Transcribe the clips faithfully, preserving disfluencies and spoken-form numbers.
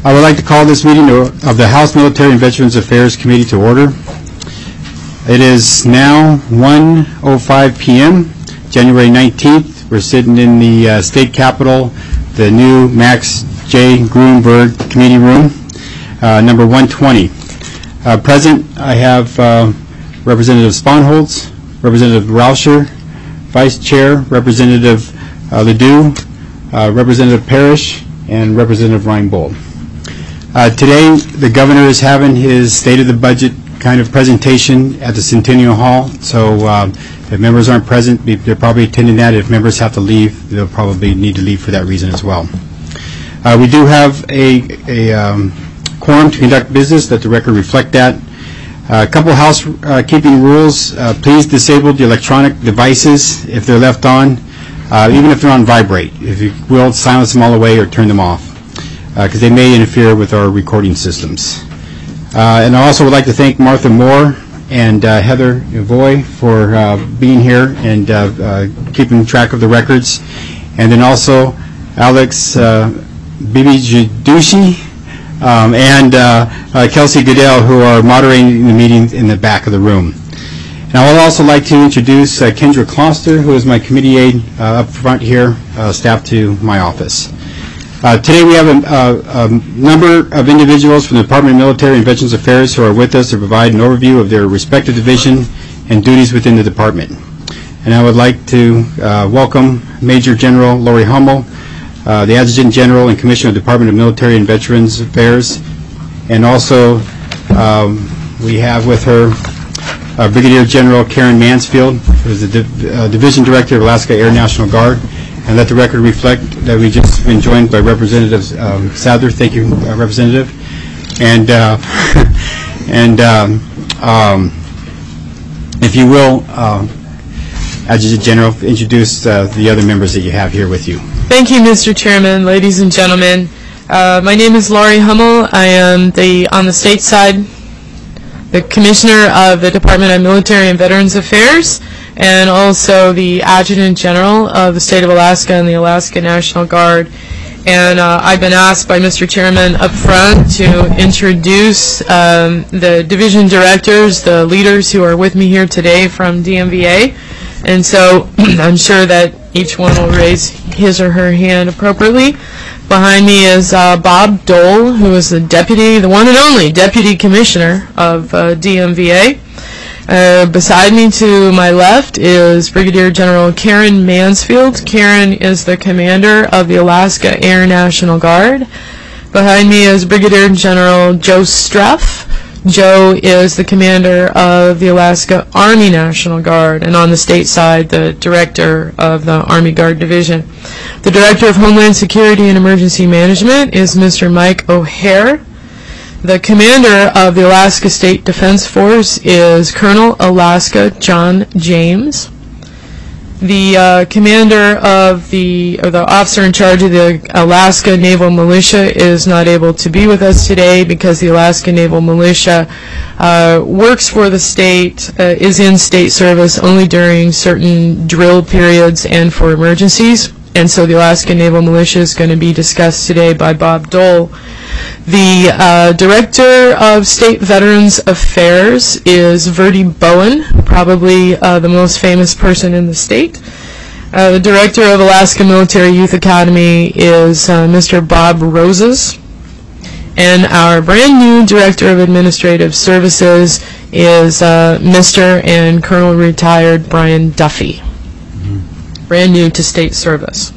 I would like to call this meeting of the House Military and Veterans Affairs Committee to order. It is now one oh five p m, January nineteenth. We're sitting in the uh, state capitol, the new Max J. Gruenberg Committee Room, uh, number one twenty. Uh, present, I have uh, Representative Sponholz, Representative Rauscher, Vice Chair, Representative uh, Ledoux, uh, Representative Parrish, and Representative Reinbold. Uh, today, the governor is having his State of the Budget kind of presentation at the Centennial Hall, so uh, if members aren't present, they're probably attending that. If members have to leave, they'll probably need to leave for that reason as well. Uh, we do have a, a um, quorum to conduct business. Let the record reflect that. Uh, a couple housekeeping uh, rules. Uh, please disable the electronic devices if they're left on, uh, even if they're on vibrate. If you will, silence them all away or turn them off, because uh, they may interfere with our recording systems. Uh, and I also would like to thank Martha Moore and uh, Heather Voy for uh, being here and uh, uh, keeping track of the records. And then also Alex uh, Bibijadushi um, and uh, uh, Kelsey Goodell, who are moderating the meeting in the back of the room. And I would also like to introduce uh, Kendra Kloster, who is my committee aide uh, up front here, uh, staff to my office. Uh, today we have a, a, a number of individuals from the Department of Military and Veterans Affairs who are with us to provide an overview of their respective division and duties within the department. And I would like to uh, welcome Major General Lori Hummel, uh, the Adjutant General and Commissioner of the Department of Military and Veterans Affairs. And also um, we have with her uh, Brigadier General Karen Mansfield, who is the Div uh, Division Director of Alaska Air National Guard. And let the record reflect that we just been joined by Representative um, Sadler. Thank you, uh, Representative. And uh, and um, um, if you will, uh, Adjutant General, introduce uh, the other members that you have here with you. Thank you, Mister Chairman, ladies and gentlemen. Uh, my name is Lori Hummel. I am the on the state side, the Commissioner of the Department of Military and Veterans Affairs, and also the Adjutant General of the State of Alaska and the Alaska National Guard. And uh, I've been asked by Mister Chairman up front to introduce um, the division directors, the leaders who are with me here today from D M V A. And so I'm sure that each one will raise his or her hand appropriately. Behind me is uh, Bob Dole, who is the deputy, the one and only Deputy Commissioner of uh, D M V A. Uh, beside me to my left is Brigadier General Karen Mansfield. Karen is the commander of the Alaska Air National Guard. Behind me is Brigadier General Joe Streff. Joe is the commander of the Alaska Army National Guard, and on the state side, the director of the Army Guard Division. The Director of Homeland Security and Emergency Management is Mister Mike O'Hare. The commander of the Alaska State Defense Force is Colonel Alaska John James. The uh, commander of the, or the officer in charge of the Alaska Naval Militia is not able to be with us today because the Alaska Naval Militia uh, works for the state, uh, is in state service only during certain drill periods and for emergencies. And so the Alaska Naval Militia is going to be discussed today by Bob Dole. The uh, Director of State Veterans Affairs is Verdi Bowen, probably uh, the most famous person in the state. Uh, the Director of Alaska Military Youth Academy is uh, Mister Bob Roses. And our brand new Director of Administrative Services is uh, Mister and Colonel Retired Brian Duffy. Brand new to state service.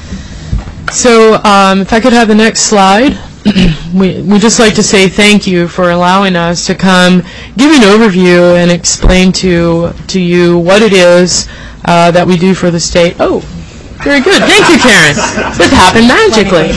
So um, if I could have the next slide. we we just like to say thank you for allowing us to come give an overview and explain to to you what it is uh, that we do for the state. Oh, very good. Thank you, Karen. This happened magically.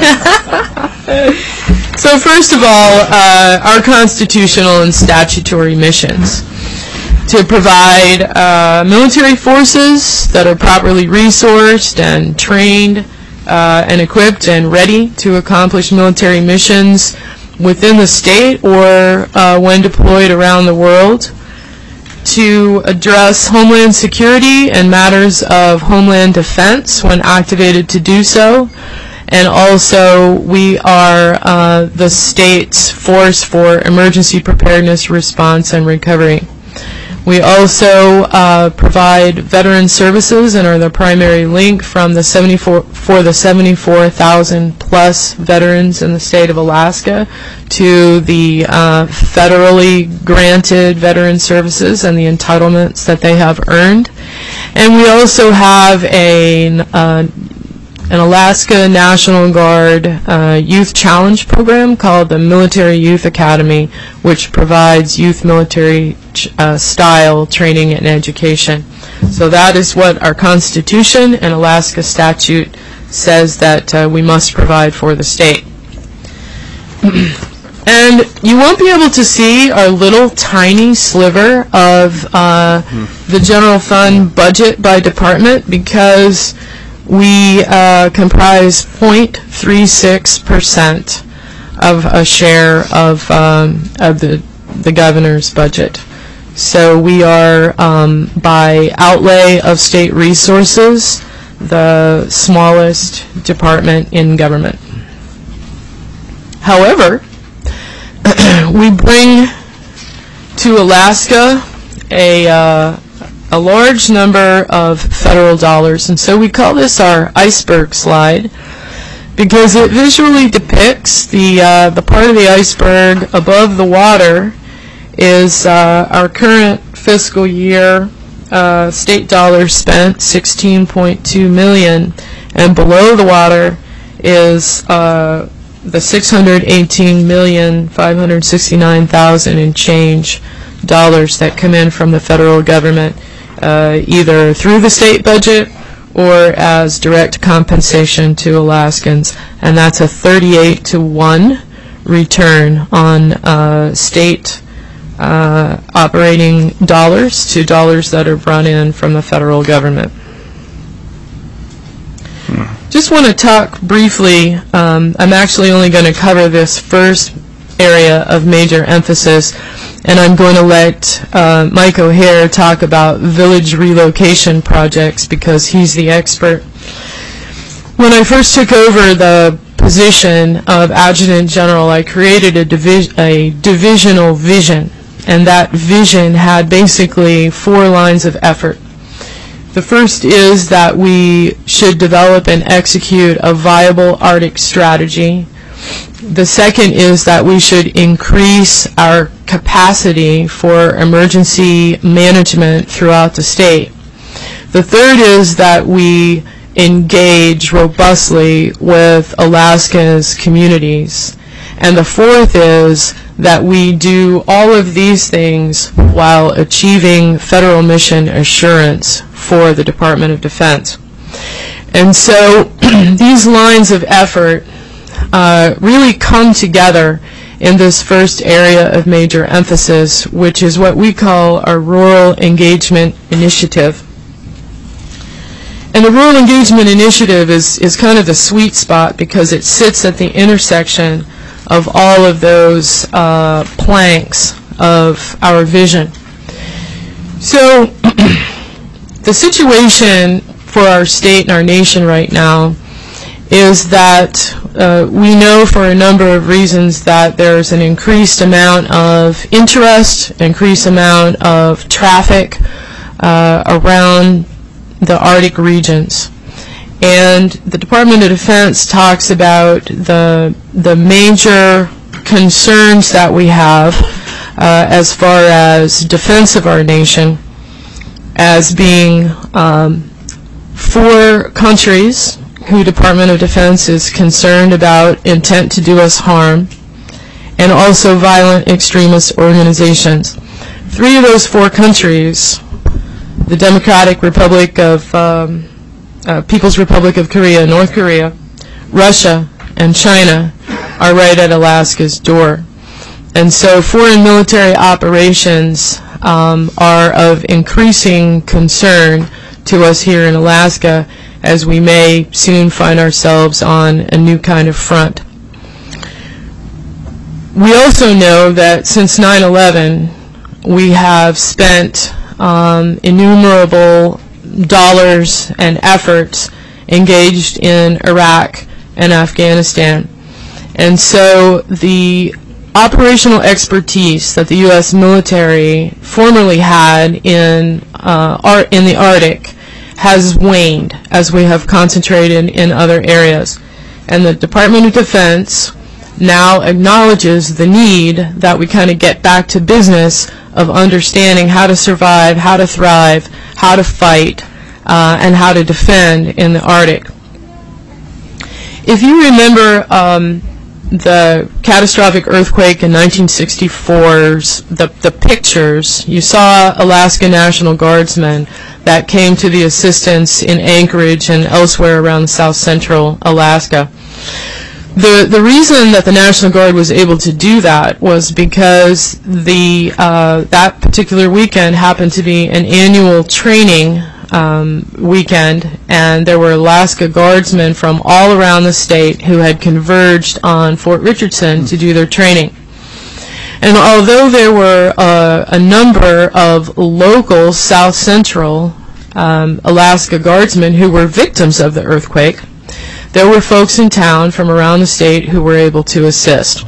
So first of all, uh, our constitutional and statutory missions. To provide uh, military forces that are properly resourced and trained uh, and equipped and ready to accomplish military missions within the state or uh, when deployed around the world. To address homeland security and matters of homeland defense when activated to do so. and also we are uh, the state's force for emergency preparedness, response, and recovery. We also uh, provide veteran services and are the primary link from the seventy-four for the seventy-four thousand plus veterans in the state of Alaska to the uh, federally granted veteran services and the entitlements that they have earned. And we also have a uh, an Alaska National Guard uh, Youth Challenge program called the Military Youth Academy, which provides youth military uh, style training and education. So that is what our Constitution and Alaska statute says that uh, we must provide for the state. And you won't be able to see our little tiny sliver of uh, the general fund budget by department because we uh, comprise zero point three six percent of a share of um, of the the governor's budget. So we are, um, by outlay of state resources, the smallest department in government. However, we bring to Alaska a uh, a large number of federal dollars, and so we call this our iceberg slide because it visually depicts the uh, the part of the iceberg above the water is uh, our current fiscal year uh, state dollars spent, sixteen point two million, and below the water is uh, the six hundred eighteen million five hundred sixty-nine thousand and change dollars that come in from the federal government, uh, either through the state budget or as direct compensation to Alaskans, and that's a thirty-eight to one return on uh, state uh, operating dollars to dollars that are brought in from the federal government. Just want to talk briefly, um, I'm actually only going to cover this first area of major emphasis, and I'm going to let uh, Mike O'Hare talk about village relocation projects because he's the expert. When I first took over the position of Adjutant General, I created a, divi- a divisional vision, and that vision had basically four lines of effort. The first is that we should develop and execute a viable Arctic strategy. The second is that we should increase our capacity for emergency management throughout the state. The third is that we engage robustly with Alaska's communities. And the fourth is that we do all of these things while achieving federal mission assurance for the Department of Defense. And so these lines of effort uh, really come together in this first area of major emphasis, which is what we call our Rural Engagement Initiative. And the Rural Engagement Initiative is, is kind of the sweet spot because it sits at the intersection of all of those uh, planks of our vision. So the situation for our state and our nation right now is that uh, we know for a number of reasons that there's an increased amount of interest, increased amount of traffic uh, around the Arctic regions. And the Department of Defense talks about the, the major concerns that we have uh, as far as defense of our nation as being um, four countries who Department of Defense is concerned about intent to do us harm, and also violent extremist organizations. Three of those four countries, the Democratic Republic of um, uh, People's Republic of Korea, North Korea, Russia, and China, are right at Alaska's door. And so foreign military operations um, are of increasing concern to us here in Alaska, as we may soon find ourselves on a new kind of front. We also know that since nine eleven, we have spent um, innumerable dollars and efforts engaged in Iraq and Afghanistan. And so the operational expertise that the U S military formerly had in, uh, Ar- in the Arctic has waned as we have concentrated in other areas. And the Department of Defense now acknowledges the need that we kind of get back to business of understanding how to survive, how to thrive, how to fight, uh, and how to defend in the Arctic. If you remember um, the catastrophic earthquake in nineteen sixty-four's, the, the pictures, you saw Alaska National Guardsmen that came to the assistance in Anchorage and elsewhere around South Central Alaska. The, the reason that the National Guard was able to do that was because the, uh, that particular weekend happened to be an annual training um, weekend, and there were Alaska Guardsmen from all around the state who had converged on Fort Richardson to do their training. And although there were uh, a number of local South Central um, Alaska Guardsmen who were victims of the earthquake, there were folks in town from around the state who were able to assist.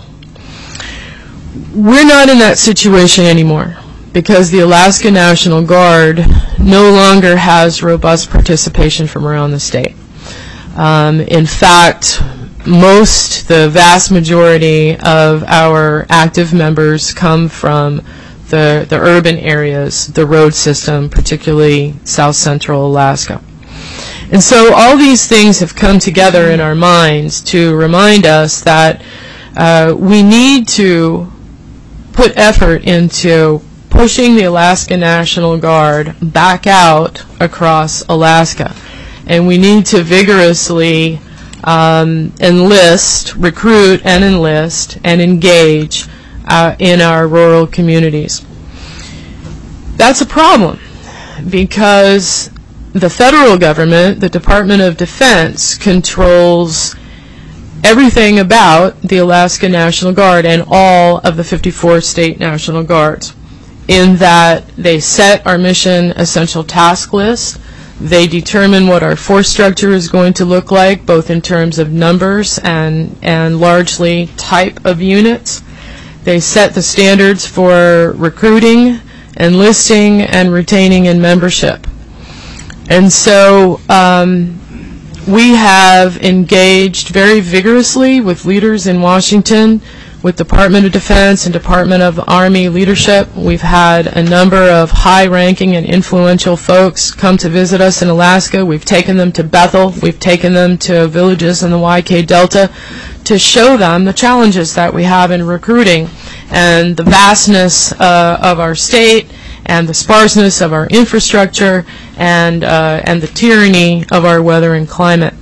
We're not in that situation anymore because the Alaska National Guard no longer has robust participation from around the state. Um, in fact, most, the vast majority of our active members come from the, the urban areas, the road system, particularly South Central Alaska. And so all these things have come together in our minds to remind us that uh, we need to put effort into pushing the Alaska National Guard back out across Alaska. And we need to vigorously um, enlist, recruit and enlist and engage uh, in our rural communities. That's a problem because the federal government, the Department of Defense, controls everything about the Alaska National Guard and all of the fifty-four state National Guards, in that they set our mission essential task list, they determine what our force structure is going to look like, both in terms of numbers and, and largely type of units. They set the standards for recruiting, enlisting, and retaining in membership. And so um, we have engaged very vigorously with leaders in Washington, with Department of Defense and Department of Army leadership. We've had a number of high-ranking and influential folks come to visit us in Alaska. We've taken them to Bethel. We've taken them to villages in the Y K Delta to show them the challenges that we have in recruiting and the vastness uh, of our state and the sparseness of our infrastructure and, uh, and the tyranny of our weather and climate.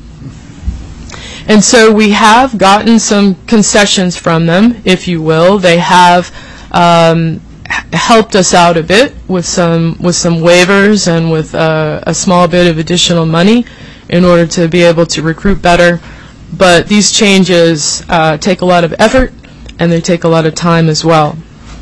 And so we have gotten some concessions from them, if you will. They have um, helped us out a bit with some with some waivers and with uh, a small bit of additional money in order to be able to recruit better. But these changes uh, take a lot of effort and they take a lot of time as well.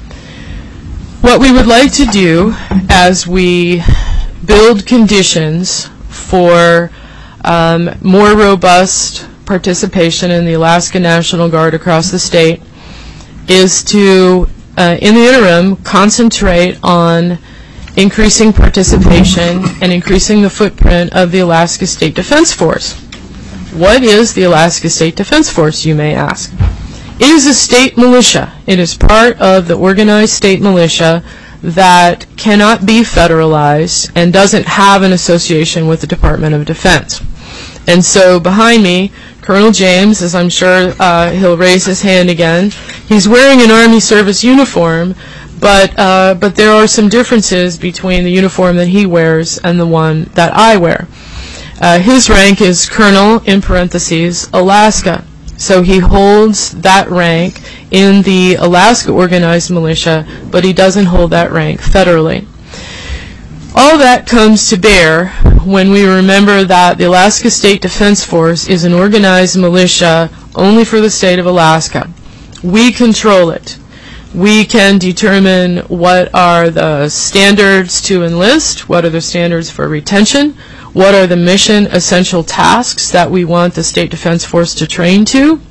What we would like to do as we build conditions for um, more robust participation in the Alaska National Guard across the state is to, uh, in the interim, concentrate on increasing participation and increasing the footprint of the Alaska State Defense Force. What is the Alaska State Defense Force, you may ask? It is a state militia. It is part of the organized state militia that cannot be federalized and doesn't have an association with the Department of Defense. And so behind me, Colonel James, as I'm sure uh, he'll raise his hand again, he's wearing an Army service uniform, but, uh, but there are some differences between the uniform that he wears and the one that I wear. Uh, his rank is Colonel, in parentheses, Alaska. So he holds that rank in the Alaska Organized Militia, but he doesn't hold that rank federally. All that comes to bear when we remember that the Alaska State Defense Force is an organized militia only for the state of Alaska. We control it. We can determine what are the standards to enlist, what are the standards for retention, what are the mission essential tasks that we want the State Defense Force to train to,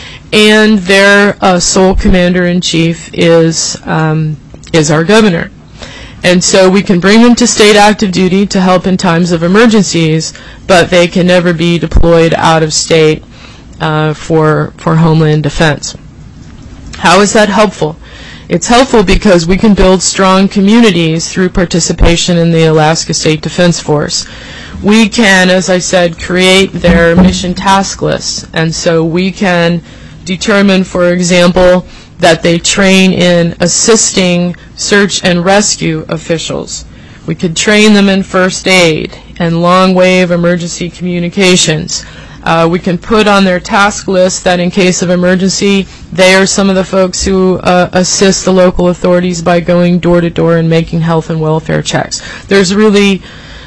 and their uh, sole commander-in-chief is, um, is our governor. And so we can bring them to state active duty to help in times of emergencies, but they can never be deployed out of state uh, for, for homeland defense. How is that helpful? It's helpful because we can build strong communities through participation in the Alaska State Defense Force. We can, as I said, create their mission task lists, and so we can determine, for example, that they train in assisting search and rescue officials. We could train them in first aid and long wave emergency communications. Uh, we can put on their task list that in case of emergency, they are some of the folks who uh, assist the local authorities by going door to door and making health and welfare checks. There's really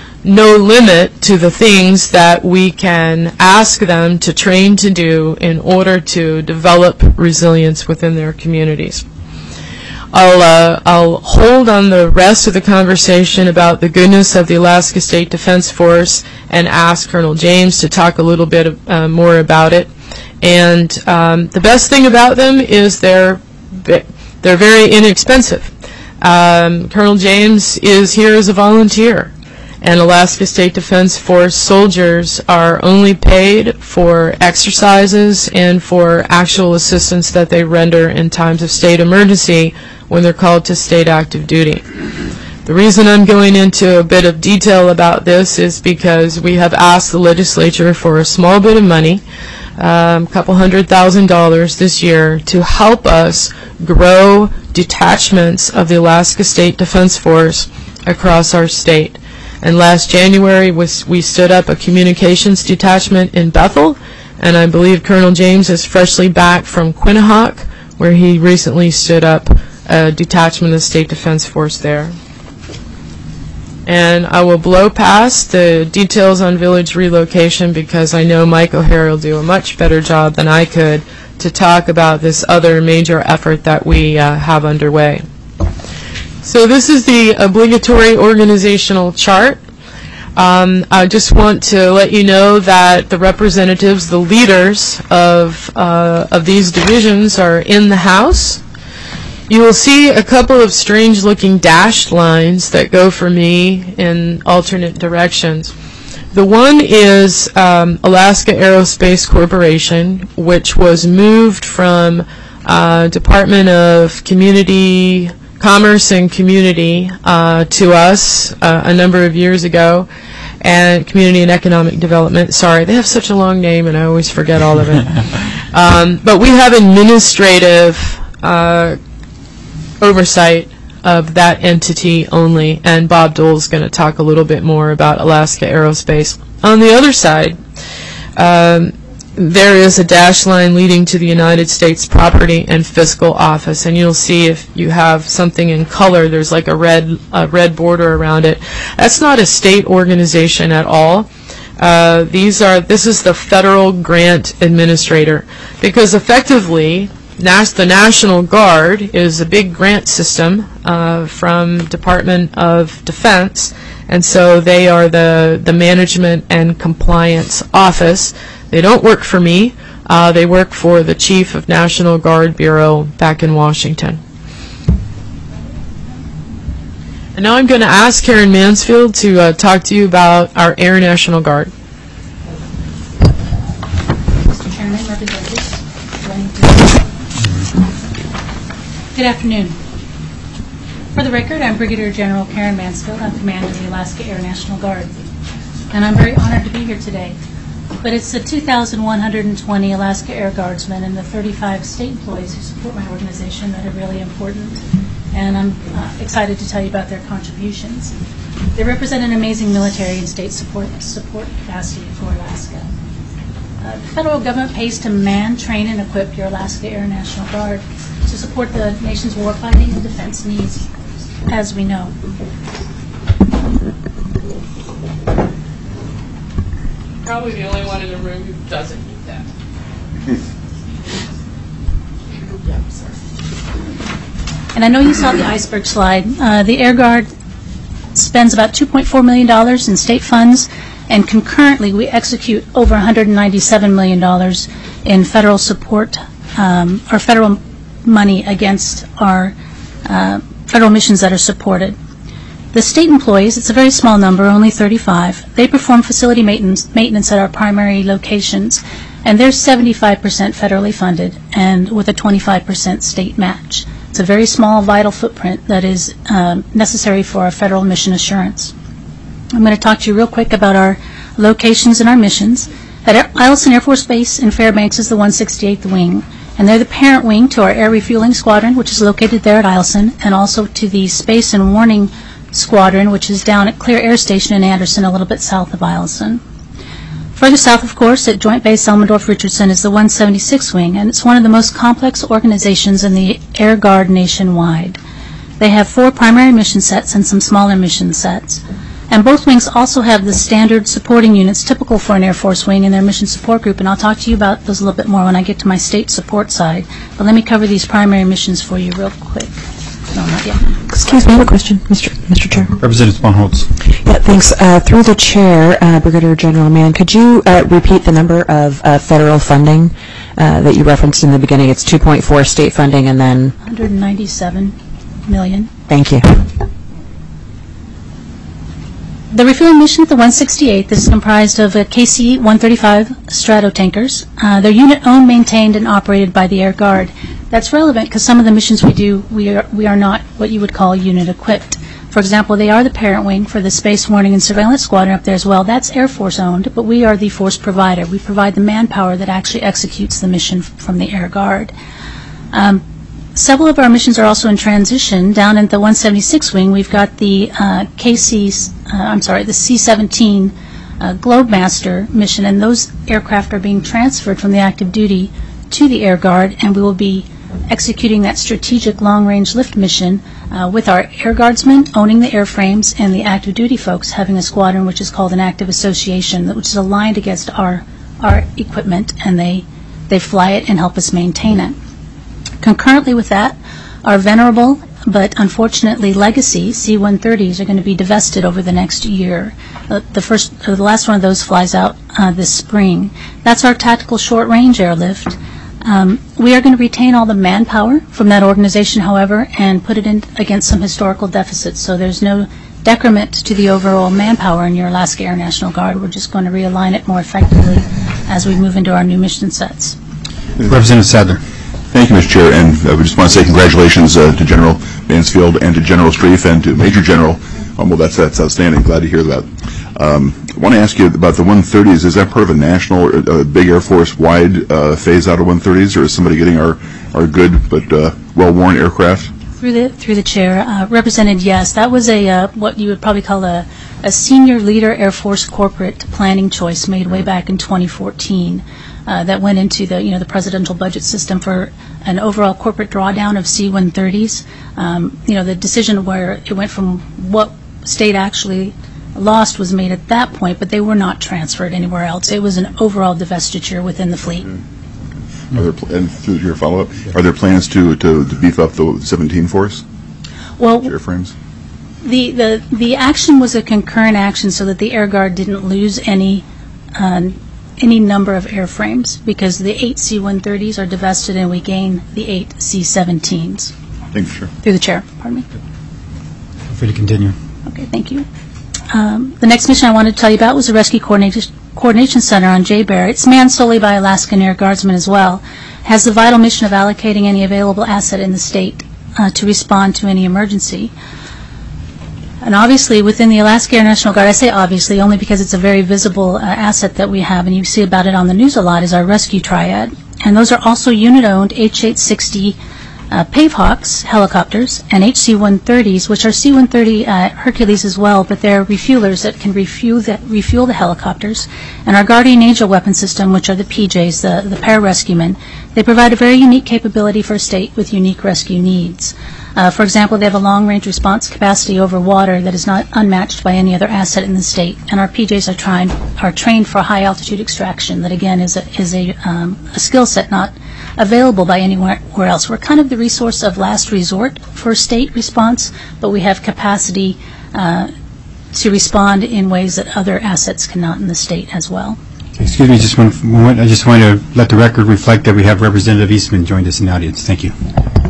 no limit to the things that we can ask them to train to do in order to develop resilience within their communities. I'll, uh, I'll hold on the rest of the conversation about the goodness of the Alaska State Defense Force and ask Colonel James to talk a little bit uh, more about it. And um, the best thing about them is they're, they're very inexpensive. Um, Colonel James is here as a volunteer, and Alaska State Defense Force soldiers are only paid for exercises and for actual assistance that they render in times of state emergency when they're called to state active duty. The reason I'm going into a bit of detail about this is because we have asked the legislature for a small bit of money, um, a couple hundred thousand dollars this year, to help us grow detachments of the Alaska State Defense Force across our state. And last January, was, we stood up a communications detachment in Bethel, and I believe Colonel James is freshly back from Quinnahock, where he recently stood up a detachment of the State Defense Force there. And I will blow past the details on village relocation because I know Mike O'Hara will do a much better job than I could to talk about this other major effort that we uh, have underway. So this is the obligatory organizational chart. Um, I just want to let you know that the representatives, the leaders of, uh, of these divisions are in the House. You will see a couple of strange-looking dashed lines that go for me in alternate directions. The one is um, Alaska Aerospace Corporation, which was moved from uh, Department of Community Commerce and Community uh, to us uh, a number of years ago, and Community and Economic Development. Sorry, they have such a long name, and I always forget all of it. um, but we have administrative uh, oversight of that entity only, and Bob Dole's going to talk a little bit more about Alaska Aerospace. On the other side, um, there is a dash line leading to the United States Property and Fiscal Office, and you'll see if you have something in color, there's like a red, a red border around it. That's not a state organization at all. Uh, these are, this is the federal grant administrator, because effectively, Nas- the National Guard is a big grant system uh, from Department of Defense, and so they are the, the management and compliance office. They don't work for me. Uh, they work for the Chief of National Guard Bureau back in Washington. And now I'm going to ask Karen Mansfield to uh, talk to you about our Air National Guard. Mister Chairman, representatives. Good afternoon. For the record, I'm Brigadier General Karen Mansfield. I'm commander of the Alaska Air National Guard. And I'm very honored to be here today. But it's the two thousand one hundred twenty Alaska Air Guardsmen and the thirty-five state employees who support my organization that are really important. And I'm uh, excited to tell you about their contributions. They represent an amazing military and state support, support capacity for Alaska. Uh, the federal government pays to man, train, and equip your Alaska Air National Guard to support the nation's warfighting and defense needs, as we know. Probably the only one in the room who doesn't need that. Yeah, sorry. And I know you saw the iceberg slide. Uh, the Air Guard spends about two point four million dollars in state funds And concurrently, we execute over one hundred ninety-seven million dollars in federal support, um, or federal money against our uh, federal missions that are supported. The state employees, it's a very small number, only thirty-five. They perform facility maintenance, maintenance at our primary locations, and they're seventy-five percent federally funded and with a twenty-five percent state match. It's a very small, vital footprint that is um, necessary for our federal mission assurance. I'm going to talk to you real quick about our locations and our missions. At Eielson Air Force Base in Fairbanks is the one sixty-eighth Wing, and they're the parent wing to our Air Refueling Squadron, which is located there at Eielson, and also to the Space and Warning Squadron, which is down at Clear Air Station in Anderson, a little bit south of Eielson. Further south, of course, at Joint Base Elmendorf-Richardson is the one seventy-sixth Wing, and it's one of the most complex organizations in the Air Guard nationwide. They have four primary mission sets and some smaller mission sets. And both wings also have the standard supporting units typical for an Air Force wing in their mission support group, and I'll talk to you about those a little bit more when I get to my state support side. But let me cover these primary missions for you real quick. No, not yet. Excuse me, I have a question, Mister Mister Chair. Representative Sponholz. Yeah, thanks. Uh, through the chair, uh, Brigadier General Mann, could you uh, repeat the number of uh, federal funding uh, that you referenced in the beginning? It's two point four state funding and then? one hundred ninety-seven million. Thank you. The refueling mission at the one sixty-eighth is comprised of a K C one thirty-five Stratotankers. Uh, they're unit owned, maintained, and operated by the Air Guard. That's relevant because some of the missions we do, we are, we are not what you would call unit equipped. For example, they are the parent wing for the Space Warning and Surveillance Squadron up there as well. That's Air Force owned, but we are the force provider. We provide the manpower that actually executes the mission from the Air Guard. Um, Several of our missions are also in transition. Down at the one seventy-sixth Wing, we've got the uh, K C, uh, I'm sorry, the C seventeen uh, Globemaster mission, and those aircraft are being transferred from the active duty to the Air Guard, and we will be executing that strategic long-range lift mission uh, with our Air Guardsmen owning the airframes and the active duty folks having a squadron which is called an active association, which is aligned against our our equipment, and they they fly it and help us maintain it. Concurrently with that, our venerable but unfortunately legacy C one thirties are going to be divested over the next year. Uh, the first, uh, the last one of those flies out uh, this spring. That's our tactical short-range airlift. Um, we are going to retain all the manpower from that organization, however, and put it in against some historical deficits. So there's no decrement to the overall manpower in your Alaska Air National Guard. We're just going to realign it more effectively as we move into our new mission sets. Representative Sadler. Thank you, Mister Chair, and I would just want to say congratulations uh, to General Mansfield and to General Strieff and to Major General. Um, well, that's that's outstanding. Glad to hear that. Um, I want to ask you about the one thirties. Is that part of a national, uh, big Air Force-wide uh, phase-out of one thirties, or is somebody getting our, our good but uh, well-worn aircraft? Through the through the chair, uh, represented, yes, that was a uh, what you would probably call a, a senior leader Air Force corporate planning choice made way back in twenty fourteen. Uh, that went into the, you know, the presidential budget system for an overall corporate drawdown of C one thirties. Um, you know, the decision where it went from what state actually lost was made at that point, but they were not transferred anywhere else. It was an overall divestiture within the fleet. Mm-hmm. Are there pl- and through your follow-up, are there plans to, to, to beef up the seventeen force? Well, airframes? The, the, the action was a concurrent action so that the Air Guard didn't lose any uh, any number of airframes, because the eight C one thirties are divested and we gain the eight C seventeens. Thank you, Chair. Through the chair, pardon me. Feel free to continue. Okay, thank you. Um, the next mission I wanted to tell you about was the Rescue Coordination, Coordination Center on J Bear. It's manned solely by Alaskan Air Guardsmen as well. Has the vital mission of allocating any available asset in the state uh, to respond to any emergency. And obviously, within the Alaska Air National Guard, I say obviously only because it's a very visible uh, asset that we have, and you see about it on the news a lot, is our rescue triad. And those are also unit-owned H eight sixty uh, Pavehawks helicopters and H C one thirties, which are C one thirty uh, Hercules as well, but they're refuelers that can refuel the, refuel the helicopters. And our Guardian Angel weapon system, which are the P Js, the, the pararescuemen, they provide a very unique capability for a state with unique rescue needs. Uh, for example, they have a long-range response capacity over water that is not unmatched by any other asset in the state. And our P Js are, trying, are trained for high-altitude extraction that, again, is a, is a, um, a skill set not available by anywhere else. We're kind of the resource of last resort for state response, but we have capacity uh, to respond in ways that other assets cannot in the state as well. Excuse me, just one moment. I just want to let the record reflect that we have Representative Eastman joined us in the audience. Thank you.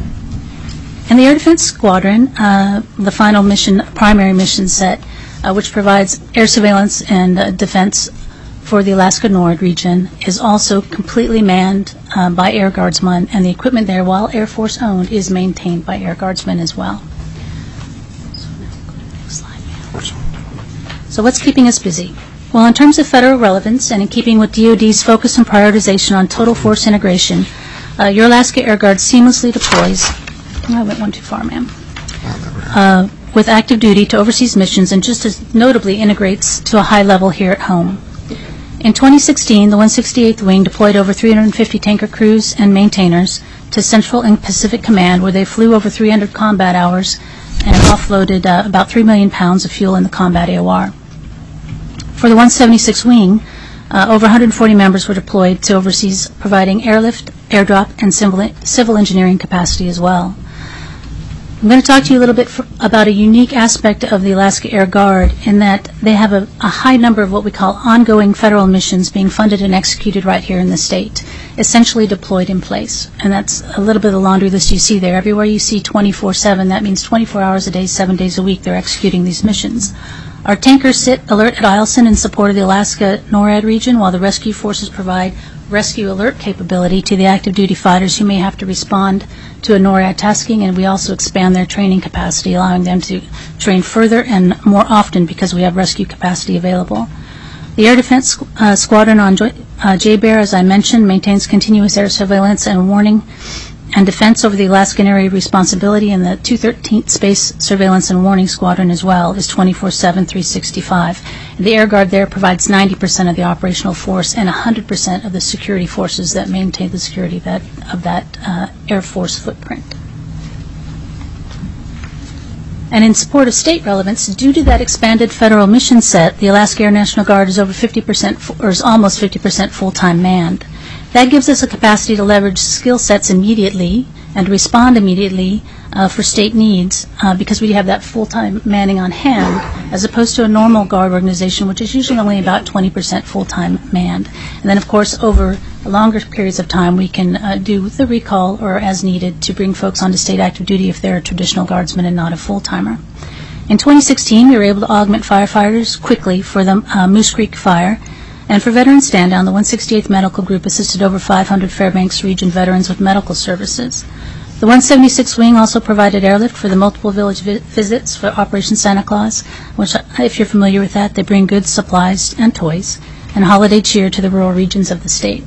And the Air Defense Squadron, uh, the final mission, primary mission set, uh, which provides air surveillance and uh, defense for the Alaska NORAD region, is also completely manned uh, by Air Guardsmen, and the equipment there, while Air Force owned, is maintained by Air Guardsmen as well. So now go to the next slide, ma'am. So what's keeping us busy? Well, in terms of federal relevance and in keeping with D O D's focus and prioritization on total force integration, uh, your Alaska Air Guard seamlessly deploys, oh, I went one too far, ma'am, uh, with active duty to overseas missions, and just as notably integrates to a high level here at home. In twenty sixteen, the one sixty-eighth Wing deployed over three hundred fifty tanker crews and maintainers to Central and Pacific Command, where they flew over three hundred combat hours and offloaded uh, about three million pounds of fuel in the combat A O R. For the one seventy-sixth Wing, uh, over one hundred forty members were deployed to overseas, providing airlift, airdrop, and civil, civil engineering capacity as well. I'm going to talk to you a little bit for, about a unique aspect of the Alaska Air Guard in that they have a, a high number of what we call ongoing federal missions being funded and executed right here in the state, essentially deployed in place. And that's a little bit of the laundry list you see there. Everywhere you see twenty-four seven, that means twenty-four hours a day, seven days a week, they're executing these missions. Our tankers sit alert at Eielson in support of the Alaska NORAD region, while the rescue forces provide rescue alert capability to the active duty fighters who may have to respond to a NORAD tasking, and we also expand their training capacity, allowing them to train further and more often because we have rescue capacity available. The Air Defense uh, Squadron on uh, J BEAR, as I mentioned, maintains continuous air surveillance and warning and defense over the Alaskan area responsibility, and the two thirteenth Space Surveillance and Warning Squadron as well is twenty-four seven, three sixty-five. The Air Guard there provides ninety percent of the operational force and one hundred percent of the security forces that maintain the security of that, of that uh, Air Force footprint. And in support of state relevance, due to that expanded federal mission set, the Alaska Air National Guard is over fifty percent, or is almost fifty percent full-time manned. That gives us a capacity to leverage skill sets immediately and respond immediately uh, for state needs uh, because we have that full-time manning on hand, as opposed to a normal Guard organization, which is usually only about twenty percent full-time manned. And then, of course, over longer periods of time, we can uh, do the recall or as needed to bring folks onto state active duty if they're a traditional Guardsman and not a full-timer. In twenty sixteen, we were able to augment firefighters quickly for the uh, Moose Creek fire. And for Veteran Stand Down, the one sixty-eighth Medical Group assisted over five hundred Fairbanks region veterans with medical services. The one seventy-sixth Wing also provided airlift for the multiple village vi visits for Operation Santa Claus, which, if you're familiar with that, they bring goods, supplies, and toys, and holiday cheer to the rural regions of the state.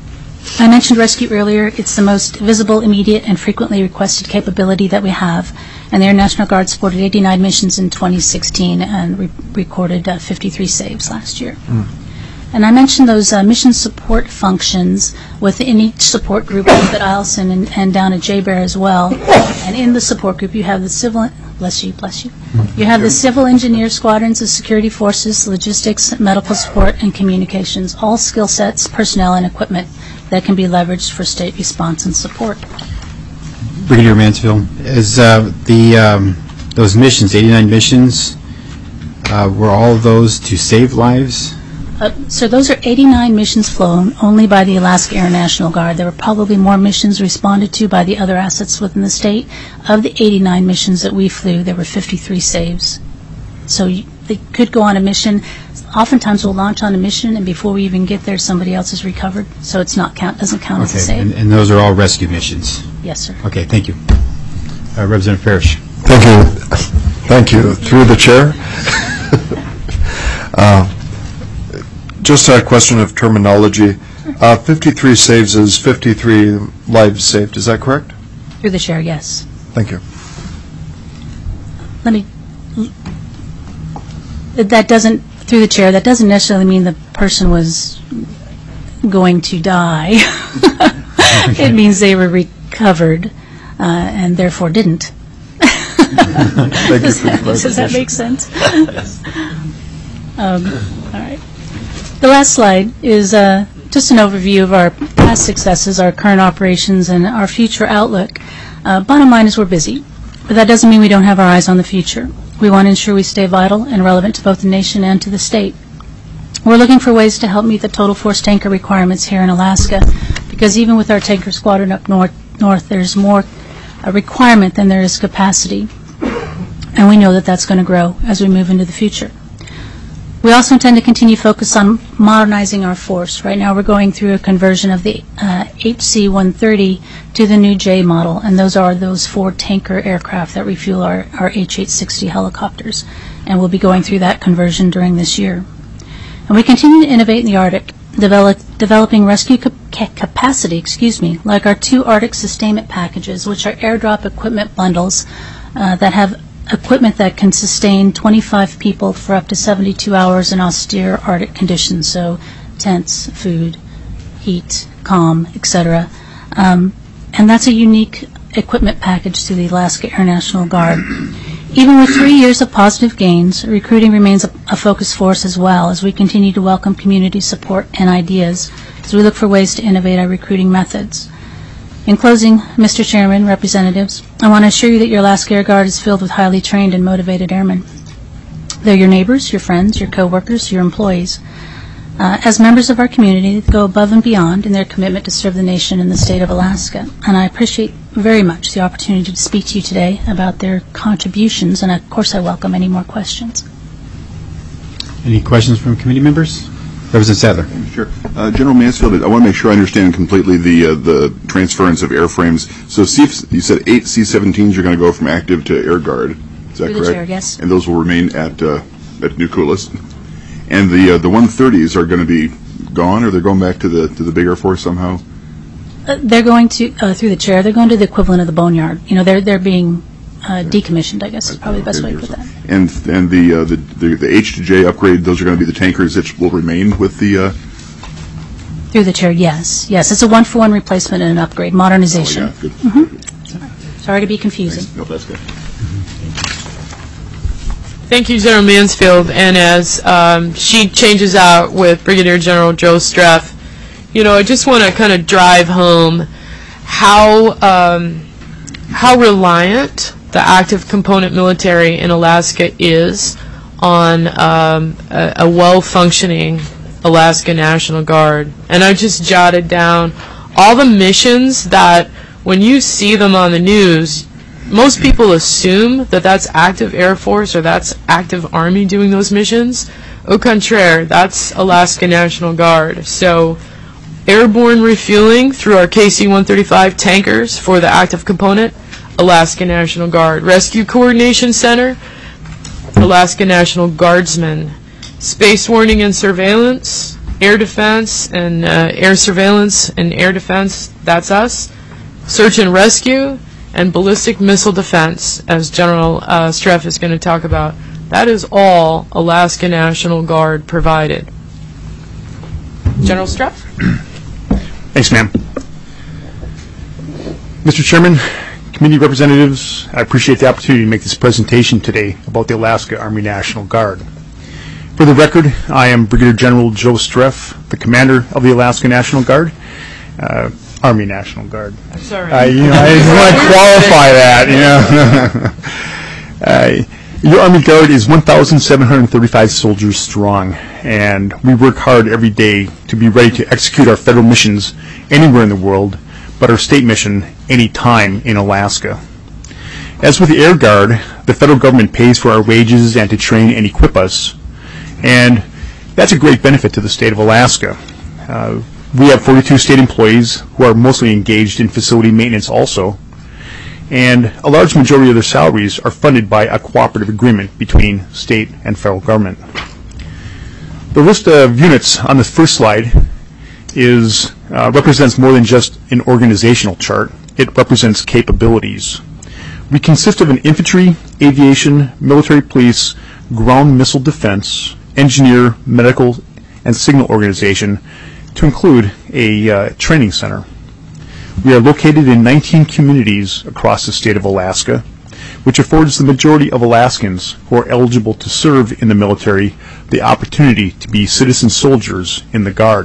I mentioned rescue earlier. It's the most visible, immediate, and frequently requested capability that we have, and the Air National Guard supported eighty-nine missions in twenty sixteen and re recorded uh, fifty-three saves last year. Mm. And I mentioned those uh, mission support functions within each support group, both at Eielson and, and down at J BEAR as well. And in the support group, you have the civil, bless you, bless you. You have the civil engineer squadrons, the security forces, logistics, medical support, and communications, all skill sets, personnel, and equipment that can be leveraged for state response and support. Brigadier Mansfield, is uh, the um, those missions, eighty-nine missions, uh, were all of those to save lives? Uh, so those are eighty-nine missions flown only by the Alaska Air National Guard. There were probably more missions responded to by the other assets within the state. Of the eighty-nine missions that we flew, there were fifty-three saves. So you, they could go on a mission. Oftentimes we'll launch on a mission, and before we even get there, somebody else has recovered. So it's not count doesn't count okay. as a save. And, and those are all rescue missions? Yes, sir. Okay, thank you. Uh, Representative Parrish. Thank you. Thank you. Through the chair. uh, Just a question of terminology. Uh, fifty-three saves is fifty-three lives saved. Is that correct? Through the chair, yes. Thank you. Let me. That doesn't, through the chair, that doesn't necessarily mean the person was going to die. Okay. It means they were recovered uh, and therefore didn't. Thank you for the does, does that make sense? um, all right. The last slide is uh, just an overview of our past successes, our current operations, and our future outlook. Uh, bottom line is we're busy, but that doesn't mean we don't have our eyes on the future. We want to ensure we stay vital and relevant to both the nation and to the state. We're looking for ways to help meet the total force tanker requirements here in Alaska, because even with our tanker squadron up north, north there's more a requirement than there is capacity. And we know that that's going to grow as we move into the future. We also intend to continue focus on modernizing our force. Right now we're going through a conversion of the uh, H C one thirty to the new J model, and those are those four tanker aircraft that refuel our, our H eight sixty helicopters. And we'll be going through that conversion during this year. And we continue to innovate in the Arctic, develop, developing rescue cap capacity, excuse me, like our two Arctic sustainment packages, which are airdrop equipment bundles uh, that have equipment that can sustain twenty-five people for up to seventy-two hours in austere Arctic conditions, so tents, food, heat, calm, et cetera. Um, and that's a unique equipment package to the Alaska Air National Guard. Even with three years of positive gains, recruiting remains a, a focus for us as well as we continue to welcome community support and ideas as we look for ways to innovate our recruiting methods. In closing, Mister Chairman, representatives, I want to assure you that your Alaska Air Guard is filled with highly trained and motivated airmen. They're your neighbors, your friends, your coworkers, your employees. Uh, as members of our community, they go above and beyond in their commitment to serve the nation and the state of Alaska. And I appreciate very much the opportunity to speak to you today about their contributions, and of course I welcome any more questions. Any questions from committee members? Representative Sadler. Sure. Uh, General Mansfield, I want to make sure I understand completely the uh, the transference of airframes. So C you said eight C seventeens are going to go from active to Air Guard. Is that Through correct? the chair, yes. And those will remain at uh, at New Coulis. And the uh, the one thirties are going to be gone, or they're going back to the to the big Air Force somehow? Uh, they're going to, uh, through the chair, they're going to the equivalent of the boneyard. You know, they're they're being uh, decommissioned, I guess is probably the best way to put that. And and the uh, the, the the H to J upgrade, those are going to be the tankers that will remain with the. Uh, Through the chair, yes, yes. It's a one-for-one replacement and an upgrade, modernization. Oh, yeah, good. Mm-hmm. Sorry to be confusing. No, that's good. Thank you, General Mansfield. And as um, she changes out with Brigadier General Joe Streff, you know, I just want to kind of drive home how um, how reliant the active component military in Alaska is on um, a, a well-functioning Alaska National Guard. And I just jotted down all the missions that when you see them on the news, most people assume that that's active Air Force or that's active Army doing those missions. Au contraire, that's Alaska National Guard. So airborne refueling through our K C one thirty-five tankers for the active component, Alaska National Guard. Rescue Coordination Center, Alaska National Guardsmen. Space warning and surveillance, air defense and uh, air surveillance and air defense, that's us. Search and rescue and ballistic missile defense, as General uh, Streff is going to talk about. That is all Alaska National Guard provided. General Streff? Thanks, ma'am. Mister Chairman, committee representatives, I appreciate the opportunity to make this presentation today about the Alaska Army National Guard. For the record, I am Brigadier General Joe Streff, the commander of the Alaska National Guard, uh, Army National Guard. I'm sorry. I, you know, I just want to qualify that, you know. uh, your Army Guard is one thousand seven hundred thirty-five soldiers strong, and we work hard every day to be ready to execute our federal missions anywhere in the world, but our state mission anytime in Alaska. As with the Air Guard, the federal government pays for our wages and to train and equip us. And that's a great benefit to the state of Alaska. Uh, we have forty-two state employees who are mostly engaged in facility maintenance also. And a large majority of their salaries are funded by a cooperative agreement between state and federal government. The list of units on the first slide is uh, represents more than just an organizational chart. It represents capabilities. We consist of an infantry, aviation, military police, ground missile defense, engineer, medical, and signal organization, to include a uh, training center. We are located in nineteen communities across the state of Alaska, which affords the majority of Alaskans who are eligible to serve in the military the opportunity to be citizen soldiers in the Guard.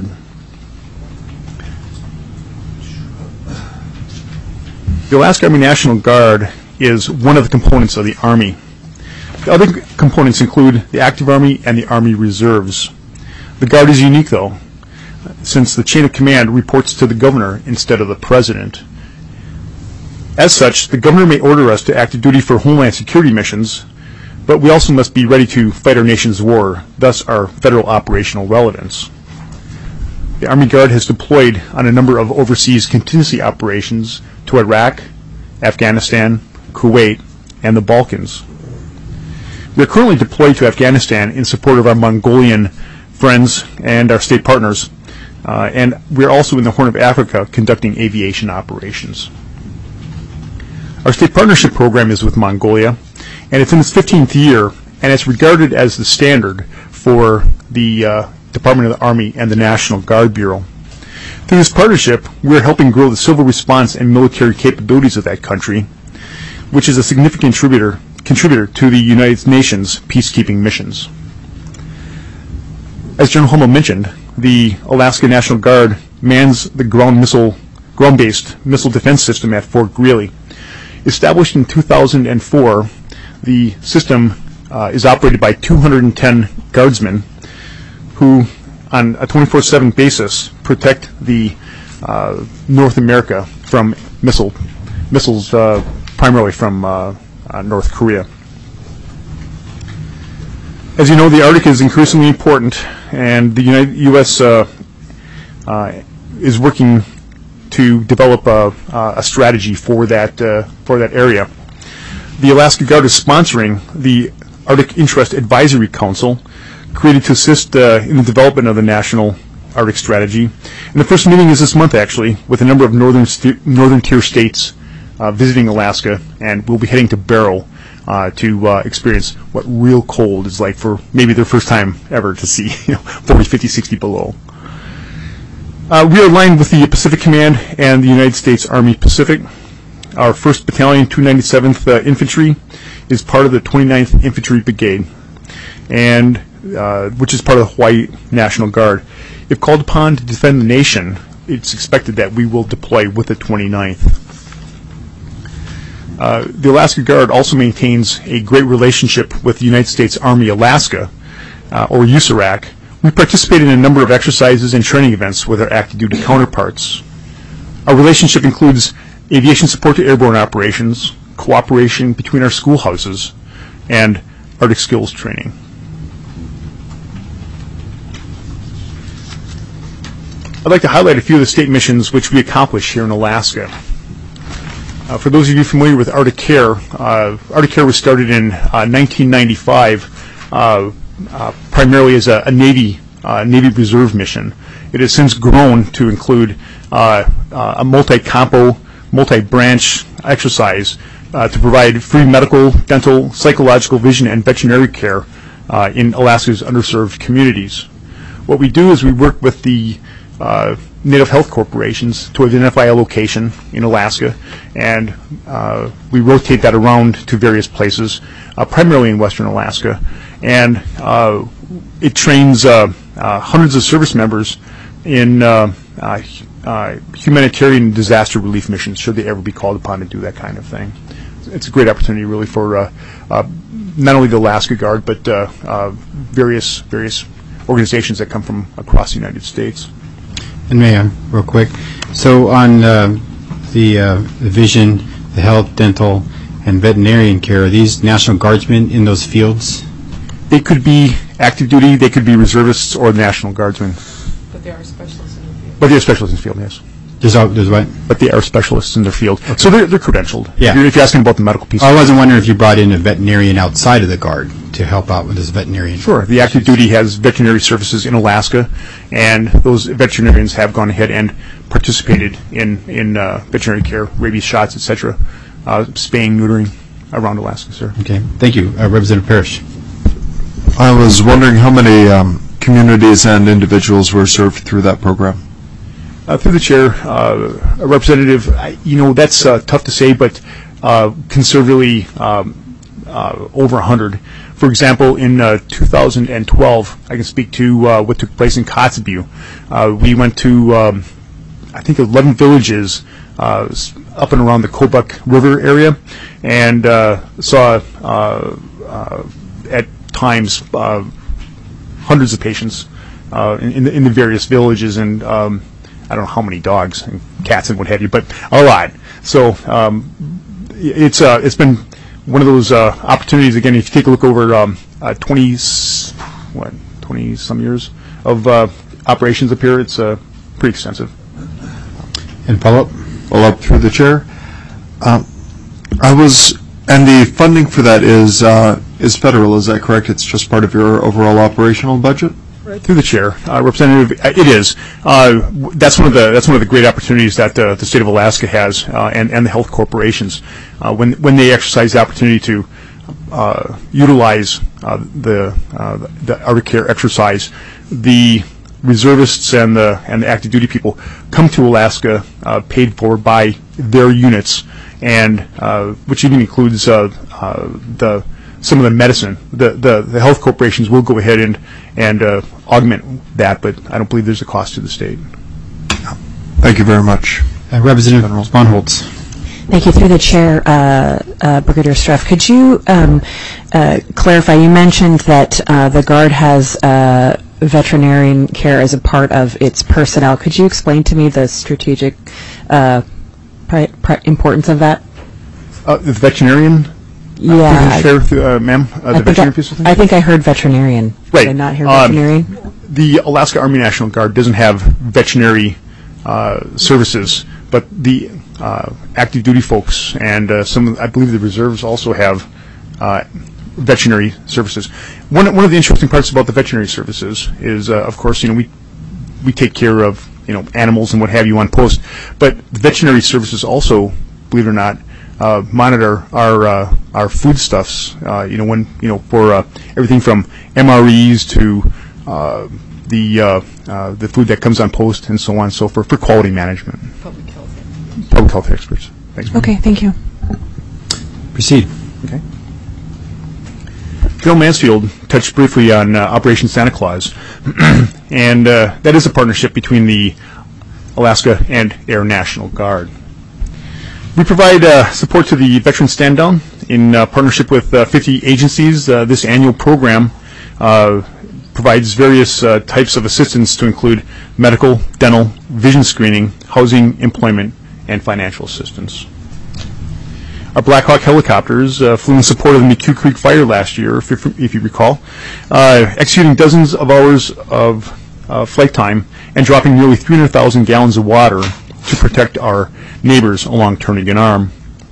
The Alaska Army National Guard is one of the components of the Army. The other components include the active Army and the Army Reserves. The Guard is unique, though, since the chain of command reports to the governor instead of the president. As such, the governor may order us to active duty for homeland security missions, but we also must be ready to fight our nation's war, thus our federal operational relevance. The Army Guard has deployed on a number of overseas contingency operations to Iraq, Afghanistan, Kuwait, and the Balkans. We are currently deployed to Afghanistan in support of our Mongolian friends and our state partners, uh, and we are also in the Horn of Africa conducting aviation operations. Our state partnership program is with Mongolia, and it's in its fifteenth year, and it's regarded as the standard for the uh, Department of the Army and the National Guard Bureau. Through this partnership, we are helping grow the civil response and military capabilities of that country, which is a significant contributor, contributor to the United Nations peacekeeping missions. As General Hummel mentioned, the Alaska National Guard mans the ground missile, ground-based missile defense system at Fort Greely. Established in two thousand four, the system uh, is operated by two hundred ten guardsmen who, on a twenty-four seven basis, protect the uh, North America from missile missiles, uh, primarily from uh, uh, North Korea. As you know, the Arctic is increasingly important, and the United, U S uh, uh, is working to develop a, a strategy for that uh, for that area. The Alaska Guard is sponsoring the Arctic Interest Advisory Council, created to assist uh, in the development of the National Arctic Strategy. And the first meeting is this month, actually, with a number of northern st- northern tier states uh, visiting Alaska, and we'll be heading to Barrow uh, to uh, experience what real cold is like for maybe their first time ever to see, you know, forty, fifty, sixty below. Uh, we are aligned with the Pacific Command and the United States Army Pacific. Our first Battalion, two hundred ninety-seventh uh, Infantry, is part of the twenty-ninth Infantry Brigade, and uh, which is part of the Hawaii National Guard. If called upon to defend the nation, it's expected that we will deploy with the twenty-ninth. Uh, the Alaska Guard also maintains a great relationship with the United States Army Alaska, uh, or U S A R A C. We participate in a number of exercises and training events with our active duty counterparts. Our relationship includes aviation support to airborne operations, cooperation between our schoolhouses, and Arctic skills training. I'd like to highlight a few of the state missions which we accomplish here in Alaska. Uh, for those of you familiar with Arctic Care, uh, Arctic Care was started in uh, nineteen ninety-five, uh, uh, primarily as a, a Navy uh, Navy Reserve mission. It has since grown to include uh, uh, a multi-compo, multi-branch exercise uh, to provide free medical, dental, psychological, vision, and veterinary care uh, in Alaska's underserved communities. What we do is we work with the uh, Native Health Corporations to identify a location in Alaska, and uh, we rotate that around to various places, uh, primarily in western Alaska, and uh, it trains uh, uh, hundreds of service members in uh, uh, uh, humanitarian disaster relief missions, should they ever be called upon to do that kind of thing. It's a great opportunity, really, for uh, uh, not only the Alaska Guard, but uh, uh, various various organizations that come from across the United States. And may I, real quick, so on uh, the, uh, the vision, the health, dental, and veterinarian care, are these National Guardsmen in those fields? They could be active duty, they could be reservists, or National Guardsmen. But they are specialists in the field. But they're specialists in the field, yes. There's, all, there's what? But they are specialists in their field. Okay. So they're, they're credentialed. Yeah. If you're, if you're asking about the medical piece. I wasn't wondering if you brought in a veterinarian outside of the Guard to help out with this veterinarian. Sure. The active duty has veterinary services in Alaska, and those veterinarians have gone ahead and participated in, in uh, veterinary care, rabies shots, et cetera, uh, spaying, neutering around Alaska, sir. Okay. Thank you. Uh, Representative Parrish. I was wondering how many um, communities and individuals were served through that program. Uh, through the chair, uh, a representative, I, you know, that's uh, tough to say, but uh, conservatively um, uh, over one hundred. For example, in uh, two thousand twelve, I can speak to uh, what took place in Kotzebue. Uh, we went to, um, I think, eleven villages uh, up and around the Kobuk River area, and uh, saw uh, uh, at times, uh, hundreds of patients uh, in, in, the, in the various villages, and um, I don't know how many dogs and cats and what have you, but a lot. So um, it's uh, it's been one of those uh, opportunities. Again, if you take a look over um, uh, twenty what twenty some years of uh, operations up here, it's uh, pretty extensive. And follow up. Follow up through the chair. Um, I was, and the funding for that is uh, is federal. Is that correct? It's just part of your overall operational budget. Through the chair, uh, Representative, it is. Uh, w- that's one of the that's one of the great opportunities that uh, the state of Alaska has, uh, and and the health corporations, uh, when when they exercise the opportunity to uh, utilize uh, the uh, the Arctic Care exercise, the reservists and the and the active duty people come to Alaska, uh, paid for by their units, and uh, which even includes uh, uh, the. some of the medicine. The, the, the health corporations will go ahead and, and uh, augment that, but I don't believe there's a cost to the state. Thank you very much. Uh, Representative Sponholz. Thank you. Through the chair, uh, uh, Brigadier Streff, could you um, uh, clarify, you mentioned that uh, the Guard has uh, veterinarian care as a part of its personnel. Could you explain to me the strategic uh, pri- pri- importance of that? Uh, the veterinarian? Yeah. Share, uh, ma'am, uh, the I, veterinary think piece of I, things? I think I heard veterinarian. Right. Did I not hear Um, veterinarian? The Alaska Army National Guard doesn't have veterinary uh, services, but the uh, active duty folks and uh, some, of, I believe, the reserves also have uh, veterinary services. One one of the interesting parts about the veterinary services is, uh, of course, you know, we we take care of you know animals and what have you on post, but the veterinary services also, believe it or not, Uh, monitor our uh, our foodstuffs. Uh, you know, when you know for uh, everything from M R Es to uh, the uh, uh, the food that comes on post and so on and so forth for quality management. Public health. Public health experts. Thanks. Okay, thank you. Proceed. Okay. General Mansfield touched briefly on uh, Operation Santa Claus, and uh, that is a partnership between the Alaska and Air National Guard. We provide uh, support to the Veteran Stand Down in uh, partnership with uh, fifty agencies. Uh, this annual program uh, provides various uh, types of assistance to include medical, dental, vision screening, housing, employment, and financial assistance. Our Black Hawk helicopters uh, flew in support of the McHugh Creek fire last year, if you, if you recall, uh, executing dozens of hours of uh, flight time and dropping nearly three hundred thousand gallons of water to protect our neighbors along Turnagain Arm.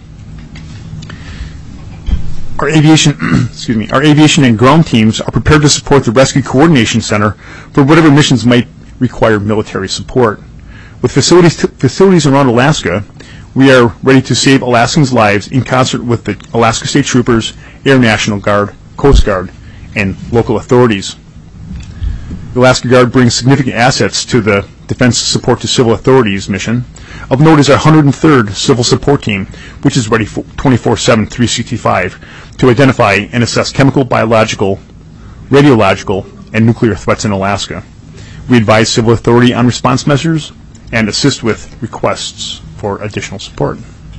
Our aviation, excuse me, our aviation and ground teams are prepared to support the Rescue Coordination Center for whatever missions might require military support. With facilities t- facilities around Alaska, we are ready to save Alaskans' lives in concert with the Alaska State Troopers, Air National Guard, Coast Guard, and local authorities. The Alaska Guard brings significant assets to the Defense Support to Civil Authorities mission. Of note is our one hundred third Civil Support Team, which is ready twenty-four seven, three sixty-five to identify and assess chemical, biological, radiological, and nuclear threats in Alaska. We advise civil authority on response measures and assist with requests for additional support.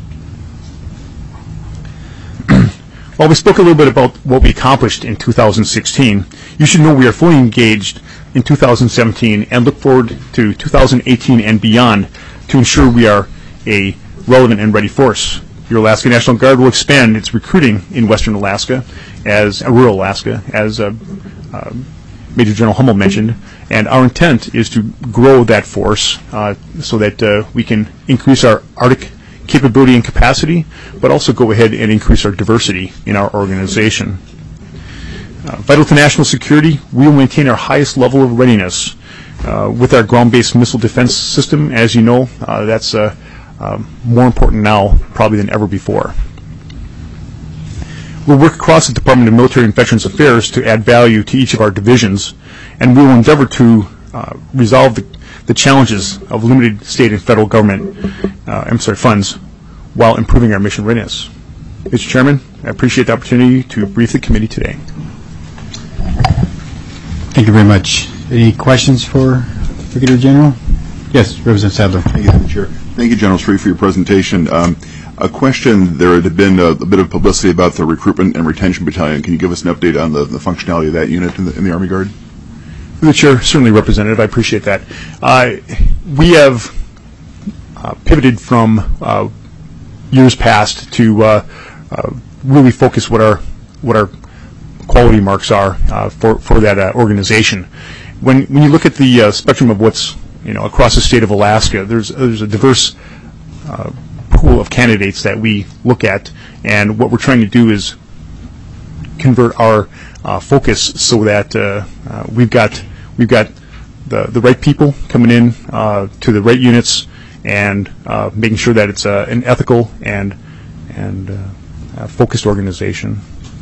While we spoke a little bit about what we accomplished in two thousand sixteen, you should know we are fully engaged in two thousand seventeen and look forward to two thousand eighteen and beyond to ensure we are a relevant and ready force. Your Alaska National Guard will expand its recruiting in western Alaska, as uh, rural Alaska, as uh, uh, Major General Hummel mentioned, and our intent is to grow that force uh, so that uh, we can increase our Arctic capability and capacity, but also go ahead and increase our diversity in our organization. Uh, vital to national security, we will maintain our highest level of readiness uh, with our ground-based missile defense system. As you know, uh, that's uh, uh, more important now probably than ever before. We'll work across the Department of Military and Veterans Affairs to add value to each of our divisions, and we will endeavor to uh, resolve the, the challenges of limited state and federal government, uh, I'm sorry, funds, while improving our mission readiness. Mister Chairman, I appreciate the opportunity to brief the committee today. Thank you very much. Any questions for Brigadier General? Yes, Representative Sadler. Thank you, Chair. Thank you, General Street, for your presentation. Um, a question, there had been a, a bit of publicity about the Recruitment and Retention Battalion. Can you give us an update on the, the functionality of that unit in the, in the Army Guard? The Chair, certainly, Representative. I appreciate that. Uh, we have uh, pivoted from uh, years past to uh, uh, really focus what our what our quality marks are uh, for for that uh, organization. When when you look at the uh, spectrum of what's you know across the state of Alaska, there's there's a diverse uh, pool of candidates that we look at, and what we're trying to do is convert our uh, focus so that uh, uh, we've got we've got the the right people coming in uh, to the right units, and uh, making sure that it's uh, an ethical and and uh, uh, focused organization.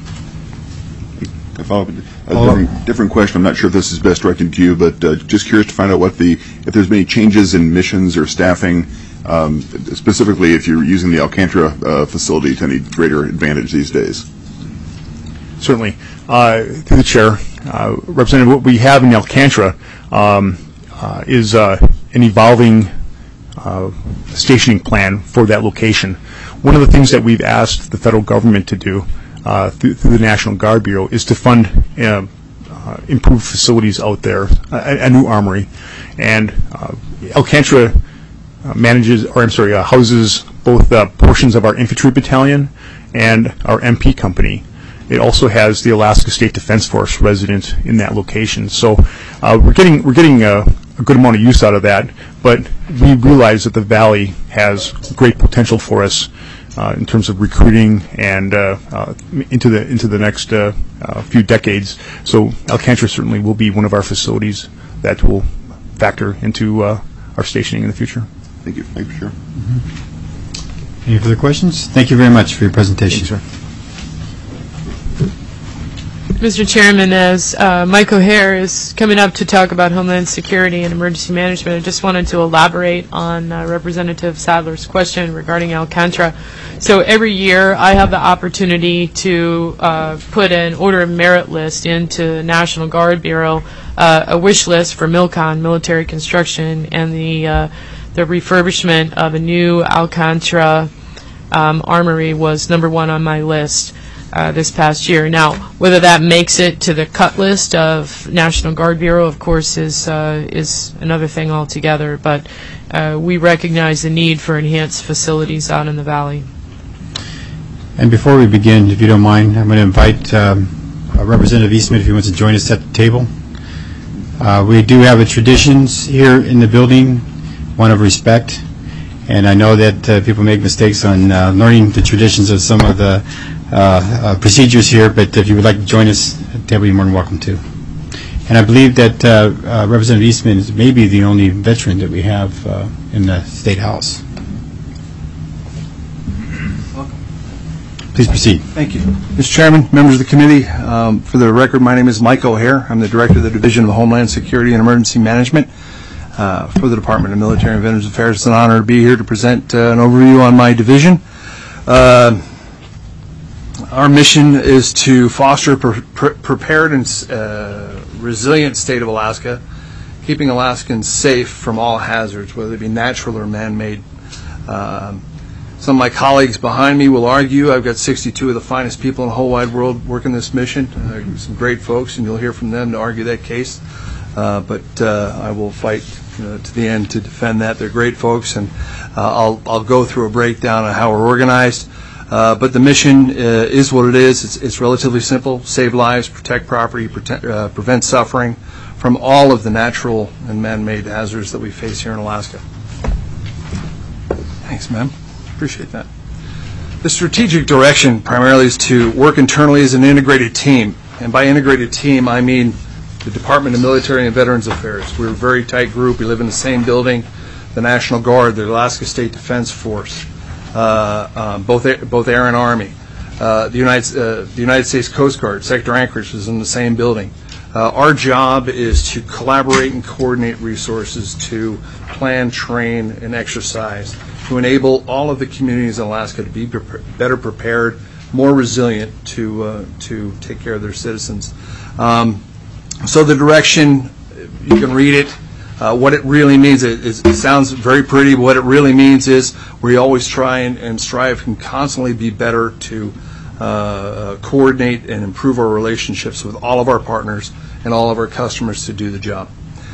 A follow-up, a different, different question. I'm not sure if this is best directed to you, but uh, just curious to find out what the if there's been any changes in missions or staffing, um, specifically if you're using the Alcantara uh, facility to any greater advantage these days. Certainly. Uh, through the Chair, uh, Representative, what we have in Alcantara um, uh, is uh, an evolving uh, stationing plan for that location. One of the things that we've asked the federal government to do uh, through, through the National Guard Bureau is to fund uh, uh, improved facilities out there, a, a new armory. And uh, Alcantara uh, manages, or I'm sorry, uh, houses both uh, portions of our infantry battalion and our M P company. It also has the Alaska State Defense Force resident in that location. So uh, we're getting we're getting a, a good amount of use out of that. But we realize that the Valley has great potential for us uh, in terms of recruiting and uh, uh, into the into the next uh, uh, few decades. So Alcantara certainly will be one of our facilities that will factor into uh, our stationing in the future. Thank you. Thank you, sure. Mm-hmm. Any further questions? Thank you very much for your presentation. Thank you, sir. Mister Chairman, as uh, Mike O'Hare is coming up to talk about Homeland Security and Emergency Management, I just wanted to elaborate on uh, Representative Sadler's question regarding Alcantara. So every year I have the opportunity to uh, put an order of merit list into the National Guard Bureau, uh, a wish list for MILCON, military construction, and the, uh, the refurbishment of a new Alcantara um, armory was number one on my list. Uh, this past year. Now, whether that makes it to the cut list of National Guard Bureau, of course, is uh, is another thing altogether. But uh, we recognize the need for enhanced facilities out in the Valley. And before we begin, if you don't mind, I'm going to invite um, uh, Representative Eastman if he wants to join us at the table. Uh, we do have a traditions here in the building, one of respect. And I know that uh, people make mistakes on uh, learning the traditions of some of the uh, uh, procedures here, but if you would like to join us at the table, you're more than welcome to. And I believe that uh, uh, Representative Eastman is maybe the only veteran that we have uh, in the State House. Welcome. Please proceed. Thank you. Mister Chairman, members of the committee, um, for the record, my name is Mike O'Hare. I'm the Director of the Division of Homeland Security and Emergency Management uh, for the Department of Military and Veterans Affairs. It's an honor to be here to present uh, an overview on my division. Uh, Our mission is to foster a pre pre prepared and uh, resilient state of Alaska, keeping Alaskans safe from all hazards, whether they be natural or man-made. Um, some of my colleagues behind me will argue I've got sixty-two of the finest people in the whole wide world working this mission. Uh, some great folks, and you'll hear from them to argue that case. Uh, but uh, I will fight uh, to the end to defend that. They're great folks, and uh, I'll, I'll go through a breakdown of how we're organized. Uh, but the mission uh, is what it is. It's, it's relatively simple: save lives, protect property, protect, uh, prevent suffering from all of the natural and man-made hazards that we face here in Alaska. Thanks, ma'am. Appreciate that. The strategic direction primarily is to work internally as an integrated team. And by integrated team, I mean the Department of Military and Veterans Affairs. We're a very tight group. We live in the same building. The National Guard, the Alaska State Defense Force, Uh, uh, both air, both Air and Army, uh, the United uh, the United States Coast Guard, Sector Anchorage is in the same building. Uh, our job is to collaborate and coordinate resources to plan, train, and exercise to enable all of the communities in Alaska to be pre better prepared, more resilient to uh, to take care of their citizens. Um, so the direction, you can read it. Uh, what it really means, it, it, it sounds very pretty, but what it really means is we always try and, and strive and constantly be better to uh, coordinate and improve our relationships with all of our partners and all of our customers to do the job.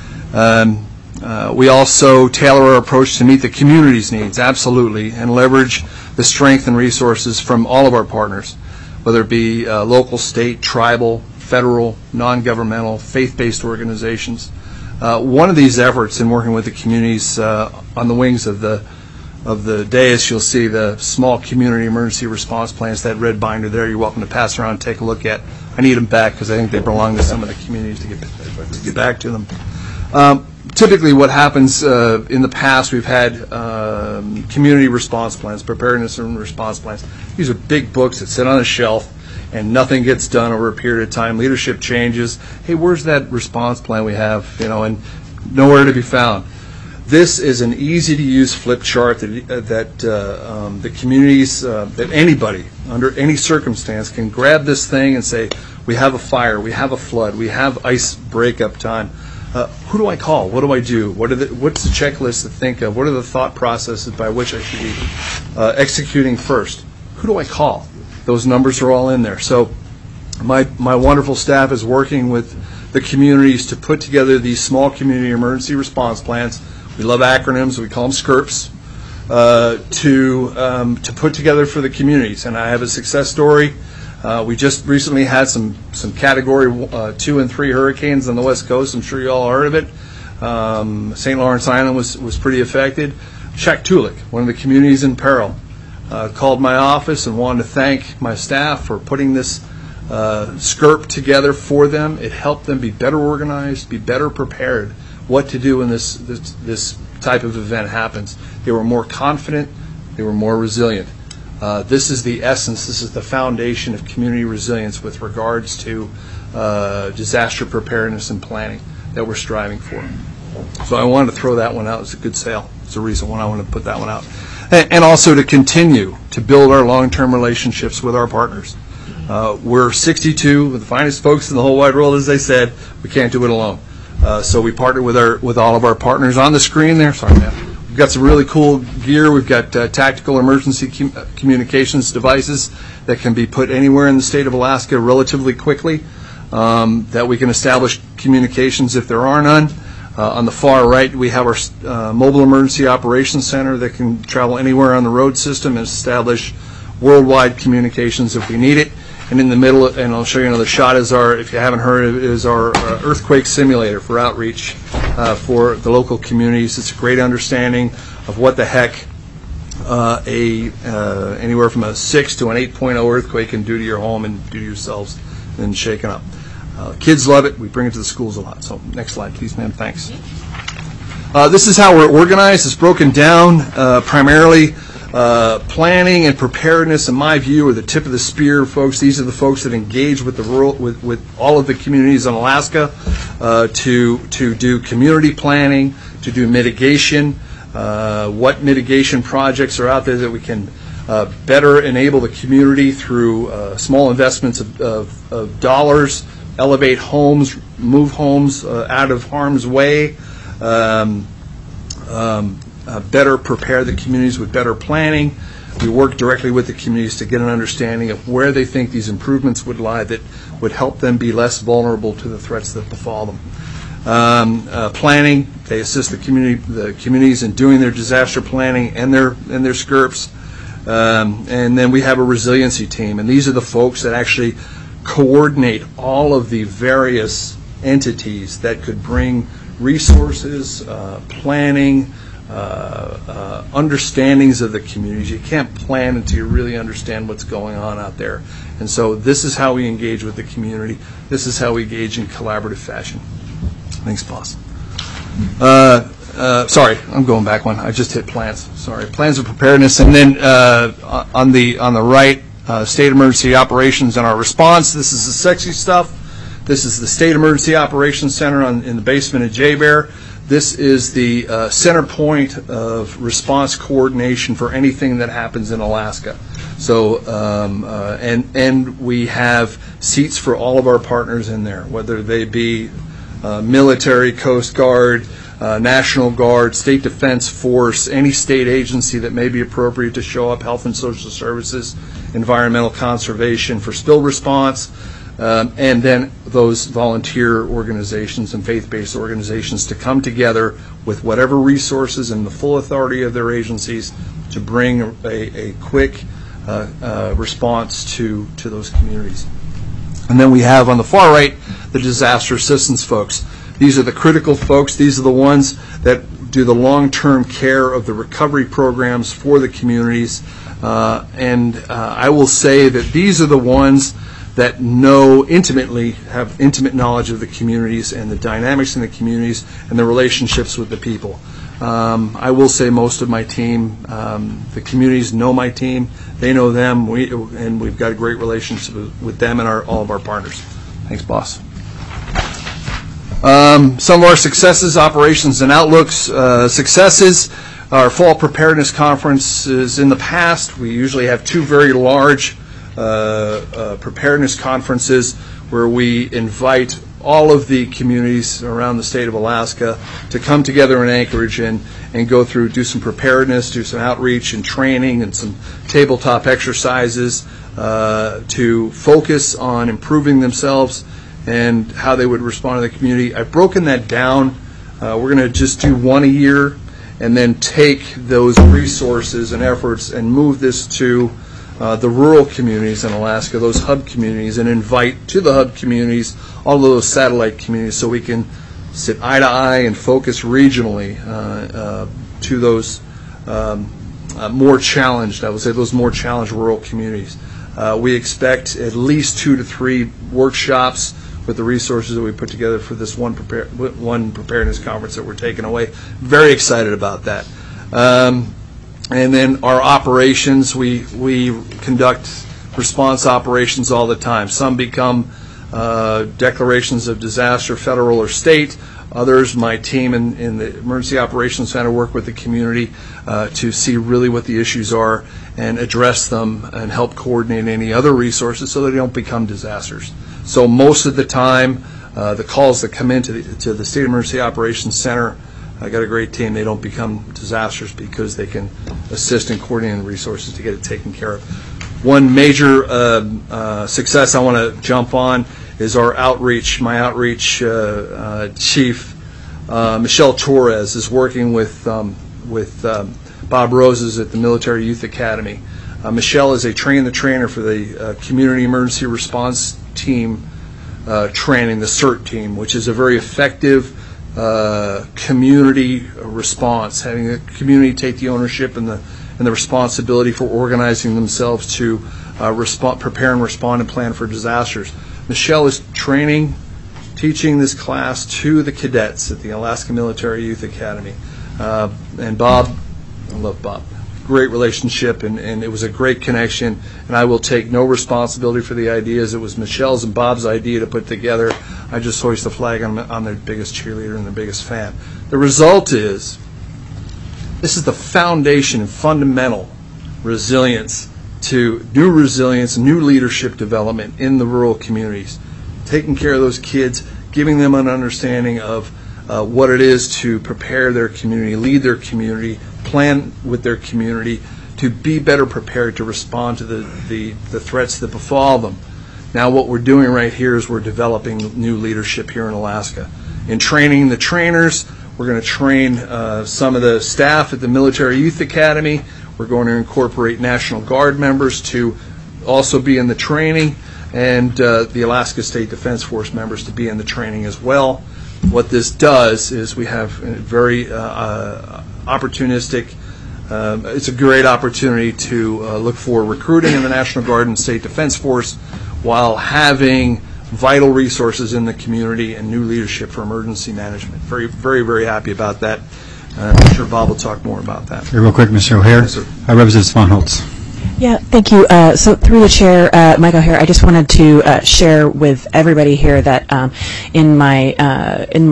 Um, uh, we also tailor our approach to meet the community's needs, absolutely, and leverage the strength and resources from all of our partners, whether it be uh, local, state, tribal, federal, non-governmental, faith-based organizations. Uh, one of these efforts in working with the communities uh, on the wings of the of the dais, you'll see the small community emergency response plans, that red binder there. You're welcome to pass around and take a look at. I need them back because I think they belong to some of the communities to get, to get back to them. Um, typically what happens uh, in the past, we've had um, community response plans, preparedness and response plans. These are big books that sit on a shelf and nothing gets done over a period of time. Leadership changes. Hey, where's that response plan we have? You know, and nowhere to be found. This is an easy-to-use flip chart that, uh, that uh, um, the communities, uh, that anybody under any circumstance can grab this thing and say, we have a fire, we have a flood, we have ice breakup time. Uh, who do I call? What do I do? What are the, what's the checklist to think of? What are the thought processes by which I should be uh, executing first? Who do I call? Those numbers are all in there. So my, my wonderful staff is working with the communities to put together these small community emergency response plans. We love acronyms. We call them S C R Ps, uh, to um, to put together for the communities. And I have a success story. Uh, we just recently had some some Category uh, two and three hurricanes on the West Coast. I'm sure you all heard of it. Um, Saint Lawrence Island was was pretty affected. Shaktoolik, one of the communities in peril, uh, called my office and wanted to thank my staff for putting this uh, S C R P together for them. It helped them be better organized, be better prepared what to do when this, this this type of event happens. They were more confident. They were more resilient. Uh, this is the essence. This is the foundation of community resilience with regards to uh, disaster preparedness and planning that we're striving for. So I wanted to throw that one out. It's a good sale. It's a reason why I want to put that one out. And, and also to continue to build our long-term relationships with our partners. Uh, we're sixty-two, with the finest folks in the whole wide world, as they said. We can't do it alone. Uh, so we partner with our with all of our partners on the screen there. Sorry, man. We've got some really cool gear. We've got uh, tactical emergency com communications devices that can be put anywhere in the state of Alaska relatively quickly, um, that we can establish communications if there are none. Uh, on the far right, we have our uh, mobile emergency operations center that can travel anywhere on the road system and establish worldwide communications if we need it. And in the middle, and I'll show you another shot, is our, if you haven't heard of it, is our uh, earthquake simulator for outreach uh, for the local communities. It's a great understanding of what the heck uh, a uh, anywhere from a six to an eight point oh earthquake can do to your home and do to yourselves and shaken up. Uh, kids love it. We bring it to the schools a lot. So next slide, please, ma'am. Thanks. Uh, this is how we're organized. It's broken down uh, primarily. Uh, planning and preparedness, in my view, are the tip of the spear, folks. These are the folks that engage with the rural, with, with all of the communities in Alaska uh, to to do community planning, to do mitigation. Uh, what mitigation projects are out there that we can uh, better enable the community through uh, small investments of, of, of dollars, elevate homes, move homes uh, out of harm's way. Um, um, Uh, better prepare the communities with better planning. We work directly with the communities to get an understanding of where they think these improvements would lie that would help them be less vulnerable to the threats that befall them. Um, uh, planning, they assist the community, the communities in doing their disaster planning and their and their S C R Ps. Um, and then we have a resiliency team, and these are the folks that actually coordinate all of the various entities that could bring resources, uh, planning, Uh, uh, understandings of the communities. You can't plan until you really understand what's going on out there. And so this is how we engage with the community. This is how we engage in collaborative fashion. Thanks, boss. Uh, uh, sorry, I'm going back one. I just hit plans. Sorry. Plans of preparedness. And then uh, on the on the right, uh, state emergency operations and our response. This is the sexy stuff. This is the State Emergency Operations Center on, in the basement of J-Bear. This is the uh, center point of response coordination for anything that happens in Alaska. So, um, uh, and and we have seats for all of our partners in there, whether they be uh, military, Coast Guard, uh, National Guard, State Defense Force, any state agency that may be appropriate to show up, Health and Social Services, Environmental Conservation for spill response, um, and then those volunteer organizations and faith-based organizations to come together with whatever resources and the full authority of their agencies to bring a, a quick uh, uh, response to, to those communities. And then we have on the far right the disaster assistance folks. These are the critical folks. These are the ones that do the long-term care of the recovery programs for the communities. Uh, and uh, I will say that these are the ones that know intimately, have intimate knowledge of the communities and the dynamics in the communities and the relationships with the people. Um, I will say most of my team, um, the communities know my team, they know them, we, and we've got a great relationship with them and our, all of our partners. Thanks, boss. Um, some of our successes, operations, and outlooks. Uh, successes, our fall preparedness conference is in the past. We usually have two very large uh, uh, preparedness conferences where we invite all of the communities around the state of Alaska to come together in Anchorage and, and go through, do some preparedness, do some outreach and training and some tabletop exercises uh, to focus on improving themselves and how they would respond to the community. I've broken that down. Uh, we're going to just do one a year and then take those resources and efforts and move this to uh, the rural communities in Alaska, those hub communities, and invite to the hub communities all of those satellite communities so we can sit eye to eye and focus regionally uh, uh, to those um, uh, more challenged, I would say those more challenged rural communities. Uh, we expect at least two to three workshops with the resources that we put together for this one prepare, one preparedness conference that we're taking away. Very excited about that. Um, and then our operations, we we conduct response operations all the time. Some become uh, declarations of disaster, federal or state. Others, my team in, in the Emergency Operations Center, work with the community uh, to see really what the issues are and address them and help coordinate any other resources so that they don't become disasters. So most of the time, uh, the calls that come into the, to the State Emergency Operations Center, I got a great team. They don't become disasters because they can assist in coordinating resources to get it taken care of. One major uh, uh, success I want to jump on is our outreach. My outreach uh, uh, chief, uh, Michelle Torres, is working with um, with um, Bob Roses at the Military Youth Academy. Uh, Michelle is a train-the-trainer for the uh, Community Emergency Response Team uh, training, the CERT team, which is a very effective uh, community response, having the community take the ownership and the and the responsibility for organizing themselves to uh, respond, prepare and respond and plan for disasters. Michelle is training, teaching this class to the cadets at the Alaska Military Youth Academy. Uh, and Bob, I love Bob, great relationship, and, and it was a great connection, and I will take no responsibility for the ideas. It was Michelle's and Bob's idea to put together. I just hoist the flag. I'm, I'm their biggest cheerleader and their biggest fan. The result is, this is the foundation and fundamental resilience to new resilience, new leadership development in the rural communities. Taking care of those kids, giving them an understanding of uh, what it is to prepare their community, lead their community, plan with their community, to be better prepared to respond to the, the, the threats that befall them. Now what we're doing right here is we're developing new leadership here in Alaska. In training the trainers, we're going to train uh, some of the staff at the Military Youth Academy. We're going to incorporate National Guard members to also be in the training, and uh, the Alaska State Defense Force members to be in the training as well. What this does is we have a very uh, uh, opportunistic, um, it's a great opportunity to uh, look for recruiting in the National Guard and State Defense Force while having vital resources in the community and new leadership for emergency management. Very, very, very happy about that. Uh, I'm sure Bob will talk more about that. Hey, real quick, Mister O'Hare. Yes, sir. Uh, Representative Swan Holtz. Yeah, thank you. Uh, so through the chair, uh, Mike O'Hare, I just wanted to uh, share with everybody here that um, in my uh, in my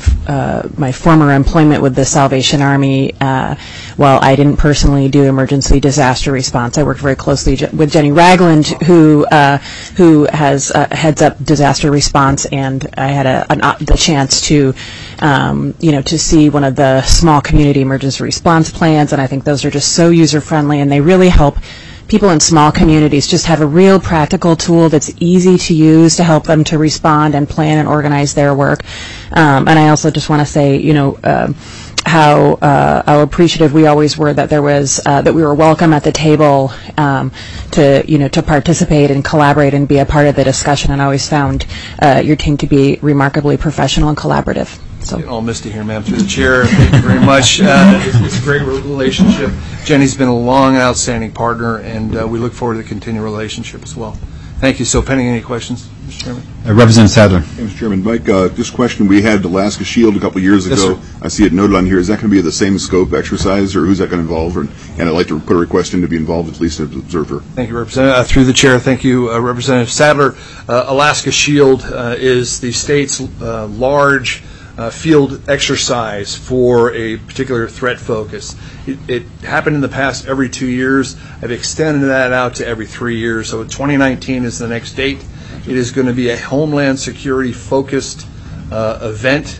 f- uh, my former employment with the Salvation Army, uh, while I didn't personally do emergency disaster response, I worked very closely j- with Jenny Ragland, who uh, who has uh, heads up disaster response, and I had a, an, uh, the chance to, um, you know, to see one of the small community emergency response plans, and I think those are just so user friendly, and they really help people in small communities just have a real practical tool that's easy to use to help them to respond and plan and organize their work. Um, and I also just want to say, you know, uh, how uh, how appreciative we always were that there was uh, that we were welcome at the table um, to you know to participate and collaborate and be a part of the discussion. And I always found uh, your team to be remarkably professional and collaborative. So. All misty here, ma'am. Through the chair, thank you very much. Uh, it's, it's a great relationship. Jenny's been a long and outstanding partner, and uh, we look forward to the continued relationship as well. Thank you. So, pending any questions, Mister Chairman? Uh, Representative Sadler. Hey, Mister Chairman, Mike, uh, this question, we had Alaska Shield a couple of years Yes, ago. sir. I see it noted on here. Is that going to be the same scope exercise, or who's that going to involve? Or, and I'd like to put a request in to be involved at least as an observer. Thank you, Representative. Uh, through the chair, thank you, uh, Representative Sadler. Uh, Alaska Shield uh, is the state's uh, large Uh, field exercise for a particular threat focus. It, it happened in the past every two years. I've extended that out to every three years. So twenty nineteen is the next date. It is going to be a Homeland Security focused uh, event,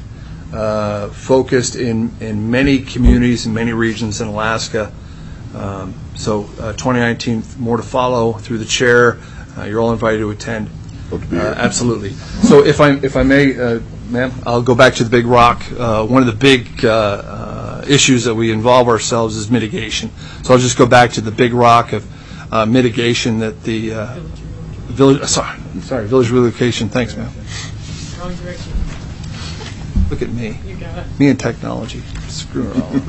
uh, focused in, in many communities in many regions in Alaska. Um, so uh, twenty nineteen, more to follow. Through the chair, uh, you're all invited to attend. Hope to be Uh, here. absolutely. So if I if I may, uh, ma'am, I'll go back to the Big Rock. Uh, one of the big uh, uh, issues that we involve ourselves is mitigation. So I'll just go back to the Big Rock of uh, mitigation that the uh, village. Uh, sorry, sorry, village relocation. Thanks, ma'am. Wrong direction. Look at me. You got it. Me and technology. Screw it all.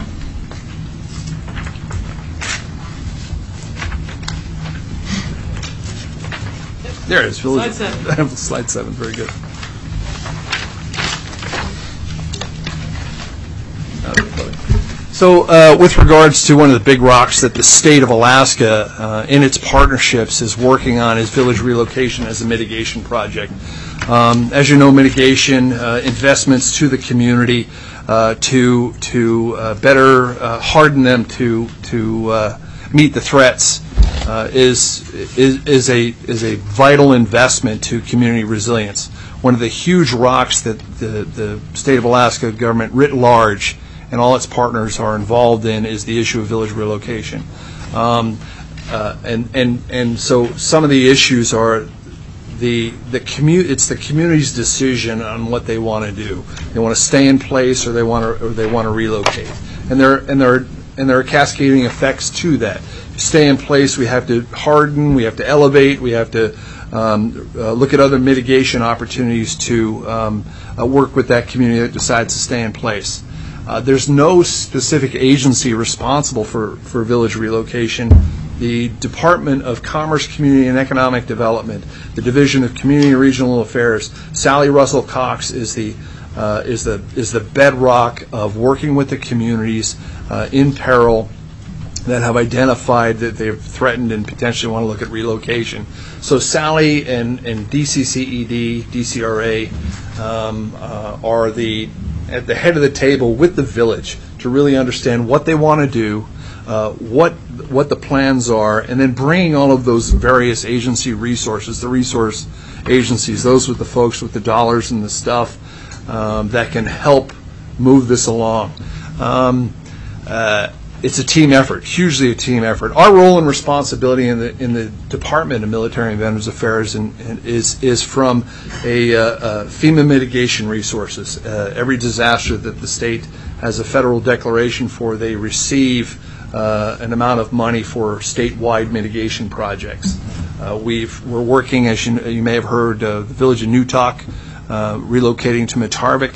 There it is. Village. Slide seven. Slide seven. Very good. So uh, with regards to one of the big rocks that the state of Alaska, uh, in its partnerships, is working on is village relocation as a mitigation project. Um, as you know, mitigation, uh, investments to the community uh, to to uh, better uh, harden them to to uh, meet the threats uh, is is is a is a vital investment to community resilience. One of the huge rocks that the the state of Alaska government writ large and all its partners are involved in is the issue of village relocation. Um, uh, and, and, and so some of the issues are the, the commu- it's the community's decision on what they want to do. They want to stay in place or they want to, or they want to relocate. And there, and, there, and there are cascading effects to that. To stay in place, we have to harden, we have to elevate, we have to um, uh, look at other mitigation opportunities to um, uh, work with that community that decides to stay in place. Uh, there's no specific agency responsible for, for village relocation. The Department of Commerce, Community and Economic Development, the Division of Community and Regional Affairs, Sally Russell Cox is the uh, is the is the bedrock of working with the communities uh, in peril that have identified that they've threatened and potentially want to look at relocation. So Sally and, and D C C E D, D C R A um, uh, are the at the head of the table with the village to really understand what they want to do, uh, what what the plans are, and then bringing all of those various agency resources, the resource agencies, those with the folks with the dollars and the stuff um, that can help move this along. Um, uh, It's a team effort, hugely a team effort. Our role and responsibility in the in the Department of Military and Veterans Affairs and, and is is from a uh, uh, FEMA mitigation resources. Uh, every disaster that the state has a federal declaration for, they receive uh, an amount of money for statewide mitigation projects. Uh, we've we're working, as you, you may have heard, uh, the village of Newtok uh, relocating to Metarvik.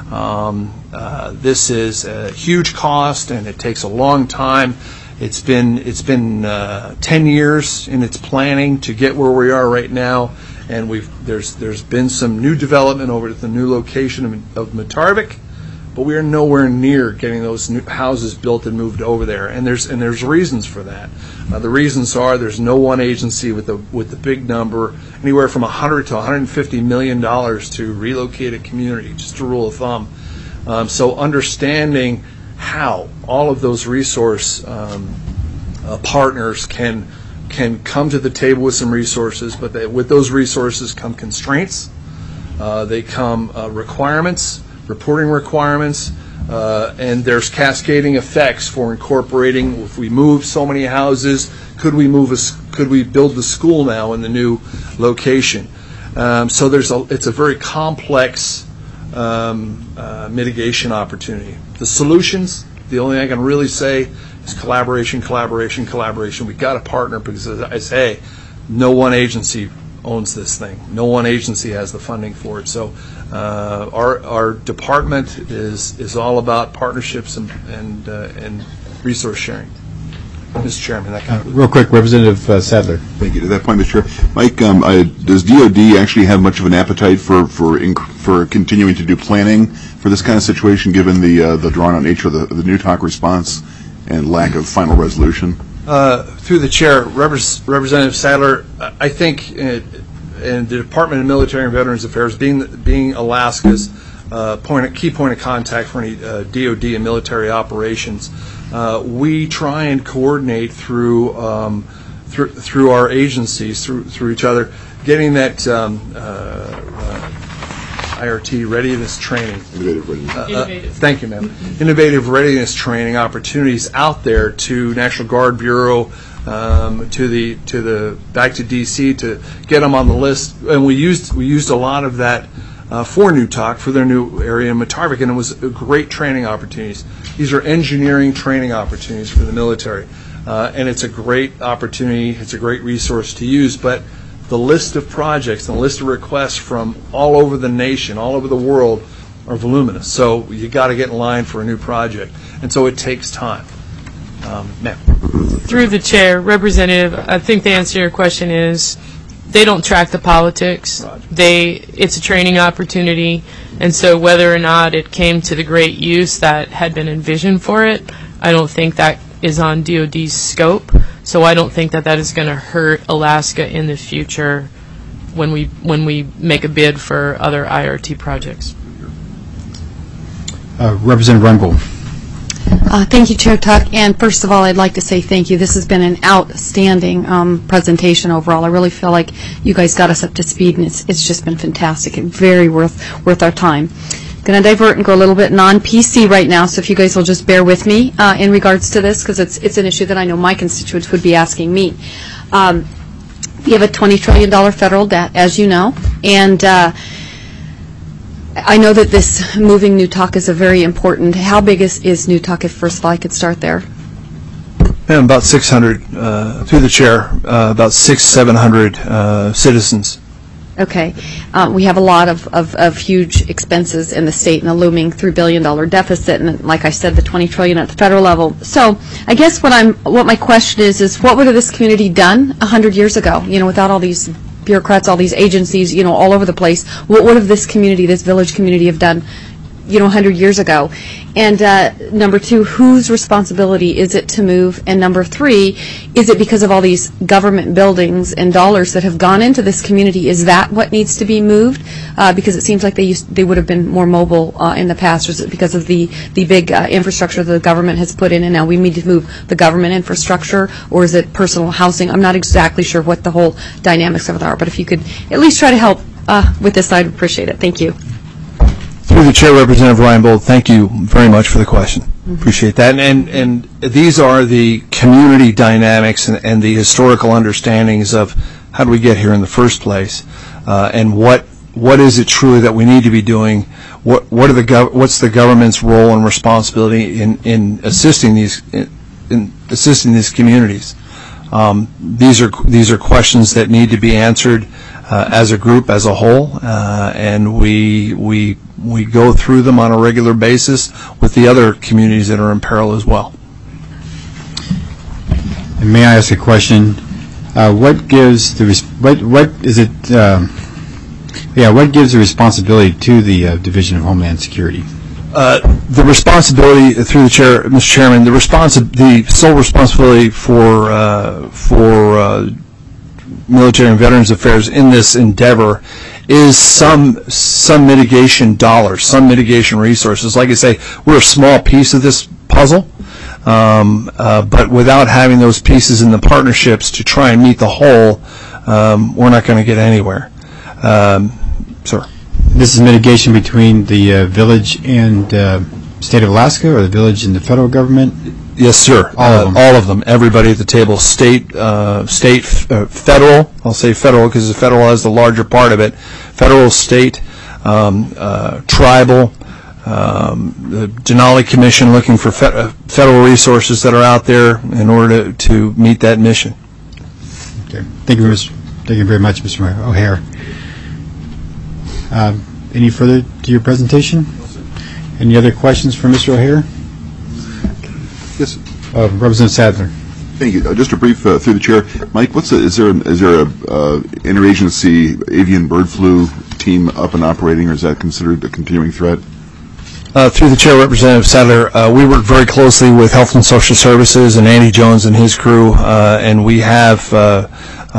Um, uh, this is a huge cost, and it takes a long time. It's been it's been uh, ten years in its planning to get where we are right now, and we've there's there's been some new development over at the new location of, of Metarvik, but we are nowhere near getting those new houses built and moved over there. And there's and there's reasons for that. Uh, the reasons are there's no one agency with the with the big number, anywhere from one hundred to one hundred fifty million dollars to relocate a community, just a rule of thumb. Um, so understanding how all of those resource um, uh, partners can can come to the table with some resources, but they, with those resources come constraints. Uh, they come uh, requirements, reporting requirements, uh, and there's cascading effects for incorporating. If we move so many houses, could we move a, could we build the school now in the new location? Um, so there's a, it's a very complex um, uh, mitigation opportunity. The solutions, the only thing I can really say is collaboration, collaboration, collaboration. We've got to partner because, as I say, no one agency owns this thing. No one agency has the funding for it. So uh, our our department is is all about partnerships and and, uh, and resource sharing. Mister Chairman, that kind uh, real quick, Representative uh, Sadler. Thank you. To that point, Mister Chair, Mike, um, I, does D O D actually have much of an appetite for for inc for continuing to do planning for this kind of situation, given the uh, the drawn out nature of the, the New Talk response and lack of final resolution? Uh, through the chair, Repres Representative Sadler, I think in, in the Department of Military and Veterans Affairs, being being Alaska's uh, point of, key point of contact for any uh, D O D and military operations, uh, we try and coordinate through um, through through our agencies, through through each other, getting that um, uh, uh, I R T readiness training. Innovative readiness. Uh, uh, thank you, ma'am. Innovative readiness training opportunities out there to National Guard Bureau, um, to the to the back to D C to get them on the list. And we used we used a lot of that uh, for New Talk for their new area in Mattarvik, and it was great training opportunities. These are engineering training opportunities for the military, uh, and it's a great opportunity. It's a great resource to use, but the list of projects and the list of requests from all over the nation, all over the world, are voluminous. So you got to get in line for a new project, and so it takes time. Um, ma'am. Through the chair, Representative, I think the answer to your question is they don't track the politics. They, it's a training opportunity, and so whether or not it came to the great use that had been envisioned for it, I don't think that is on D O D's scope. So I don't think that that is going to hurt Alaska in the future when we when we make a bid for other I R T projects. Uh, Representative Rundle. Uh, thank you, Chair Tuck. And first of all, I'd like to say thank you. This has been an outstanding um, presentation overall. I really feel like you guys got us up to speed, and it's, it's just been fantastic and very worth worth our time. Going to divert and go a little bit non-P C right now, so if you guys will just bear with me uh, in regards to this, because it's, it's an issue that I know my constituents would be asking me. Um, we have a twenty trillion dollar federal debt, as you know, and uh, I know that this moving New Talk is a very important. How big is, is New Talk, if first of all I could start there? And about six hundred, uh, through the chair, uh, about six, seven hundred uh, citizens. Okay. Um, we have a lot of, of, of huge expenses in the state and a looming three billion dollar deficit, and like I said, the twenty trillion dollars at the federal level. So I guess what I'm, what my question is, is what would have this community done one hundred years ago, you know, without all these bureaucrats, all these agencies, you know, all over the place? What would have this community, this village community have done, you know, one hundred years ago? And uh, number two, whose responsibility is it to move? And number three, is it because of all these government buildings and dollars that have gone into this community? Is that what needs to be moved? Uh, because it seems like they used, they would have been more mobile uh, in the past. Or is it because of the, the big uh, infrastructure that the government has put in, and now we need to move the government infrastructure? Or is it personal housing? I'm not exactly sure what the whole dynamics of it are, but if you could at least try to help uh, with this, I'd appreciate it. Thank you. Through the chair, Representative Reinbold, thank you very much for the question. Mm-hmm. Appreciate that. And, and and these are the community dynamics and, and the historical understandings of how do we get here in the first place, uh, and what what is it truly that we need to be doing? What what are the gov what's the government's role and responsibility in in assisting these in, in assisting these communities? Um, these are these are questions that need to be answered uh, as a group, as a whole, uh, and we we we go through them on a regular basis with the other communities that are in peril as well. And may I ask a question? Uh, what gives the res what what is it? Um, yeah, what gives the responsibility to the uh, Division of Homeland Security? Uh, the responsibility, through the chair, Mister Chairman, the responsi- the sole responsibility for uh, for uh, Military and Veterans Affairs in this endeavor is some some mitigation dollars, some mitigation resources. Like I say, we're a small piece of this puzzle, um, uh, but without having those pieces in the partnerships to try and meet the whole, um, we're not going to get anywhere. Um, sir. This is mitigation between the uh, village and uh, state of Alaska, or the village and the federal government? Yes, sir. All of them. Uh, all of them. Everybody at the table. State, uh, state, f- uh, federal. I'll say federal because the federal has the larger part of it. Federal, state, um, uh, tribal. Um, the Denali Commission looking for fe- uh, federal resources that are out there in order to, to meet that mission. Okay. Thank you, Mister Thank you very much, Mister O'Hare. Um, any further to your presentation? Any other questions for Mister O'Hare? Yes. Uh, Representative Sadler. Thank you. Uh, just a brief, uh, through the chair, Mike. What's the, is there a, is there a uh, interagency avian bird flu team up and operating, or is that considered a continuing threat? Uh, through the chair, Representative Sadler, uh, we work very closely with Health and Social Services and Andy Jones and his crew, uh, and we have uh,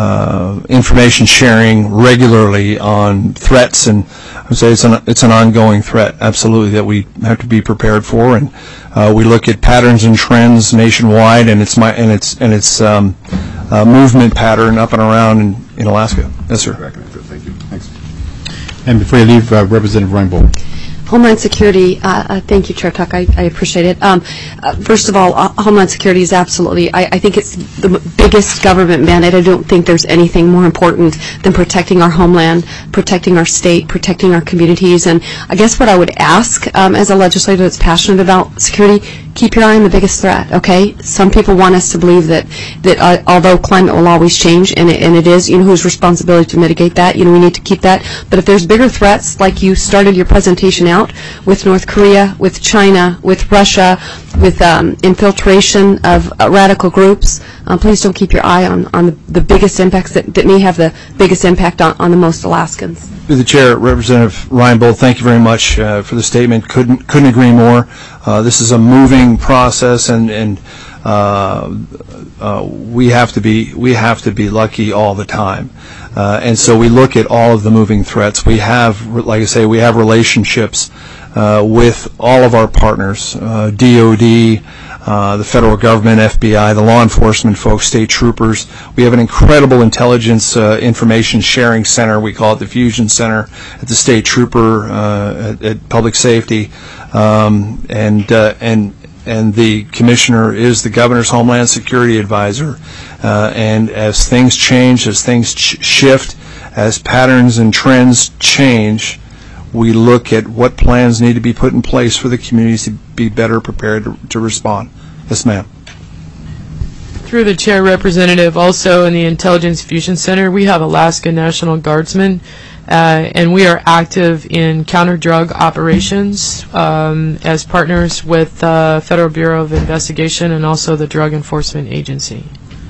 uh, information sharing regularly on threats, and I would say it's an it's an ongoing threat, absolutely, that we have to be prepared for. And uh, we look at patterns and trends nationwide, and it's my and it's and it's um, uh, movement pattern up and around in, in Alaska. Yes, sir. Thank you. Thanks. And before you leave, uh, Representative Reinbold. Homeland Security, uh, uh, thank you, Chair Tuck. I, I appreciate it. Um, uh, first of all, uh, Homeland Security is absolutely, I, I think it's the m- biggest government mandate. I don't think there's anything more important than protecting our homeland, protecting our state, protecting our communities. And I guess what I would ask um, as a legislator that's passionate about security, keep your eye on the biggest threat, okay? Some people want us to believe that, that uh, although climate will always change, and it, and it is, you know, whose responsibility to mitigate that, you know, we need to keep that. But if there's bigger threats, like you started your presentation out, with North Korea, with China, with Russia, with um, infiltration of uh, radical groups, uh, please don't keep your eye on, on the, the biggest impacts that, that may have the biggest impact on, on the most Alaskans. Through the chair, Representative Reinbold, thank you very much uh, for the statement. Couldn't couldn't agree more. Uh, this is a moving process, and and uh, uh, we have to be we have to be lucky all the time. Uh, and so we look at all of the moving threats. We have, like I say, we have relationships uh, with all of our partners, uh, D O D, uh, the federal government, F B I, the law enforcement folks, state troopers. We have an incredible intelligence uh, information sharing center. We call it the Fusion Center at the state trooper uh, at, at Public Safety, um, and uh, and. And the commissioner is the governor's Homeland Security advisor. Uh, and as things change, as things ch- shift, as patterns and trends change, we look at what plans need to be put in place for the communities to be better prepared to, to respond. Yes, ma'am. Through the chair, Representative, also in the Intelligence Fusion Center, we have Alaska National Guardsmen, uh, and we are active in counter-drug operations um, as partners with uh, Federal Bureau of Investigation and also the Drug Enforcement Agency.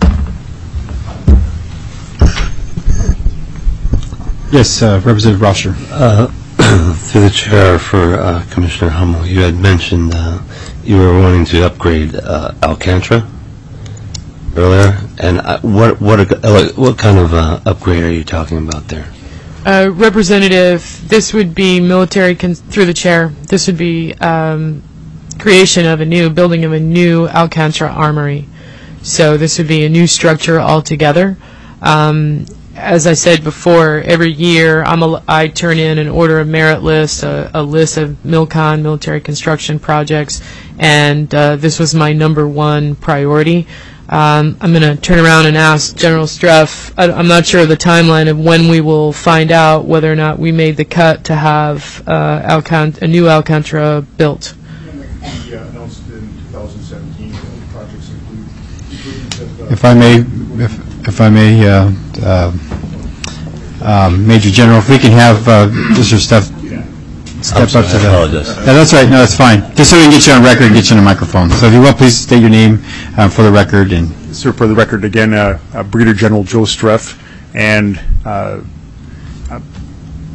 Yes, uh, Representative Rosher. Uh, through the chair, for uh, Commissioner Hummel, you had mentioned uh, you were wanting to upgrade uh, Alcantara earlier, and uh, what what uh, what kind of uh, upgrade are you talking about there? Uh, Representative, this would be military, con- through the chair, this would be um, creation of a new, building of a new Alcantara Armory. So this would be a new structure altogether. Um, as I said before, every year I'm a, I turn in an order of merit list, a, a list of MILCON, military construction projects, and uh, this was my number one priority. Um, I'm going to turn around and ask General Streff. I, I'm not sure of the timeline of when we will find out whether or not we made the cut to have uh, Alcant- a new Alcantara built. We uh, announced in two thousand seventeen that the projects include improvements of, uh, If I may, if, if I may, uh, uh, um, Major General, if we can have uh, Mister Streff step sorry, up to I the. apologize. Yeah, that's right. No, that's fine. Just so we can get you on record and get you on the microphone. So if you will, please state your name uh, for the record. And Sir, for the record, again, uh, uh, Brigadier General Joe Streff, and uh, uh,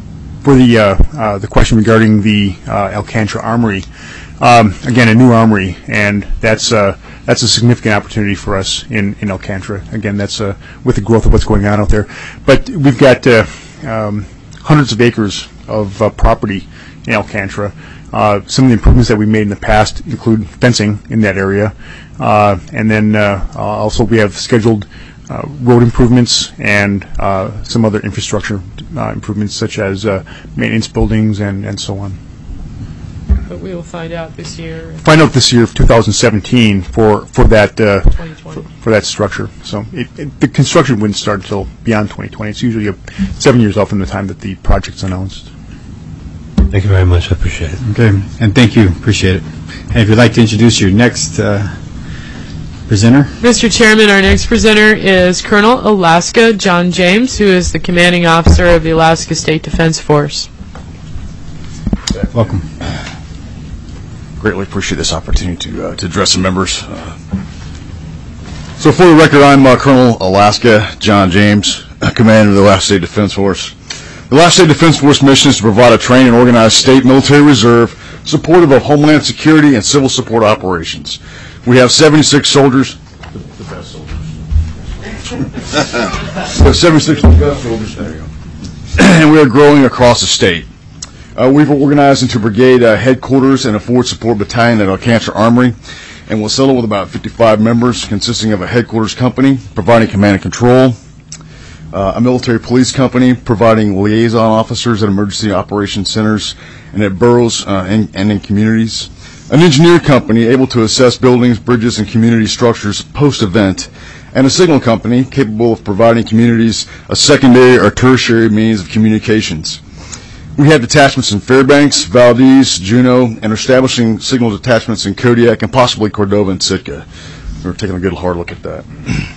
for the uh, uh, the question regarding the uh, Alcantara Armory. Um, again, a new armory, and that's uh, that's a significant opportunity for us in, in Alcantara. Again, that's uh, with the growth of what's going on out there. But we've got uh, um, hundreds of acres of uh, property in Alcantara. Uh, some of the improvements that we made in the past include fencing in that area, uh, and then uh, also we have scheduled uh, road improvements and uh, some other infrastructure uh, improvements, such as uh, maintenance buildings and, and so on. But we will find out this year. Find out this year, two thousand seventeen, for for that uh, twenty twenty. For, for that structure. So it, it, the construction wouldn't start until beyond twenty twenty. It's usually a, seven years out from the time that the project's announced. Thank you very much. I appreciate it. Okay, and thank you. Appreciate it. And if you'd like to introduce your next uh, presenter. Mister Chairman, our next presenter is Colonel Alaska John James, who is the commanding officer of the Alaska State Defense Force. Welcome. Greatly appreciate this opportunity to uh, to address the members. Uh, so, for the record, I'm uh, Colonel Alaska John James, uh, commander of the Alaska State Defense Force. The Alaska State Defense Force mission is to provide a trained and organized state military reserve supportive of homeland security and civil support operations. We have seventy-six soldiers. The, the best soldiers. We have seventy-six best soldiers. There you go. And we are growing across the state. Uh, we've organized into brigade uh, headquarters and a forward support battalion at Alcantara Armory, and we'll settle with about fifty-five members, consisting of a headquarters company providing command and control, uh, a military police company providing liaison officers at emergency operations centers and at boroughs uh, and, and in communities, an engineer company able to assess buildings, bridges, and community structures post-event, and a signal company capable of providing communities a secondary or tertiary means of communications. We have detachments in Fairbanks, Valdez, Juneau, and are establishing signal detachments in Kodiak and possibly Cordova and Sitka. We're taking a good hard look at that.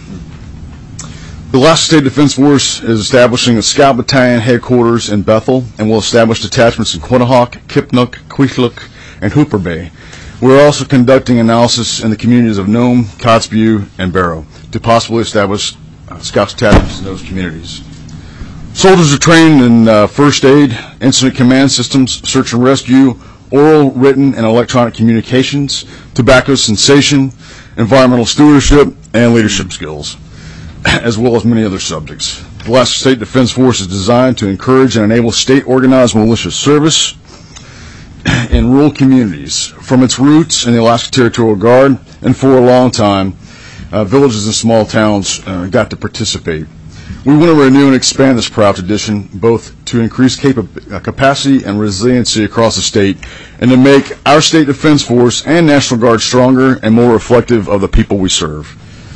The Alaska State Defense Force is establishing a Scout Battalion headquarters in Bethel and will establish detachments in Quinnahock, Kipnuk, Queesluk, and Hooper Bay. We're also conducting analysis in the communities of Nome, Kotzebue, and Barrow to possibly establish uh, Scout detachments in those communities. Soldiers are trained in uh, first aid, incident command systems, search and rescue, oral, written, and electronic communications, tobacco cessation, environmental stewardship, and leadership skills, as well as many other subjects. The Alaska State Defense Force is designed to encourage and enable state-organized militia service in rural communities. From its roots in the Alaska Territorial Guard, and for a long time, uh, villages and small towns uh, got to participate. We want to renew and expand this proud tradition, both to increase capa- uh, capacity and resiliency across the state, and to make our State Defense Force and National Guard stronger and more reflective of the people we serve.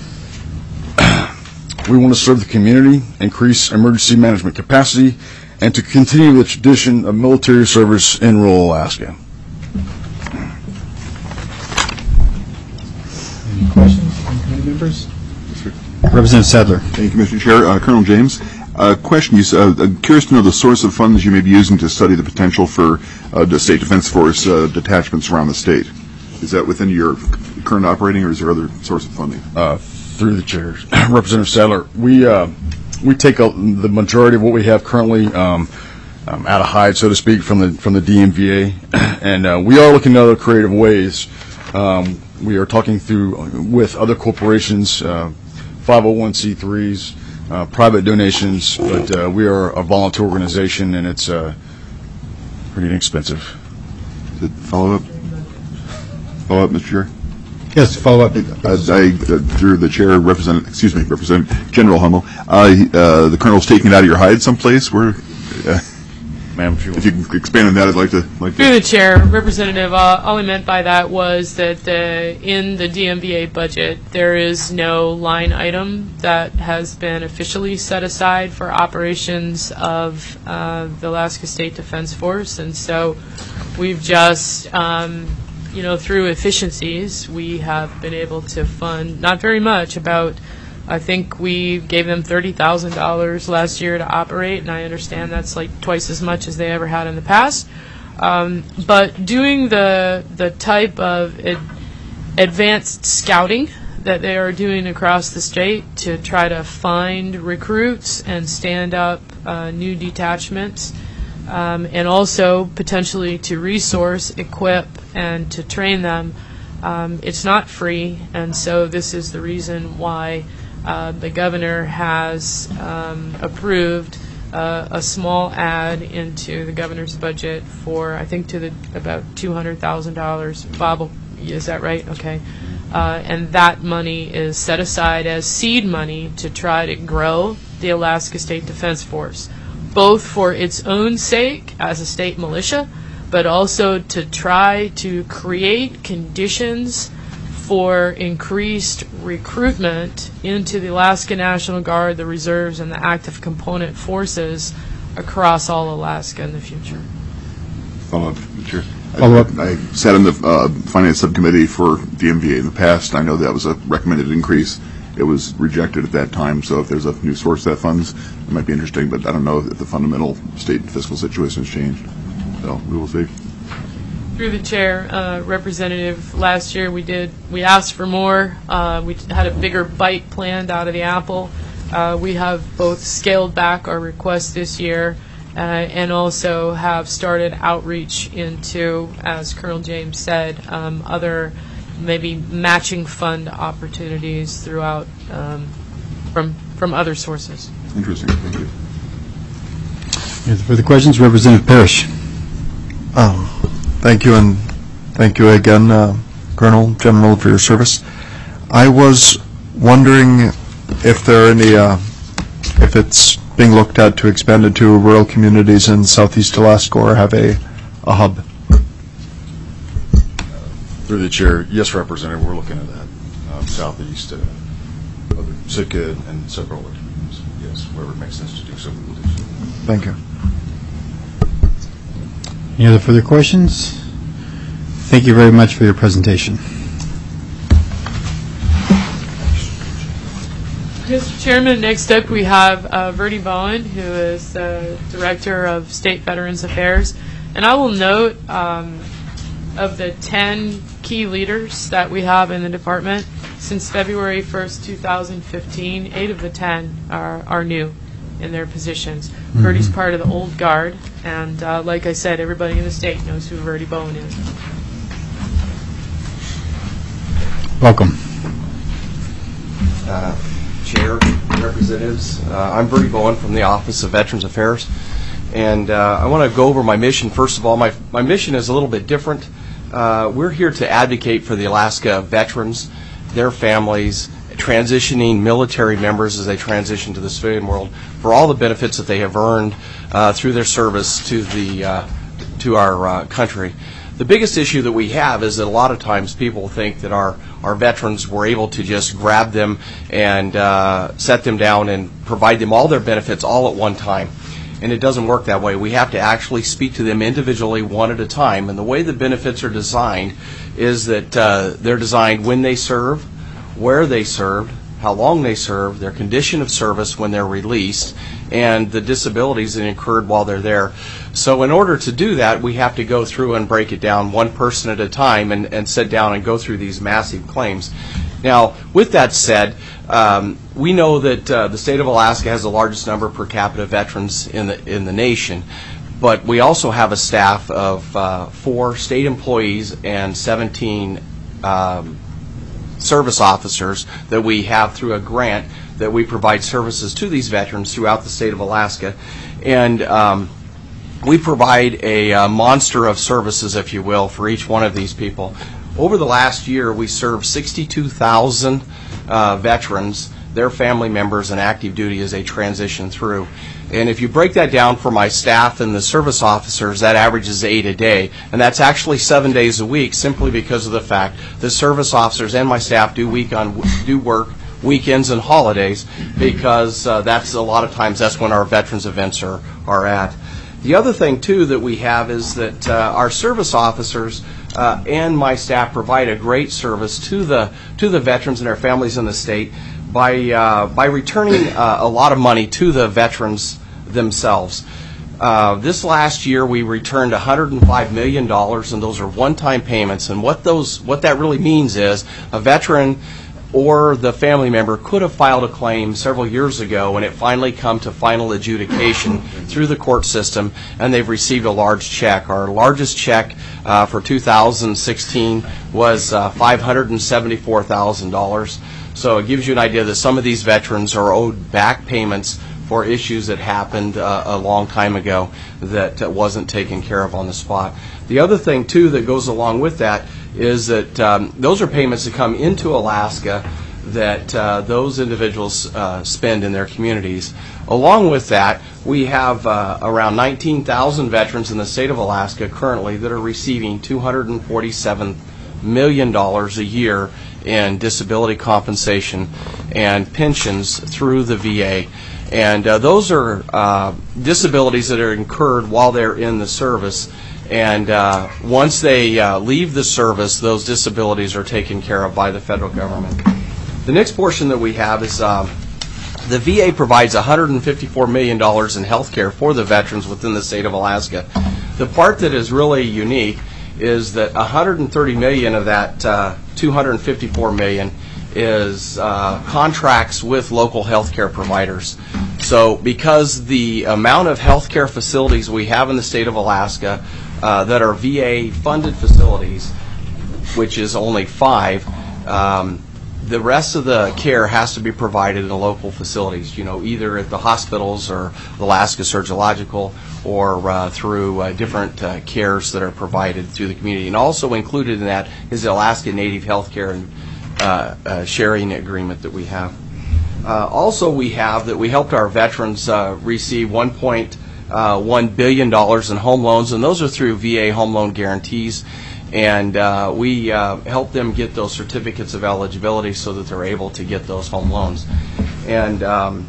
We want to serve the community, increase emergency management capacity, and to continue the tradition of military service in rural Alaska. Any questions from committee members? Representative Sadler. Thank you, Mister Chair. Uh, Colonel James, uh, question. You, uh, I'm curious to know the source of funds you may be using to study the potential for uh, the State Defense Force uh, detachments around the state. Is that within your current operating, or is there other source of funding? Uh, through the chair, Representative Sadler, we uh, we take a, the majority of what we have currently um, um, out of hide, so to speak, from the from the D M V A, and uh, we are looking at other creative ways. Um, we are talking through with other corporations. Uh, five oh one c threes, uh, private donations, but uh, we are a volunteer organization, and it's uh, pretty inexpensive. Is it follow up? Follow up, Mister Chair? Yes, follow up. I, I uh, through the chair, represent, excuse me, Representative General Hummel, uh, uh, the Colonel's taking it out of your hide someplace where, uh, Ma'am, if you, if you can expand on that, I'd like to. Like Through to. the chair, Representative, uh, all I meant by that was that uh, in the D M V A budget, there is no line item that has been officially set aside for operations of uh, the Alaska State Defense Force, and so we've just, um, you know, through efficiencies, we have been able to fund, not very much, about I think we gave them thirty thousand dollars last year to operate, and I understand that's like twice as much as they ever had in the past. Um, but doing the the type of ad- advanced scouting that they are doing across the state to try to find recruits and stand up uh, new detachments um, and also potentially to resource, equip, and to train them. Um, it's not free, and so this is the reason why uh, the governor has um, approved uh, a small add into the governor's budget for, I think, to the about two hundred thousand dollars. Bob, is that right? Okay. Uh, and that money is set aside as seed money to try to grow the Alaska State Defense Force, both for its own sake as a state militia, but also to try to create conditions for increased recruitment into the Alaska National Guard, the reserves, and the active component forces across all Alaska in the future. Follow-up, Chair. Follow-up. I, I sat on the uh, Finance Subcommittee for the M V A in the past. I know that was a recommended increase. It was rejected at that time, so if there's a new source of that funds, it might be interesting, but I don't know if the fundamental state fiscal situation has changed. So we will see. Through the chair, uh, Representative, last year we did, we asked for more. Uh, we had a bigger bite planned out of the apple. Uh, we have both scaled back our request this year uh, and also have started outreach into, as Colonel James said, um, other maybe matching fund opportunities throughout um, from from other sources. Interesting. Thank you. Any further questions? Representative Parrish. Um, Thank you, and thank you again, uh, Colonel General, for your service. I was wondering if there are any, uh, if it's being looked at to expand it to rural communities in southeast Alaska or have a, a hub. Through the chair, yes, Representative, we're looking at that. Um, southeast, uh, other Sitka, and several other communities. Yes, wherever it makes sense to do so, we will do so. Thank you. Any other further questions? Thank you very much for your presentation. Mister Chairman, next up we have uh, Verdi Bowen, who is the Director of State Veterans Affairs. And I will note um, of the ten key leaders that we have in the department, since February first, two thousand fifteen, eight of the ten are, are new in their positions. Mm-hmm. Verdi's part of the old guard, and uh, like I said, everybody in the state knows who Verdi Bowen is. Welcome. Uh, Chair, Representatives, uh, I'm Verdi Bowen from the Office of Veterans Affairs, and uh, I want to go over my mission. First of all, my, my mission is a little bit different. Uh, we're here to advocate for the Alaska veterans, their families, transitioning military members as they transition to the civilian world, for all the benefits that they have earned uh, through their service to the uh, to our uh, country. The biggest issue that we have is that a lot of times people think that our, our veterans were able to just grab them and uh, set them down and provide them all their benefits all at one time. And it doesn't work that way. We have to actually speak to them individually, one at a time. And the way the benefits are designed is that uh, they're designed when they serve, where they served, how long they served, their condition of service when they're released, and the disabilities that incurred while they're there. So in order to do that, we have to go through and break it down one person at a time and, and sit down and go through these massive claims. Now, with that said, um, we know that uh, the state of Alaska has the largest number of per capita veterans in the, in the nation, but we also have a staff of uh, four state employees and seventeen um, service officers that we have through a grant that we provide services to these veterans throughout the state of Alaska. And um, we provide a uh, monster of services, if you will, for each one of these people. Over the last year, we served sixty-two thousand uh, veterans, their family members, and active duty as they transition through. And if you break that down for my staff and the service officers, that averages eight a day. And that's actually seven days a week, simply because of the fact that service officers and my staff do week on do work weekends and holidays, because uh, that's a lot of times that's when our veterans events are, are at. The other thing, too, that we have is that uh, our service officers uh, and my staff provide a great service to the to the veterans and their families in the state by uh, by returning uh, a lot of money to the veterans themselves. Uh, this last year, we returned one hundred five million dollars, and those are one-time payments. And what those what that really means is a veteran or the family member could have filed a claim several years ago and it finally come to final adjudication through the court system and they've received a large check. Our largest check uh, for two thousand sixteen was uh, five hundred seventy-four thousand dollars. So it gives you an idea that some of these veterans are owed back payments for issues that happened uh, a long time ago that uh, wasn't taken care of on the spot. The other thing, too, that goes along with that is that um, those are payments that come into Alaska that uh, those individuals uh, spend in their communities. Along with that, we have uh, around nineteen thousand veterans in the state of Alaska currently that are receiving two hundred forty-seven million dollars a year in disability compensation and pensions through the V A. And uh, those are uh, disabilities that are incurred while they're in the service. And uh, once they uh, leave the service, those disabilities are taken care of by the federal government. The next portion that we have is um, the V A provides one hundred fifty-four million dollars in health care for the veterans within the state of Alaska. The part that is really unique is that one hundred thirty million dollars of that uh, two hundred fifty-four million dollars is uh, contracts with local health care providers. So because the amount of health care facilities we have in the state of Alaska uh, that are V A-funded facilities, which is only five, um, the rest of the care has to be provided in the local facilities, you know, either at the hospitals or Alaska Surgical or uh, through uh, different uh, cares that are provided through the community. And also included in that is the Alaska Native Health Care and uh, uh, sharing agreement that we have. Uh, also we have that we helped our veterans uh, receive one point one billion dollars in home loans, and those are through V A home loan guarantees. And uh, we uh, help them get those certificates of eligibility so that they're able to get those home loans. And um,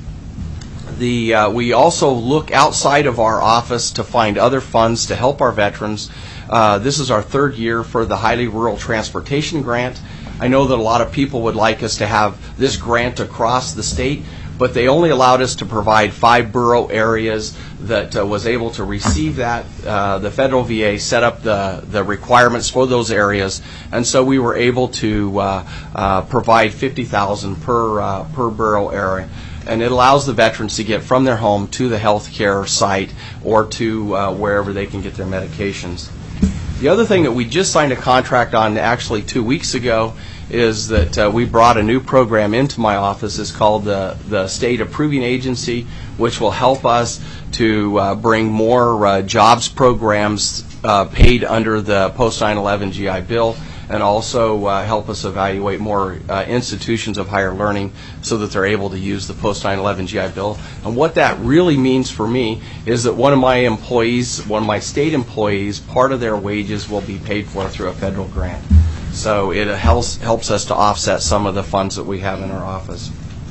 the uh, we also look outside of our office to find other funds to help our veterans. Uh, this is our third year for the Highly Rural Transportation Grant. I know that a lot of people would like us to have this grant across the state, but they only allowed us to provide five borough areas that uh, was able to receive that. Uh, the federal V A set up the, the requirements for those areas, and so we were able to uh, uh, provide fifty thousand dollars per, uh, per borough area. And it allows the veterans to get from their home to the health care site or to uh, wherever they can get their medications. The other thing that we just signed a contract on actually two weeks ago is that uh, we brought a new program into my office. It's called the, the State Approving Agency, which will help us to uh, bring more uh, jobs programs uh, paid under the post nine eleven G I Bill, and also uh, help us evaluate more uh, institutions of higher learning so that they're able to use the post nine eleven G I Bill. And what that really means for me is that one of my employees, one of my state employees, part of their wages will be paid for through a federal grant. So it helps, helps us to offset some of the funds that we have in our office.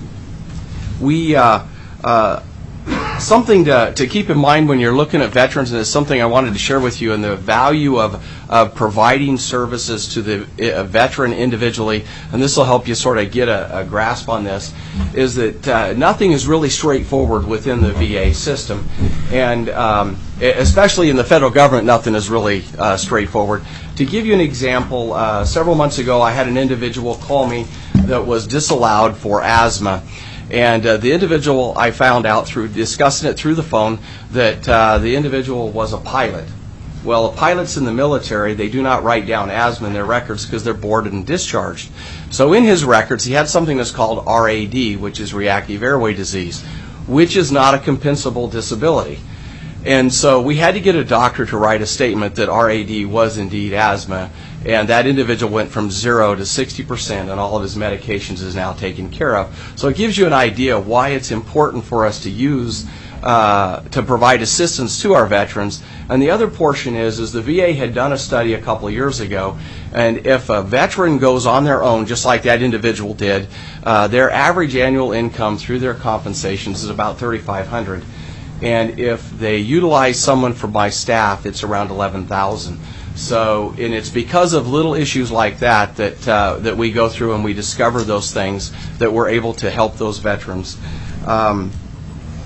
We, uh, uh, something to, to keep in mind when you're looking at veterans, and it's something I wanted to share with you, and the value of, of providing services to the uh, veteran individually, and this will help you sort of get a, a grasp on this, is that uh, nothing is really straightforward within the V A system, and um, especially in the federal government, nothing is really uh, straightforward. To give you an example, uh, several months ago I had an individual call me that was disallowed for asthma. And uh, the individual, I found out through discussing it through the phone, that uh, the individual was a pilot. Well, pilots in the military, they do not write down asthma in their records because they're boarded and discharged. So in his records, he had something that's called R A D, which is reactive airway disease, which is not a compensable disability. And so we had to get a doctor to write a statement that R A D was indeed asthma, and that individual went from zero to sixty percent, and all of his medications is now taken care of. So it gives you an idea why it's important for us to use, uh, to provide assistance to our veterans. And the other portion is, is the V A had done a study a couple of years ago, and if a veteran goes on their own, just like that individual did, uh, their average annual income through their compensations is about thirty-five hundred dollars. And if they utilize someone from my staff, it's around eleven thousand dollars. So, and it's because of little issues like that that uh, that we go through and we discover those things that we're able to help those veterans. Um,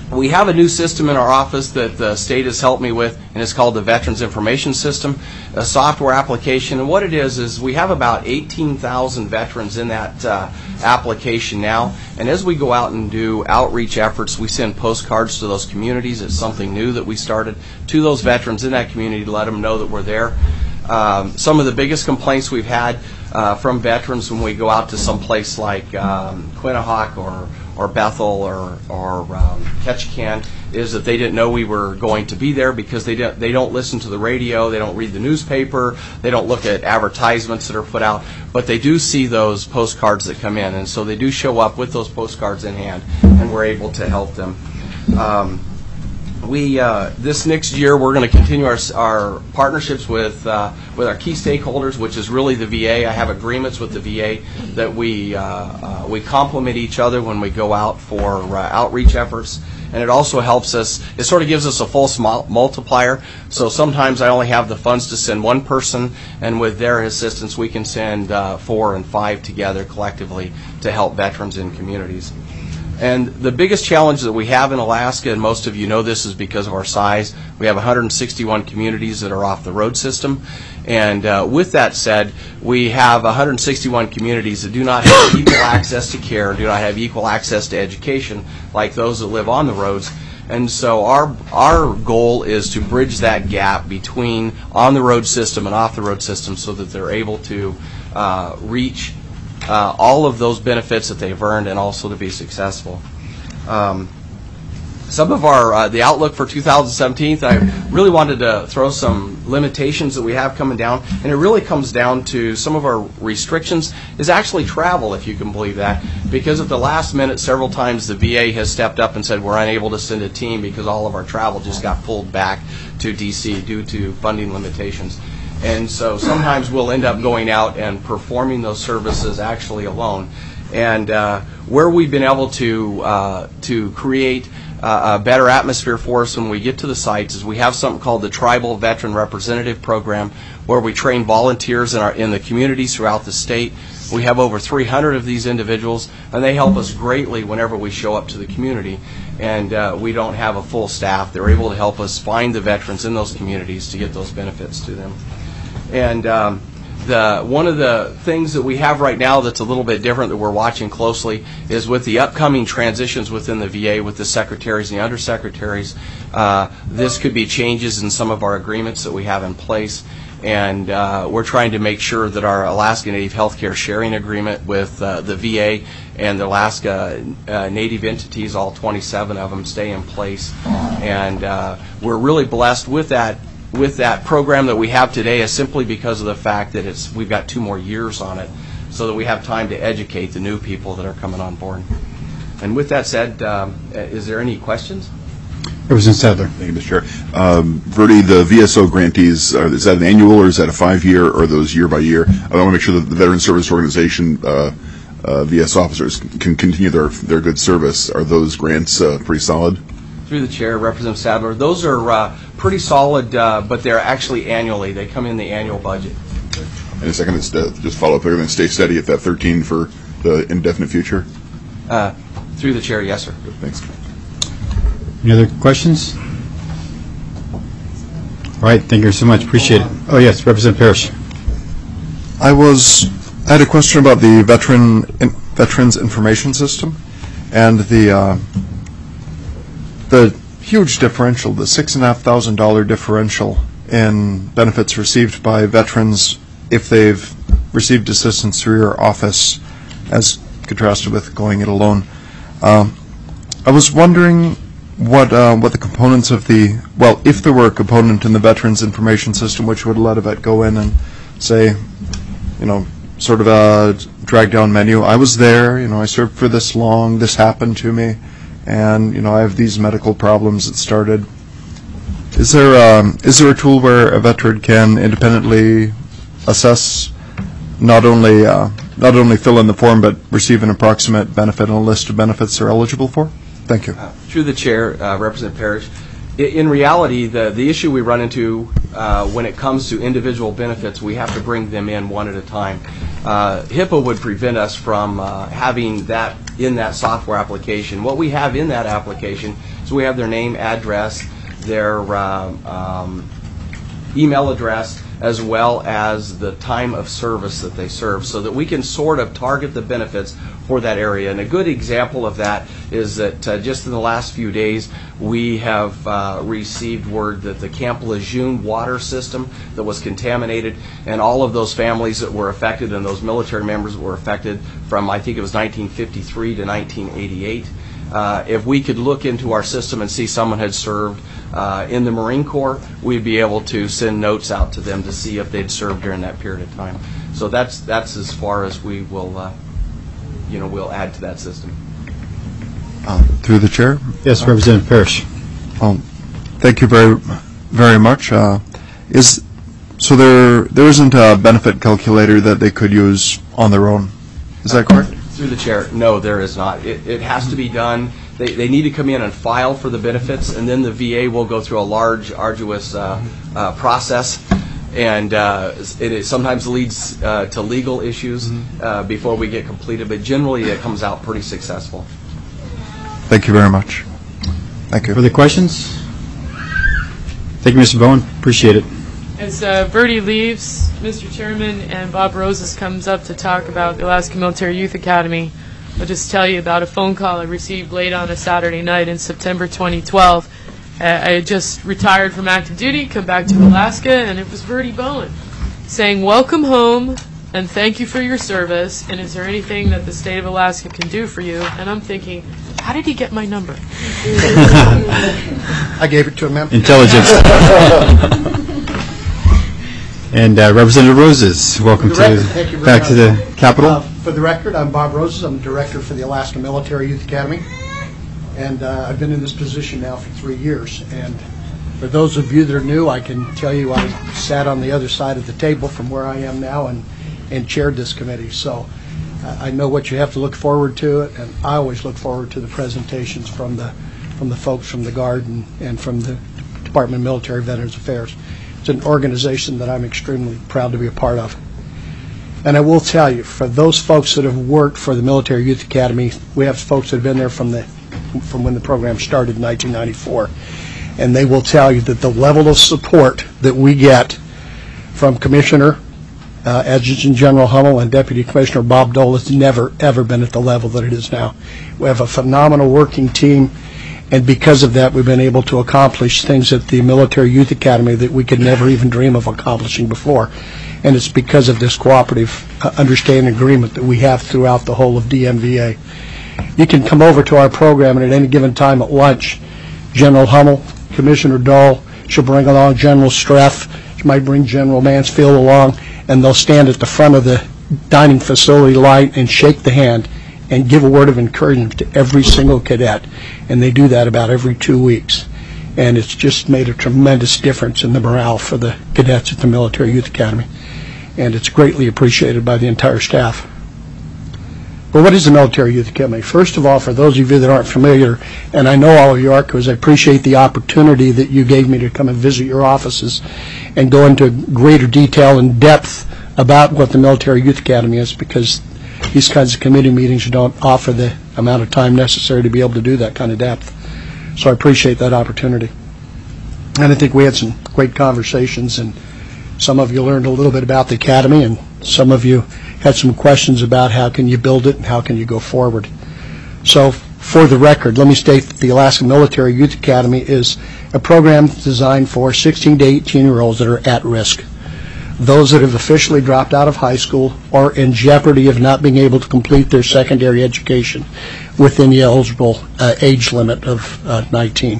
We have a new system in our office that the state has helped me with, and it's called the Veterans Information System, a software application. And what it is is we have about eighteen thousand veterans in that uh, application now. And as we go out and do outreach efforts, we send postcards to those communities. It's something new that we started to those veterans in that community to let them know that we're there. Um, some of the biggest complaints we've had uh, from veterans when we go out to some place like um, Quinnahock or or Bethel or, or um, Ketchikan is that they didn't know we were going to be there because they don't, they don't listen to the radio, they don't read the newspaper, they don't look at advertisements that are put out, but they do see those postcards that come in, and so they do show up with those postcards in hand, and we're able to help them. Um, We uh, this next year we're going to continue our our partnerships with uh, with our key stakeholders, which is really the V A. I have agreements with the V A that we uh, uh, we complement each other when we go out for uh, outreach efforts, and it also helps us. It sort of gives us a false multiplier. So sometimes I only have the funds to send one person, and with their assistance, we can send uh, four and five together collectively to help veterans in communities. And the biggest challenge that we have in Alaska, and most of you know this is because of our size, we have one hundred sixty-one communities that are off the road system. And uh, with that said, we have one hundred sixty-one communities that do not have equal access to care, do not have equal access to education like those that live on the roads. And so our our goal is to bridge that gap between on the road system and off the road system so that they're able to uh, reach Uh, all of those benefits that they've earned and also to be successful. Um, some of our, uh, the outlook for two thousand seventeen, I really wanted to throw some limitations that we have coming down, and it really comes down to some of our restrictions is actually travel, if you can believe that, because at the last minute several times the V A has stepped up and said we're unable to send a team because all of our travel just got pulled back to D C due to funding limitations. And so sometimes we'll end up going out and performing those services actually alone. And uh, where we've been able to uh, to create uh, a better atmosphere for us when we get to the sites is we have something called the Tribal Veteran Representative Program, where we train volunteers in our in the communities throughout the state. We have over three hundred of these individuals, and they help us greatly whenever we show up to the community. And uh, we don't have a full staff. They're able to help us find the veterans in those communities to get those benefits to them. And um, the one of the things that we have right now that's a little bit different that we're watching closely is with the upcoming transitions within the V A with the secretaries and the undersecretaries. Uh, this could be changes in some of our agreements that we have in place, and uh, we're trying to make sure that our Alaska Native Healthcare sharing agreement with uh, the V A and the Alaska uh, Native entities, all twenty-seven of them, stay in place. And uh, we're really blessed with that. with that program that we have today is simply because of the fact that it's we've got two more years on it so that we have time to educate the new people that are coming on board. And with that said, um, is there any questions? Representative Sadler. Thank you, Mister Chair. Um, Verdi, the V S O grantees, are, is that an annual or is that a five-year or are those year by year? I want to make sure that the Veteran Service Organization uh, uh, V S officers can continue their, their good service. Are those grants uh, pretty solid? Through the chair, Representative Sadler, those are uh, pretty solid, uh, but they're actually annually. They come in the annual budget. And a second, it's, uh, just follow up, they're going to stay steady at that thirteen for the indefinite future? Uh, through the chair, yes, sir. Good, thanks. Any other questions? All right, thank you so much. Appreciate it. Oh, yes, Representative Parrish. I was, I had a question about the veteran in, Veterans Information System and the uh, the huge differential, the six and a half thousand dollar differential in benefits received by veterans if they've received assistance through your office, as contrasted with going it alone. Um, I was wondering what uh, what the components of the well, if there were a component in the Veterans Information System which would let a vet go in and say, you know, sort of a drag down menu. I was there, you know, I served for this long, this happened to me, and, you know, I have these medical problems that started. Is there, um, is there a tool where a veteran can independently assess, not only, uh, not only fill in the form, but receive an approximate benefit and a list of benefits they're eligible for? Thank you. Uh, through the chair, uh, Representative Parrish, in reality, the, the issue we run into uh, when it comes to individual benefits, we have to bring them in one at a time. Uh, HIPAA would prevent us from uh, having that in that software application. What we have in that application is we have their name, address, their um, um, email address, as well as the time of service that they serve, so that we can sort of target the benefits for that area. And a good example of that is that uh, just in the last few days, we have uh, received word that the Camp Lejeune water system that was contaminated, and all of those families that were affected and those military members that were affected from, I think it was nineteen fifty-three to nineteen eighty-eight, uh, if we could look into our system and see someone had served uh, in the Marine Corps, we'd be able to send notes out to them to see if they'd served during that period of time. So that's that's as far as we will, uh, you know, we'll add to that system. Uh, Through the chair? Yes, Representative Parrish. Um, Thank you very, very much. Uh, Is, so there, there isn't a benefit calculator that they could use on their own? Is that correct? Through the chair, no, there is not. It, it has to be done. They, they need to come in and file for the benefits, and then the V A will go through a large, arduous uh, uh, process, and uh, it is, sometimes leads uh, to legal issues uh, before we get completed, but generally it comes out pretty successful. Thank you very much. Thank you. Further questions? Thank you, Mister Bowen. Appreciate it. As uh, Bertie leaves, Mister Chairman, and Bob Roses comes up to talk about the Alaska Military Youth Academy, I'll just tell you about a phone call I received late on a Saturday night in September twenty twelve. Uh, I had just retired from active duty, come back to Alaska, and it was Bertie Bowen saying, "Welcome home, and thank you for your service, and is there anything that the state of Alaska can do for you?" And I'm thinking, how did he get my number? I gave it to him, ma'am. Intelligence. And uh, Representative Roses, welcome to record, thank you very back much. to the Capitol. Uh, for the record, I'm Bob Roses. I'm the director for the Alaska Military Youth Academy, and uh, I've been in this position now for three years. And for those of you that are new, I can tell you I sat on the other side of the table from where I am now and, and chaired this committee. So uh, I know what you have to look forward to, it, and I always look forward to the presentations from the from the folks from the Guard and, and from the Department of Military Veterans Affairs. It's an organization that I'm extremely proud to be a part of. And I will tell you, for those folks that have worked for the Military Youth Academy, we have folks that have been there from the from when the program started in nineteen ninety-four, and they will tell you that the level of support that we get from Commissioner, uh, Adjutant General Hummel, and Deputy Commissioner Bob Dole has never, ever been at the level that it is now. We have a phenomenal working team, and because of that, we've been able to accomplish things at the Military Youth Academy that we could never even dream of accomplishing before. And it's because of this cooperative uh, understanding agreement that we have throughout the whole of D M V A. You can come over to our program, and at any given time at lunch, General Hummel, Commissioner Dole, she'll bring along General Streff, she might bring General Mansfield along, and they'll stand at the front of the dining facility light and shake the hand and give a word of encouragement to every single cadet. And they do that about every two weeks. And it's just made a tremendous difference in the morale for the cadets at the Military Youth Academy. And it's greatly appreciated by the entire staff. But what is the Military Youth Academy? First of all, for those of you that aren't familiar, and I know all of you are because I appreciate the opportunity that you gave me to come and visit your offices and go into greater detail and depth about what the Military Youth Academy is, because these kinds of committee meetings don't offer the amount of time necessary to be able to do that kind of depth. So I appreciate that opportunity. And I think we had some great conversations, and some of you learned a little bit about the Academy, and some of you had some questions about how can you build it and how can you go forward. So for the record, let me state that the Alaska Military Youth Academy is a program designed for sixteen to eighteen-year-olds that are at risk. Those that have officially dropped out of high school or in jeopardy of not being able to complete their secondary education within the eligible uh, age limit of uh, nineteen.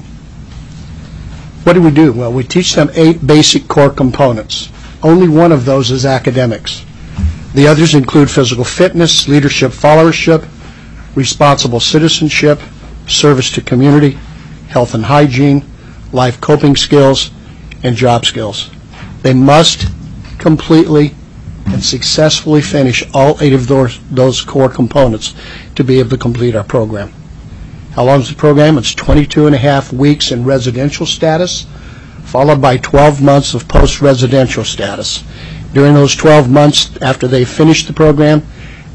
What do we do? Well, we teach them eight basic core components. Only one of those is academics. The others include physical fitness, leadership followership, responsible citizenship, service to community, health and hygiene, life coping skills, and job skills. They must completely and successfully finish all eight of those, those core components to be able to complete our program. How long is the program? It's twenty-two and a half weeks in residential status, followed by twelve months of post-residential status. During those twelve months after they finish the program,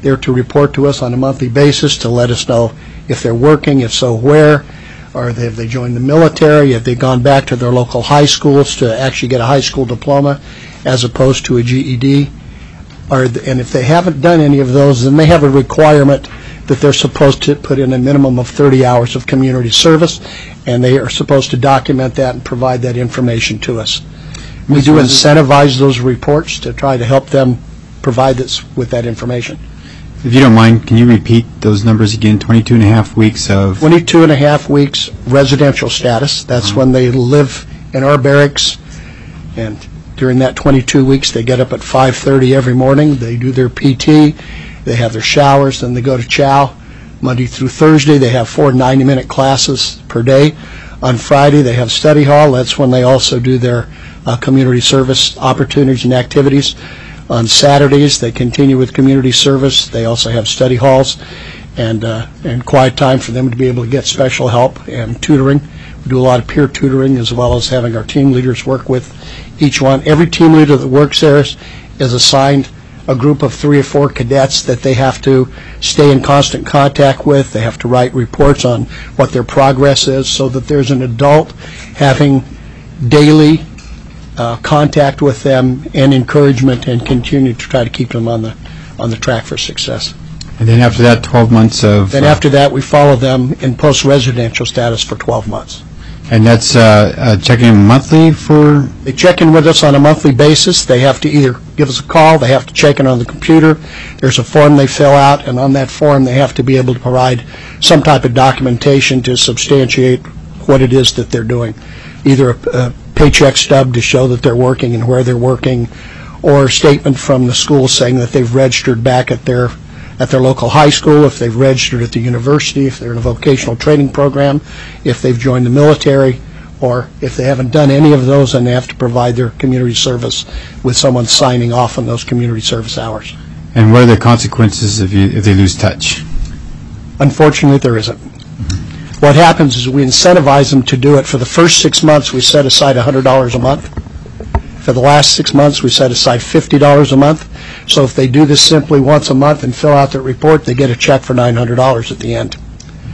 They're to report to us on a monthly basis to let us know if they're working, if so, where, or have they joined the military, have they gone back to their local high schools to actually get a high school diploma as opposed to a G E D. Or, and if they haven't done any of those, then they have a requirement that they're supposed to put in a minimum of thirty hours of community service, and they are supposed to document that and provide that information to us. We do incentivize those reports to try to help them provide us with that information. If you don't mind, can you repeat those numbers again? twenty-two and a half weeks of... twenty-two and a half weeks residential status. That's uh-huh. when they live in our barracks, and during that twenty-two weeks, they get up at five thirty every morning. They do their P T. They have their showers. Then they go to chow. Monday through Thursday, they have four ninety-minute classes per day. On Friday, they have study hall. That's when they also do their uh, community service opportunities and activities. On Saturdays, they continue with community service. They also have study halls and, uh, and quiet time for them to be able to get special help and tutoring. We do a lot of peer tutoring as well as having our team leaders work with each one. Every team leader that works there is, is assigned a group of three or four cadets that they have to stay in constant contact with. They have to write reports on what their progress is so that there's an adult having daily uh, contact with them and encouragement and continue to try to keep them on the on the track for success. And then after that, twelve months of... Then uh, after that, we follow them in post-residential status for twelve months. And that's uh, uh, checking in monthly for... They check in with us on a monthly basis. They have to either give us a call, they have to check in on the computer. There's a form they fill out, and on that form they have to be able to provide some type of documentation to substantiate what it is that they're doing. Either a, a paycheck stub to show that they're working and where they're working, or a statement from the school saying that they've registered back at their at their local high school, if they've registered at the university, if they're in a vocational training program, if they've joined the military, or if they haven't done any of those, then they have to provide their community service with someone signing off on those community service hours. And what are the consequences if, you, if they lose touch? Unfortunately, there isn't. Mm-hmm. What happens is we incentivize them to do it. For the first six months, we set aside one hundred dollars a month. For the last six months, we set aside fifty dollars a month. So if they do this simply once a month and fill out their report, they get a check for nine hundred dollars at the end.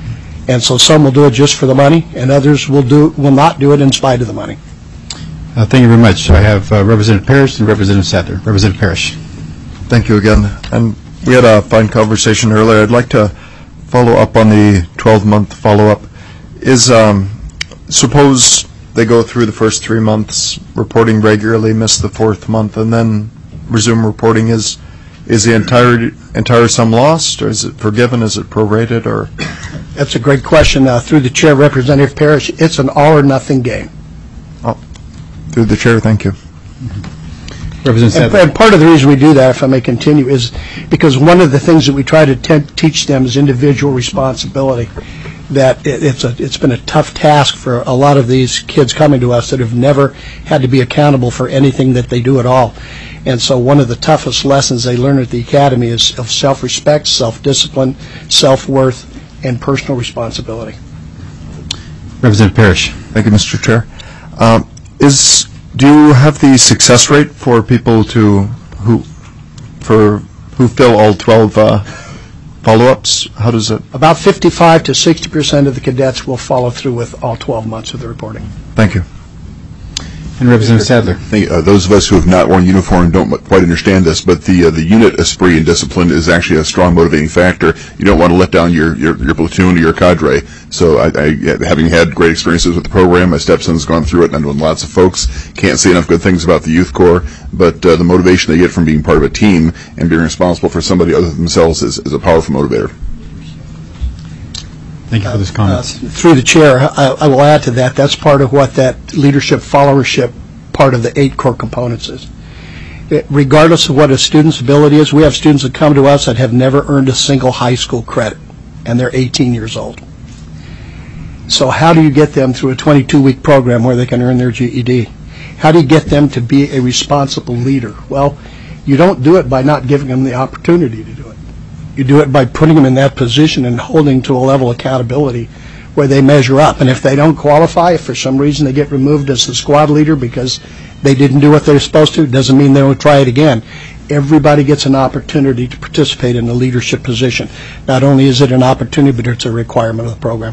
And so some will do it just for the money, and others will do will not do it in spite of the money. Uh, thank you very much. I have uh, Representative Parrish and Representative Sadler. Representative Parrish. Thank you again. And we had a fine conversation earlier. I'd like to follow up on the twelve-month follow-up. Is um, suppose they go through the first three months reporting regularly, miss the fourth month, and then resume reporting. Is is the entire entire sum lost, or is it forgiven? Is it prorated? Or that's a great question. Uh, through the chair, Representative Parrish, it's an all or nothing game. Oh, through the chair, thank you. And, and part of the reason we do that, if I may continue, is because one of the things that we try to te- teach them is individual responsibility. That it, it's a it's been a tough task for a lot of these kids coming to us that have never had to be accountable for anything that they do at all. And so one of the toughest lessons they learn at the academy is of self-respect, self-discipline, self-worth, and personal responsibility. Representative Parrish. Thank you, Mister Chair. Um, is do you have the success rate for people to who for who fill all twelve uh, follow-ups? How does it? About fifty-five to sixty percent of the cadets will follow through with all twelve months of the reporting. Thank you. And Representative Sadler. Think, uh, those of us who have not worn uniform don't quite understand this, but the uh, the unit esprit and discipline is actually a strong motivating factor. You don't want to let down your, your, your platoon or your cadre. So I, I, having had great experiences with the program, my stepson's gone through it, and I know lots of folks can't say enough good things about the Youth Corps, but uh, the motivation they get from being part of a team and being responsible for somebody other than themselves is, is a powerful motivator. Thank you for those comments. Uh, through the chair, I, I will add to that. That's part of what that leadership followership part of the eight core components is. It, regardless of what a student's ability is, we have students that come to us that have never earned a single high school credit, and they're eighteen years old. So how do you get them through a twenty-two week program where they can earn their G E D? How do you get them to be a responsible leader? Well, you don't do it by not giving them the opportunity to do it. You do it by putting them in that position and holding to a level of accountability where they measure up. And if they don't qualify, if for some reason they get removed as the squad leader because they didn't do what they're supposed to, doesn't mean they don't try it again. everybody gets an opportunity to participate in a leadership position. Not only is it an opportunity, but it's a requirement of the program.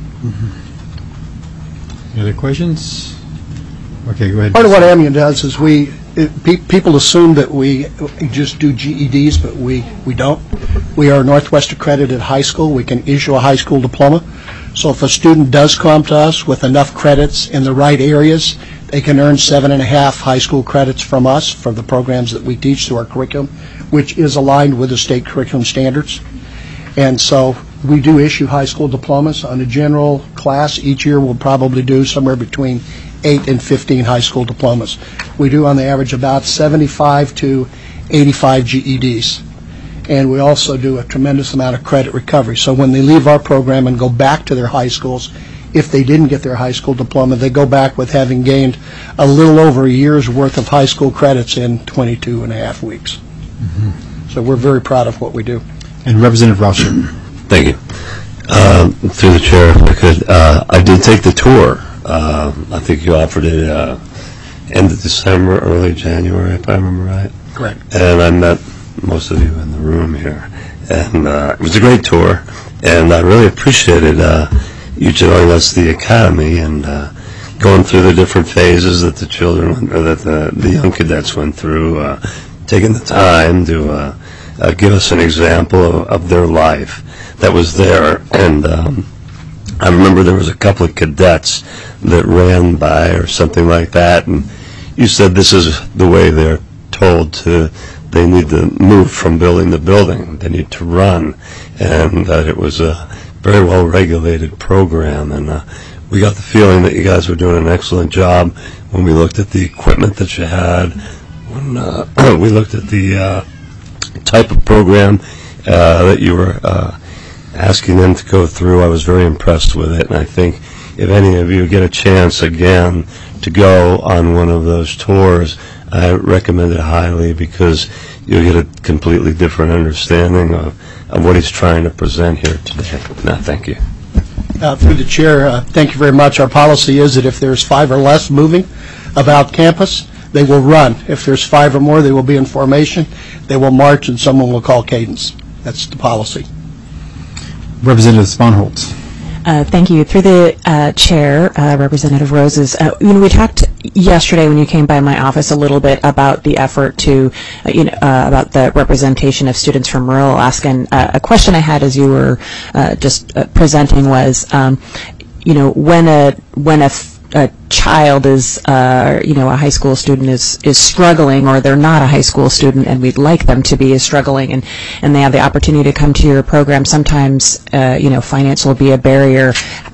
Any other questions? Okay, go ahead. Part of what AMIA does is we, it, pe- people assume that we just do G E Ds, but we, we don't. We are Northwest accredited high school. We can issue a high school diploma. So if a student does come to us with enough credits in the right areas, they can earn seven and a half high school credits from us for the programs that we teach through our curriculum, which is aligned with the state curriculum standards. And so we do issue high school diplomas. On a general class, each year we'll probably do somewhere between eight and fifteen high school diplomas. We do on the average about seventy-five to eighty-five G E Ds. And we also do a tremendous amount of credit recovery. So when they leave our program and go back to their high schools, if they didn't get their high school diploma, they go back with having gained a little over a year's worth of high school credits in twenty-two and a half weeks. Mm-hmm. So we're very proud of what we do. And Representative Rauscher. Thank you. Uh, through the chair, if I could, uh, I did take the tour. Uh, I think you offered it uh, end of December, early January, if I remember right. Correct. And I met most of you in the room here. And uh, it was a great tour, and I really appreciated uh, you showing us the academy and uh, going through the different phases that the children, or that the, the young cadets went through, uh, taking the time to uh, uh, give us an example of, of their life that was there. And um, I remember there was a couple of cadets that ran by or something like that, and you said this is the way they're told to, they need to move from building to building, they need to run, and that it was a very well regulated program. And uh, we got the feeling that you guys were doing an excellent job when we looked at the equipment that you had, when uh, we looked at the uh, type of program uh, that you were uh, asking them to go through. I was very impressed with it, and I think if any of you get a chance again to go on one of those tours, I recommend it highly, because you'll get a completely different understanding of, of what he's trying to present here today. No, thank you. Uh, through the chair, uh, thank you very much. Our policy is that if there's five or less moving about campus, they will run. If there's five or more, they will be in formation. They will march, and someone will call cadence. That's the policy. Representative Sponholz. Uh, thank you. Through the uh, chair, uh, Representative Roses, uh, you know, we talked yesterday when you came by my office a little bit about the effort to, uh, you know, uh, about the representation of students from rural Alaska. And uh, a question I had as you were uh, just uh, presenting was, um, you know, when a when a a child is, uh, you know, a high school student is, is struggling, or they're not a high school student and we'd like them to be, is struggling, and, and they have the opportunity to come to your program, sometimes, uh, you know, finance will be a barrier.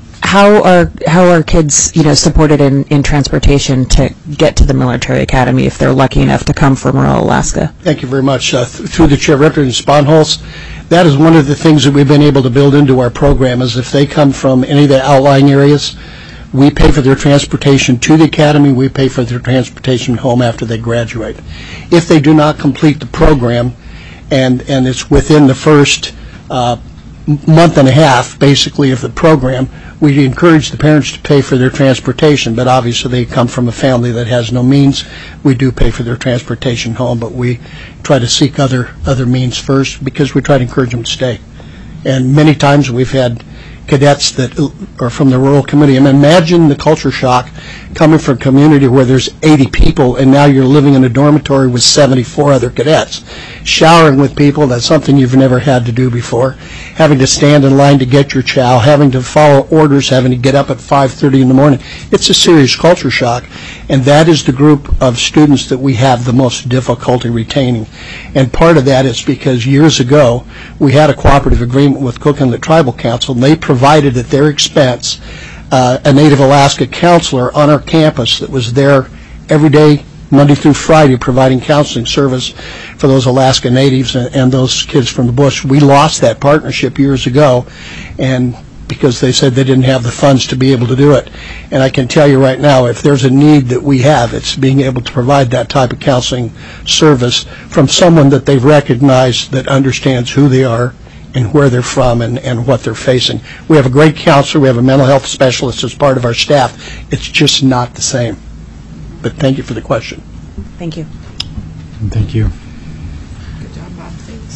How are how are kids, you know, supported in, in transportation to get to the military academy if they're lucky enough to come from rural Alaska? Thank you very much. Uh, th- through the chair, Representative Sponholz, that is one of the things that we've been able to build into our program, is if they come from any of the outlying areas, we pay for their transportation to the academy. We pay for their transportation home after they graduate. If they do not complete the program, and and it's within the first uh, month and a half, basically, of the program, we encourage the parents to pay for their transportation. But obviously, they come from a family that has no means. We do pay for their transportation home, but we try to seek other other means first, because we try to encourage them to stay. And many times we've had cadets that are from the rural community. I mean, imagine the culture shock coming from a community where there's eighty people, and now you're living in a dormitory with seventy-four other cadets, showering with people. That's something you've never had to do before. Having to stand in line to get your chow, having to follow orders, having to get up at five thirty in the morning. It's a serious culture shock, and that is the group of students that we have the most difficulty retaining. And part of that is because years ago we had a cooperative agreement with Cook Inlet Tribal Council, and they provided at their expense uh, a Native Alaska counselor on our campus that was there every day, Monday through Friday, providing counseling service for those Alaska Natives and, and those kids from the bush. We lost that partnership years ago, and because they said they didn't have the funds to be able to do it. And I can tell you right now, if there's a need that we have, it's being able to provide that type of counseling service from someone that they've recognized, that understands who they are and where they're from and, and what they're facing. We have a great counselor. We have a mental health specialist as part of our staff. It's just not the same. But thank you for the question. Thank you. Thank you.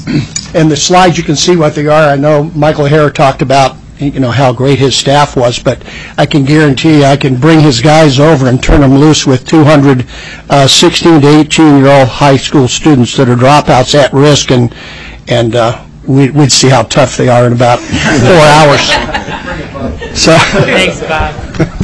And the slides, you can see what they are. I know Michael Hare talked about, you know, how great his staff was, but I can guarantee you I can bring his guys over and turn them loose with two hundred uh, sixteen to eighteen-year-old high school students that are dropouts at risk, and and uh, we, we'd see how tough they are in about four hours. So. Thanks, Bob.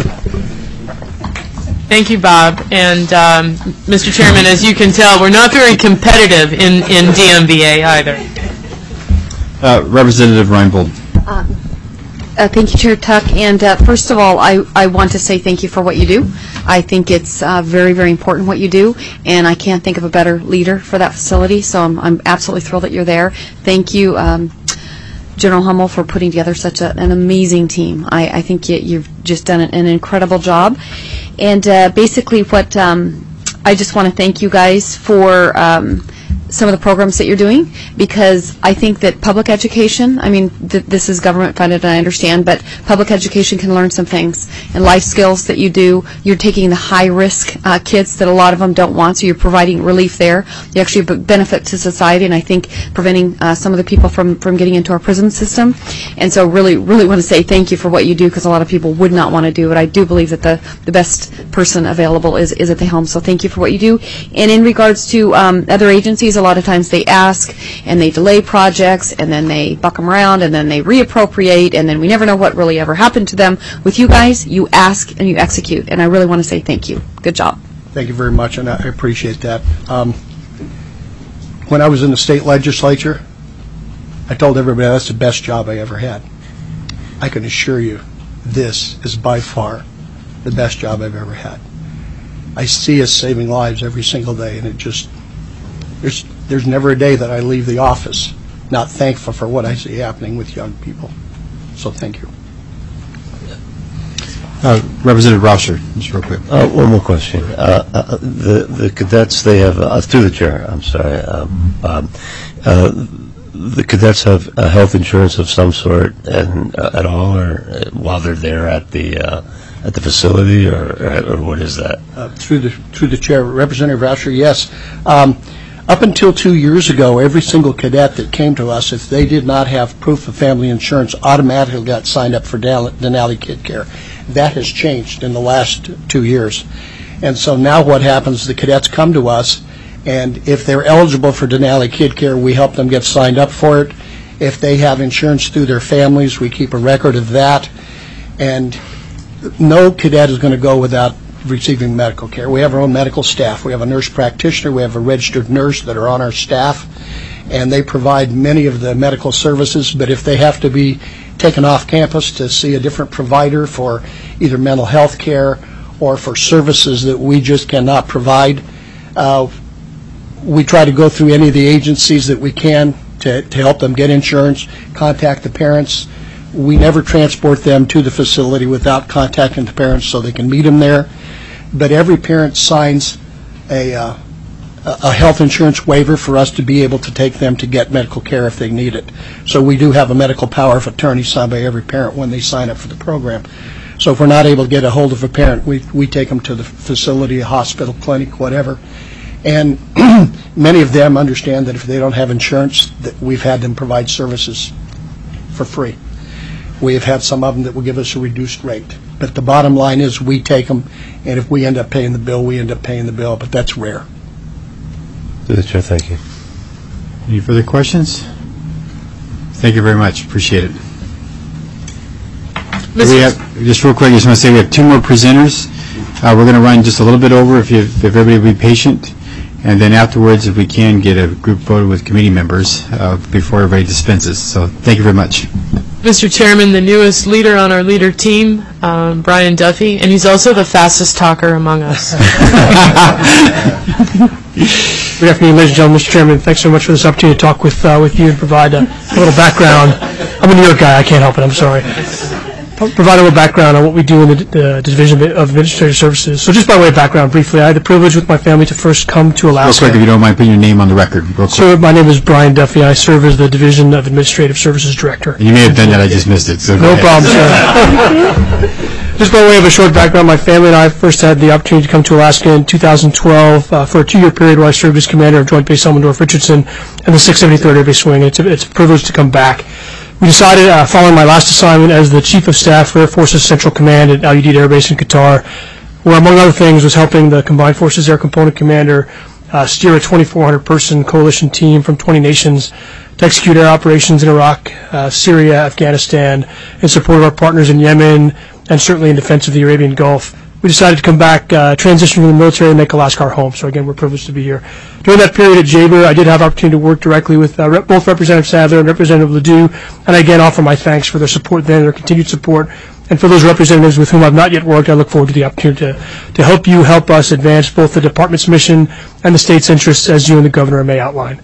Thank you, Bob. And um, Mister Chairman, as you can tell, we're not very competitive in, in D M V A either. Uh, Representative Reinbold. Uh, uh, thank you, Chair Tuck. And uh, first of all, I, I want to say thank you for what you do. I think it's uh, very, very important what you do, and I can't think of a better leader for that facility, so I'm, I'm absolutely thrilled that you're there. Thank you, um, General Hummel, for putting together such a, an amazing team. I, I think you, you've just done an, an incredible job. And uh, basically what um, I just want to thank you guys for um, some of the programs that you're doing, because I think that public education, I mean, th this is government funded, and I understand, but public education can learn some things. And life skills that you do, you're taking the high-risk uh, kids that a lot of them don't want, so you're providing relief there. You actually b benefit to society, and I think preventing uh, some of the people from, from getting into our prison system. And so really, really want to say thank you for what you do, because a lot of people would not want to do it. I do believe that the, the best person available is, is at the helm, so thank you for what you do. And in regards to um, other agencies, a lot of times they ask and they delay projects, and then they buck them around, and then they reappropriate, and then we never know what really ever happened to them. With you guys, you ask and you execute, and I really want to say thank you. Good job. Thank you very much, and I appreciate that. Um, when I was in the state legislature, I told everybody that's the best job I ever had. I can assure you this is by far the best job I've ever had. I see us saving lives every single day, and it just, there's, there's never a day that I leave the office not thankful for what I see happening with young people. So thank you. Uh, Representative Rauscher, just real quick. Uh, one more question. Uh, uh, the the cadets, they have uh, through the chair. I'm sorry, um, Bob. Uh, the cadets have uh, health insurance of some sort, and uh, at all, or uh, while they're there at the uh, at the facility, or, or, or what is that? Uh, through the through the chair, Representative Rauscher, yes. Um, Up until two years ago, every single cadet that came to us, if they did not have proof of family insurance, automatically got signed up for Denali Kid Care. That has changed in the last two years. And so now what happens, the cadets come to us, and if they're eligible for Denali Kid Care, we help them get signed up for it. If they have insurance through their families, we keep a record of that. And no cadet is going to go without receiving medical care. We have our own medical staff. We have a nurse practitioner. We have a registered nurse that are on our staff, and they provide many of the medical services. But if they have to be taken off campus to see a different provider for either mental health care or for services that we just cannot provide, uh, we try to go through any of the agencies that we can to, to help them get insurance, contact the parents. We never transport them to the facility without contacting the parents so they can meet them there. But every parent signs a, uh, a health insurance waiver for us to be able to take them to get medical care if they need it. So we do have a medical power of attorney signed by every parent when they sign up for the program. So if we're not able to get a hold of a parent, we, we take them to the facility, a hospital, clinic, whatever. And many of them understand that if they don't have insurance, that we've had them provide services for free. We have had some of them that will give us a reduced rate. But the bottom line is we take them, and if we end up paying the bill, we end up paying the bill, but that's rare. Through the chair, thank you. Any further questions? Thank you very much. Appreciate it. We have, just real quick, I just want to say we have two more presenters. Uh, we're going to run just a little bit over if, you, if everybody will be patient. And then afterwards, if we can, get a group photo with committee members uh, before everybody dispenses. So thank you very much. Mister Chairman, the newest leader on our leader team, um, Brian Duffy, and he's also the fastest talker among us. Good afternoon, ladies and gentlemen. Mister Chairman, thanks so much for this opportunity to talk with uh, with you and provide a, a little background. I'm a New York guy. I can't help it. I'm sorry. Provide a little background on what we do in the uh, Division of Administrative Services. So just by way of background, briefly, I had the privilege with my family to first come to Alaska. Real quick, if you don't mind putting your name on the record. Real quick. So my name is Brian Duffy. I serve as the Division of Administrative Services Director. And you may have done that. I just missed it. So no problem, sir. Just by way of a short background, my family and I first had the opportunity to come to Alaska in two thousand twelve uh, for a two-year period where I served as commander of Joint Base Elmendorf-Richardson and the six seventy-third Air Base Wing. It's a, it's a privilege to come back. We decided, uh, following my last assignment as the Chief of Staff for Air Force's Central Command at Al Udeid Air Base in Qatar, where, among other things, was helping the Combined Forces Air Component Commander uh, steer a twenty-four hundred person coalition team from twenty nations to execute air operations in Iraq, uh, Syria, Afghanistan, in support of our partners in Yemen, and certainly in defense of the Arabian Gulf. We decided to come back, uh, transition from the military, and make Alaska our home. So again, we're privileged to be here. During that period at J B R, I did have opportunity to work directly with uh, Rep- both Representative Sadler and Representative Ledoux, and I again offer my thanks for their support then, their continued support. And for those representatives with whom I've not yet worked, I look forward to the opportunity to, to help you help us advance both the department's mission and the state's interests, as you and the governor may outline.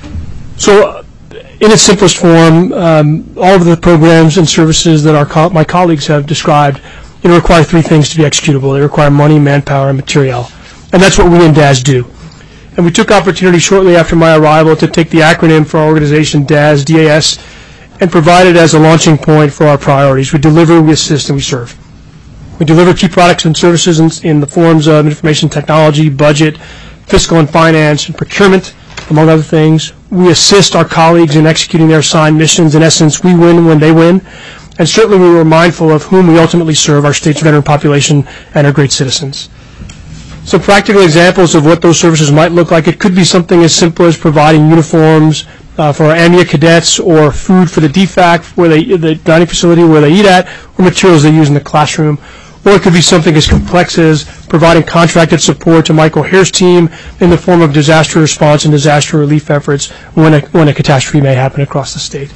So, uh, in its simplest form, um, all of the programs and services that our co- my colleagues have described, you know, require three things to be executable. They require money, manpower, and materiel. And that's what we in D A S do. And we took opportunity shortly after my arrival to take the acronym for our organization, D A S, D A S, and provide it as a launching point for our priorities. We deliver, we assist, and we serve. We deliver key products and services in, in the forms of information technology, budget, fiscal and finance, and procurement, among other things. We assist our colleagues in executing their assigned missions. In essence, we win when they win. And certainly we were mindful of whom we ultimately serve, our state's veteran population and our great citizens. Some practical examples of what those services might look like. It could be something as simple as providing uniforms uh, for our A M I A cadets, or food for the D FAC, where they, the dining facility where they eat at, or materials they use in the classroom. Or it could be something as complex as providing contracted support to Michael Hare's team in the form of disaster response and disaster relief efforts when a, when a catastrophe may happen across the state.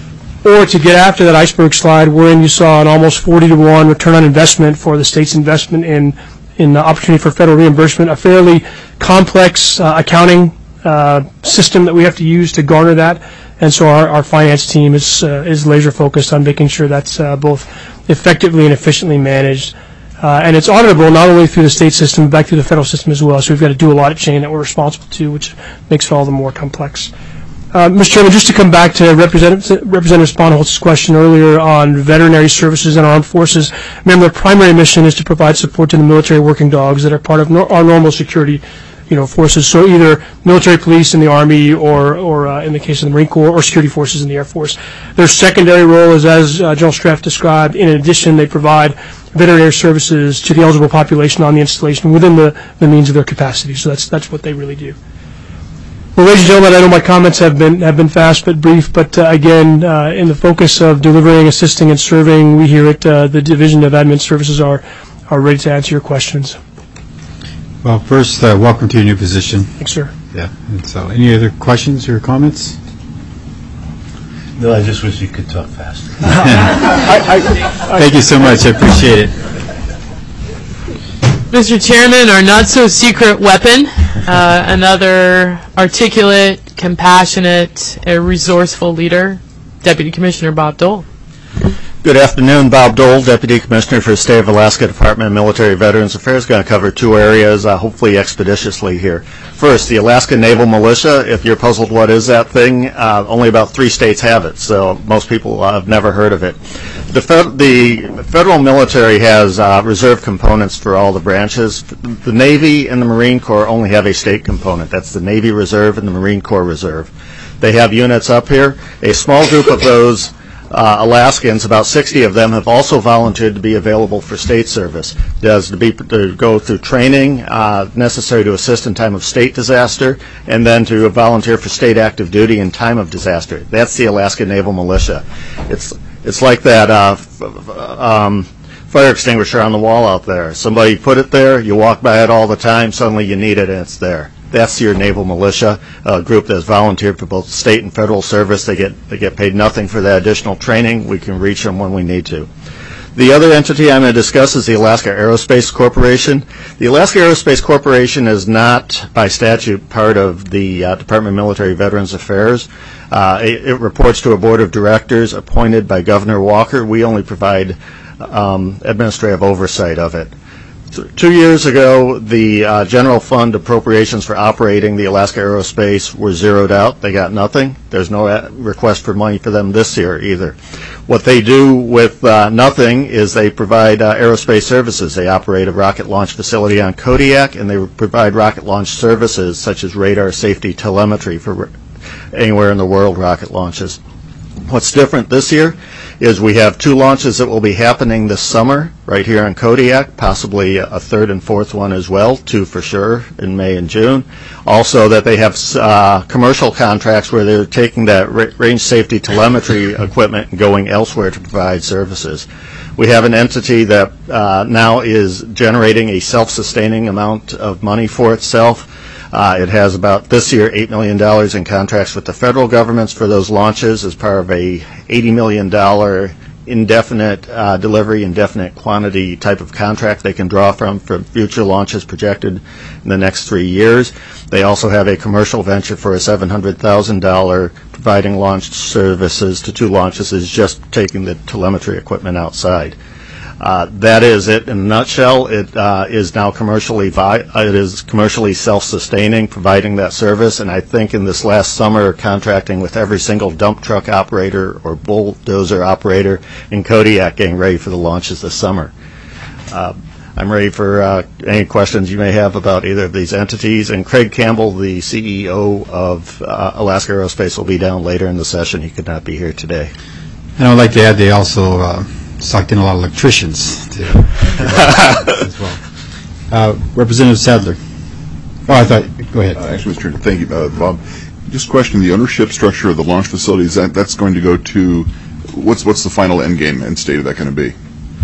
Or to get after that iceberg slide wherein you saw an almost forty to one return on investment for the state's investment in, in the opportunity for federal reimbursement, a fairly complex uh, accounting uh, system that we have to use to garner that. And so our, our finance team is uh, is laser focused on making sure that's uh, both effectively and efficiently managed. Uh, and it's auditable not only through the state system, but back through the federal system as well. So we've got a dual audit chain that we're responsible to, which makes it all the more complex. Uh, Mister Chairman, just to come back to Representative, Representative Sponholz's question earlier on veterinary services and armed forces, remember, the primary mission is to provide support to the military working dogs that are part of no, our normal security, you know, forces. So either military police in the Army, or, or uh, in the case of the Marine Corps, or security forces in the Air Force. Their secondary role is, as uh, General Straff described. In addition, they provide veterinary services to the eligible population on the installation within the, the means of their capacity. So that's that's what they really do. Well, ladies and gentlemen, I know my comments have been have been fast but brief, but uh, again, uh, in the focus of delivering, assisting, and serving, we here at uh, the Division of Admin Services are are ready to answer your questions. Well, first, uh, welcome to your new position. Thanks, sir. Yeah. And so, any other questions or comments? No, I just wish you could talk faster. I, I, I, Thank you so much. I appreciate it. Mister Chairman, our not-so-secret weapon, uh, another articulate, compassionate, uh, resourceful leader, Deputy Commissioner Bob Dole. Good afternoon, Bob Dole, Deputy Commissioner for the State of Alaska Department of Military Veterans Affairs. Going to cover two areas, uh, hopefully expeditiously here. First, the Alaska Naval Militia. If you're puzzled what is that thing, uh, only about three states have it, so most people uh, have never heard of it. The, fed- the federal military has uh, reserve components for all the branches. The Navy and the Marine Corps only have a state component. That's the Navy Reserve and the Marine Corps Reserve. They have units up here. A small group of those Uh, Alaskans, about sixty of them, have also volunteered to be available for state service. Does to, be, to go through training uh, necessary to assist in time of state disaster, and then to volunteer for state active duty in time of disaster. That's the Alaska Naval Militia. It's it's like that uh, f- um, fire extinguisher on the wall out there. Somebody put it there, you walk by it all the time, suddenly you need it and it's there. That's your Naval Militia, a group that's volunteered for both state and federal service. They get they get paid nothing for that additional training. We can reach them when we need to. The other entity I'm going to discuss is the Alaska Aerospace Corporation. The Alaska Aerospace Corporation is not, by statute, part of the uh, Department of Military Veterans Affairs. Uh, it, it reports to a board of directors appointed by Governor Walker. We only provide um, administrative oversight of it. Two years ago, the uh, general fund appropriations for operating the Alaska Aerospace were zeroed out. They got nothing. There's no a- request for money for them this year either. What they do with uh, nothing is they provide uh, aerospace services. They operate a rocket launch facility on Kodiak, and they provide rocket launch services such as radar safety telemetry for anywhere in the world rocket launches. What's different this year is we have two launches that will be happening this summer right here on Kodiak, possibly a third and fourth one as well, two for sure in May and June. Also that they have uh, commercial contracts where they're taking that ra- range safety telemetry equipment and going elsewhere to provide services. We have an entity that uh, now is generating a self-sustaining amount of money for itself. Uh, it has about, this year, eight million dollars in contracts with the federal governments for those launches as part of a eighty million dollars indefinite uh, delivery, indefinite quantity type of contract they can draw from for future launches projected in the next three years. They also have a commercial venture for a seven hundred thousand dollars providing launch services to two launches, is just taking the telemetry equipment outside. Uh, that is it in a nutshell. It uh, is now commercially vi- it is commercially self-sustaining, providing that service. And I think in this last summer, contracting with every single dump truck operator or bulldozer operator in Kodiak, getting ready for the launches this summer. Uh, I'm ready for uh, any questions you may have about either of these entities. And Craig Campbell, the C E O of uh, Alaska Aerospace, will be down later in the session. He could not be here today. And I would like to add, they also uh, sucked in a lot of electricians to, as well. Uh, Representative Sadler. Oh, I thought, go ahead. Uh, actually, Mister Chairman, thank you, uh, Bob. Just question the ownership structure of the launch facilities. That that's going to go to what's what's the final end game and state of that going to be?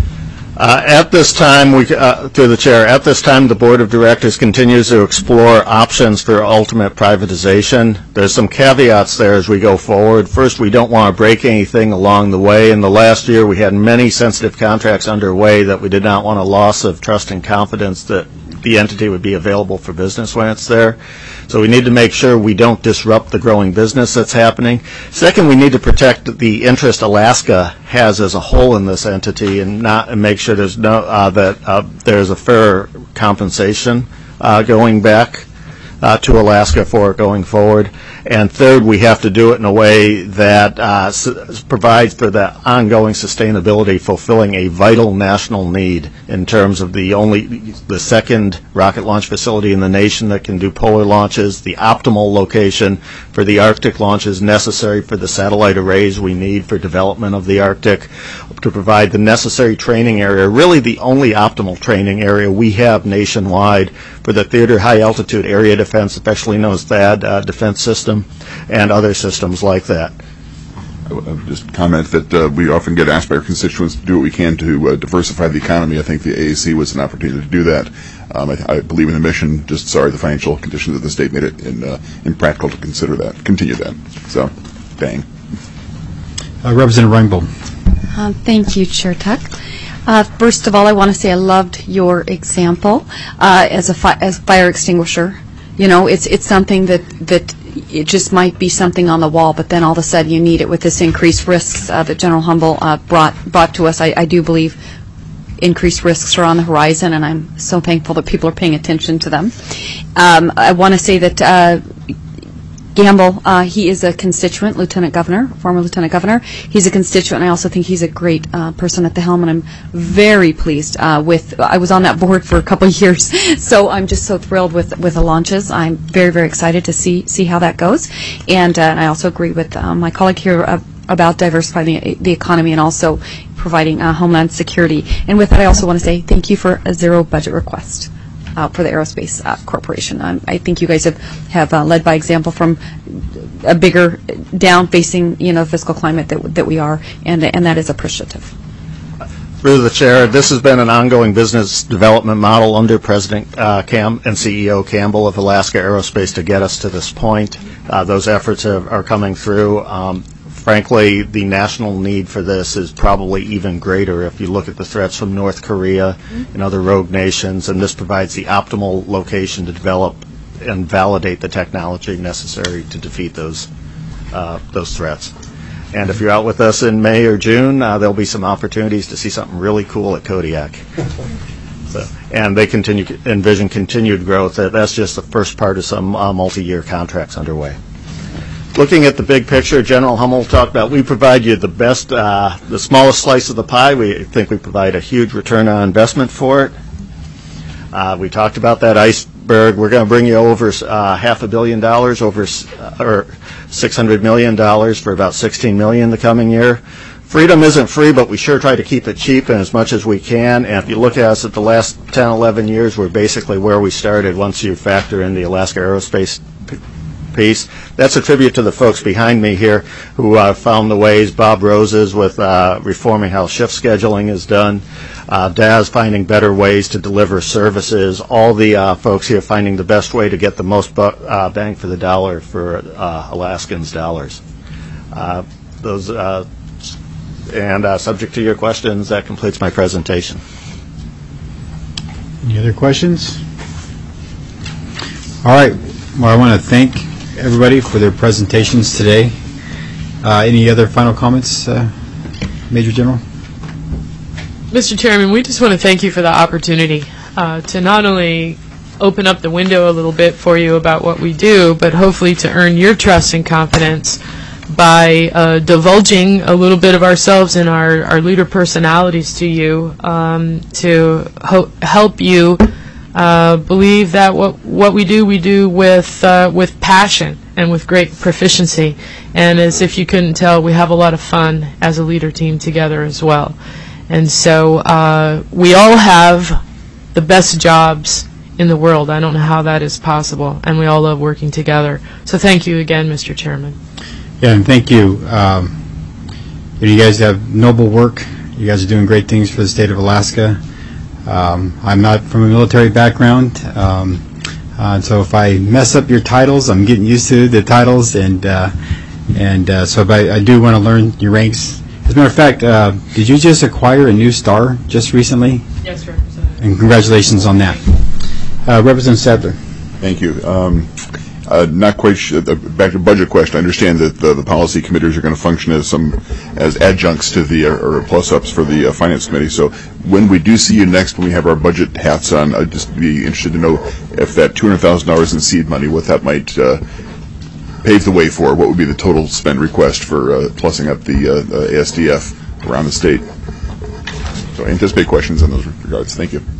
Uh, at this time, we, uh, through the chair, at this time, the board of directors continues to explore options for ultimate privatization. There's some caveats there as we go forward. First, we don't want to break anything along the way. In the last year, we had many sensitive contracts underway that we did not want a loss of trust and confidence that the entity would be available for business when it's there. So we need to make sure we don't disrupt the growing business that's happening. Second, we need to protect the interest Alaska has as a whole in this entity and not and make sure there's no uh, that uh, there's a fair compensation uh, going back uh, to Alaska for it going forward. And third, we have to do it in a way that uh, s- provides for the ongoing sustainability, fulfilling a vital national need in terms of the only, the second rocket launch facility in the nation that can do polar launches, the optimal location for the Arctic launches necessary for the satellite arrays we need for development of the Arctic, to provide the necessary training area, really the only optimal training area we have nationwide for the Theater High Altitude Area Defense, especially known as THAAD uh, defense system, and other systems like that. I would just comment that uh, we often get asked by our constituents to do what we can to uh, diversify the economy. I think the A A C was an opportunity to do that. Um, I, I believe in the mission. Just sorry, the financial conditions of the state made it in, uh, impractical to consider that, continue that. So, bang. Uh, Representative Reinbold. Um, thank you, Chair Tuck. Uh, first of all, I want to say I loved your example uh, as a fi- as fire extinguisher. You know, it's it's something that that it just might be something on the wall, but then all of a sudden you need it with this increased risks uh, that General Humble uh, brought brought to us. I, I do believe increased risks are on the horizon, and I'm so thankful that people are paying attention to them. Um, I want to say that uh, Gamble, uh, he is a constituent, Lieutenant Governor, former Lieutenant Governor. He's a constituent, and I also think he's a great uh, person at the helm, and I'm very pleased uh, with, I was on that board for a couple of years, so I'm just so thrilled with, with the launches. I'm very, very excited to see see how that goes, and, uh, and I also agree with uh, my colleague here uh, about diversifying the, the economy and also providing uh, homeland security. And with that, I also want to say thank you for a zero budget request. Uh, for the Aerospace uh, Corporation. Um, I think you guys have, have uh, led by example from a bigger down-facing, you know, fiscal climate that that we are, and and that is appreciative. Through the chair, this has been an ongoing business development model under President uh, Cam and C E O Campbell of Alaska Aerospace to get us to this point. Uh, those efforts have, are coming through. Um, Frankly, the national need for this is probably even greater if you look at the threats from North Korea mm-hmm. and other rogue nations, and this provides the optimal location to develop and validate the technology necessary to defeat those uh, those threats. And if you're out with us in May or June, uh, there'll be some opportunities to see something really cool at Kodiak. So, and they continue envision continued growth. That- That's just the first part of some uh, multi-year contracts underway. Looking at the big picture, General Hummel talked about we provide you the best, uh, the smallest slice of the pie. We think we provide a huge return on investment for it. Uh, we talked about that iceberg. We're going to bring you over uh, half a billion dollars, over s- uh, or six hundred million dollars for about sixteen million dollars the coming year. Freedom isn't free, but we sure try to keep it cheap and as much as we can. And if you look at us at the last ten, eleven years, we're basically where we started once you factor in the Alaska Aerospace p- piece. That's a tribute to the folks behind me here who uh, found the ways. Bob Roses with uh, reforming how shift scheduling is done. Uh, Daz finding better ways to deliver services. All the uh, folks here finding the best way to get the most bu- uh, bang for the dollar for uh, Alaskans' dollars. Uh, those uh, and uh, subject to your questions, that completes my presentation. Any other questions? All right. Well, I want to thank everybody for their presentations today. Uh, any other final comments, uh, Major General? Mister Chairman, we just want to thank you for the opportunity uh, to not only open up the window a little bit for you about what we do, but hopefully to earn your trust and confidence by uh, divulging a little bit of ourselves and our, our leader personalities to you um, to ho- help you uh, believe that what what we do, we do with uh, with passion and with great proficiency. And as if you couldn't tell, we have a lot of fun as a leader team together as well. And so uh, we all have the best jobs in the world. I don't know how that is possible, and we all love working together. So thank you again, Mister Chairman. Yeah, and thank you. Um, you guys have noble work. You guys are doing great things for the state of Alaska. Um, I'm not from a military background, um, uh, so if I mess up your titles, I'm getting used to the titles, and uh, and uh, so I, I do want to learn your ranks. As a matter of fact, uh, did you just acquire a new star just recently? Yes, Representative. And congratulations on that. Uh, Representative Sadler. Thank you. Um, uh, not quite sure, uh, back to the budget question. I understand that the, the policy committees are going to function as some as adjuncts to the uh, or plus-ups for the uh, finance committee. So when we do see you next, when we have our budget hats on, I'd just be interested to know if that two hundred thousand dollars in seed money, what that might uh, pave the way for. What would be the total spend request for uh, plussing up the uh, uh, A S D F around the state? So I anticipate questions in those regards. Thank you.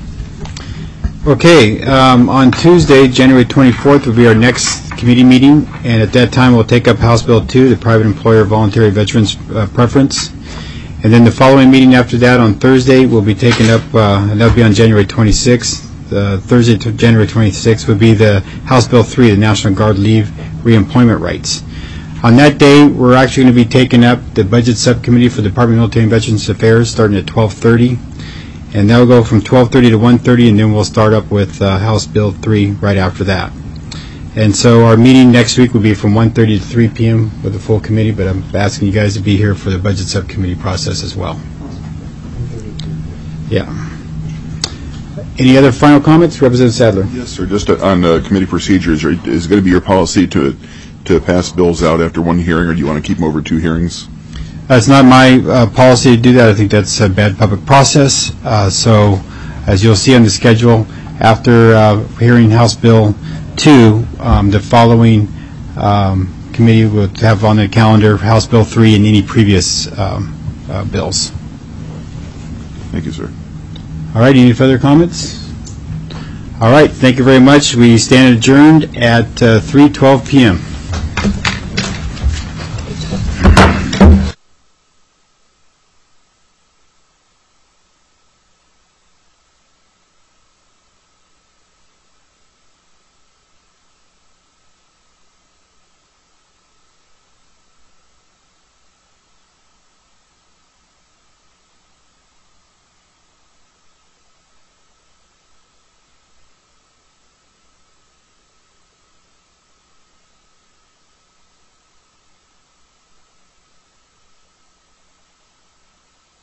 Okay, um, on Tuesday, January twenty-fourth, will be our next committee meeting, and at that time we'll take up House Bill two, the Private Employer Voluntary Veterans uh, Preference. And then the following meeting after that, on Thursday, will be taken up, uh, and that'll be on January twenty-sixth. Uh, Thursday, to January twenty-sixth, would be the House Bill three, the National Guard Leave Reemployment Rights. On that day, we're actually going to be taking up the Budget Subcommittee for the Department of Military and Veterans Affairs, starting at twelve thirty. And that'll go from twelve thirty to one thirty, and then we'll start up with uh, House Bill three right after that. And so our meeting next week will be from one thirty to three p.m. with the full committee, but I'm asking you guys to be here for the Budget Subcommittee process as well. Yeah. Any other final comments? Representative Sadler. Yes, sir. Just uh, on uh, committee procedures, are, is it going to be your policy to to pass bills out after one hearing, or do you want to keep them over two hearings? Uh, it's not my uh, policy to do that. I think that's a bad public process. Uh, so, as you'll see on the schedule, after uh, hearing House Bill two, um, the following um, committee will have on the calendar House Bill three and any previous um, uh, bills. Thank you, sir. All right. Any further comments? All right. Thank you very much. We stand adjourned at uh, three twelve p.m.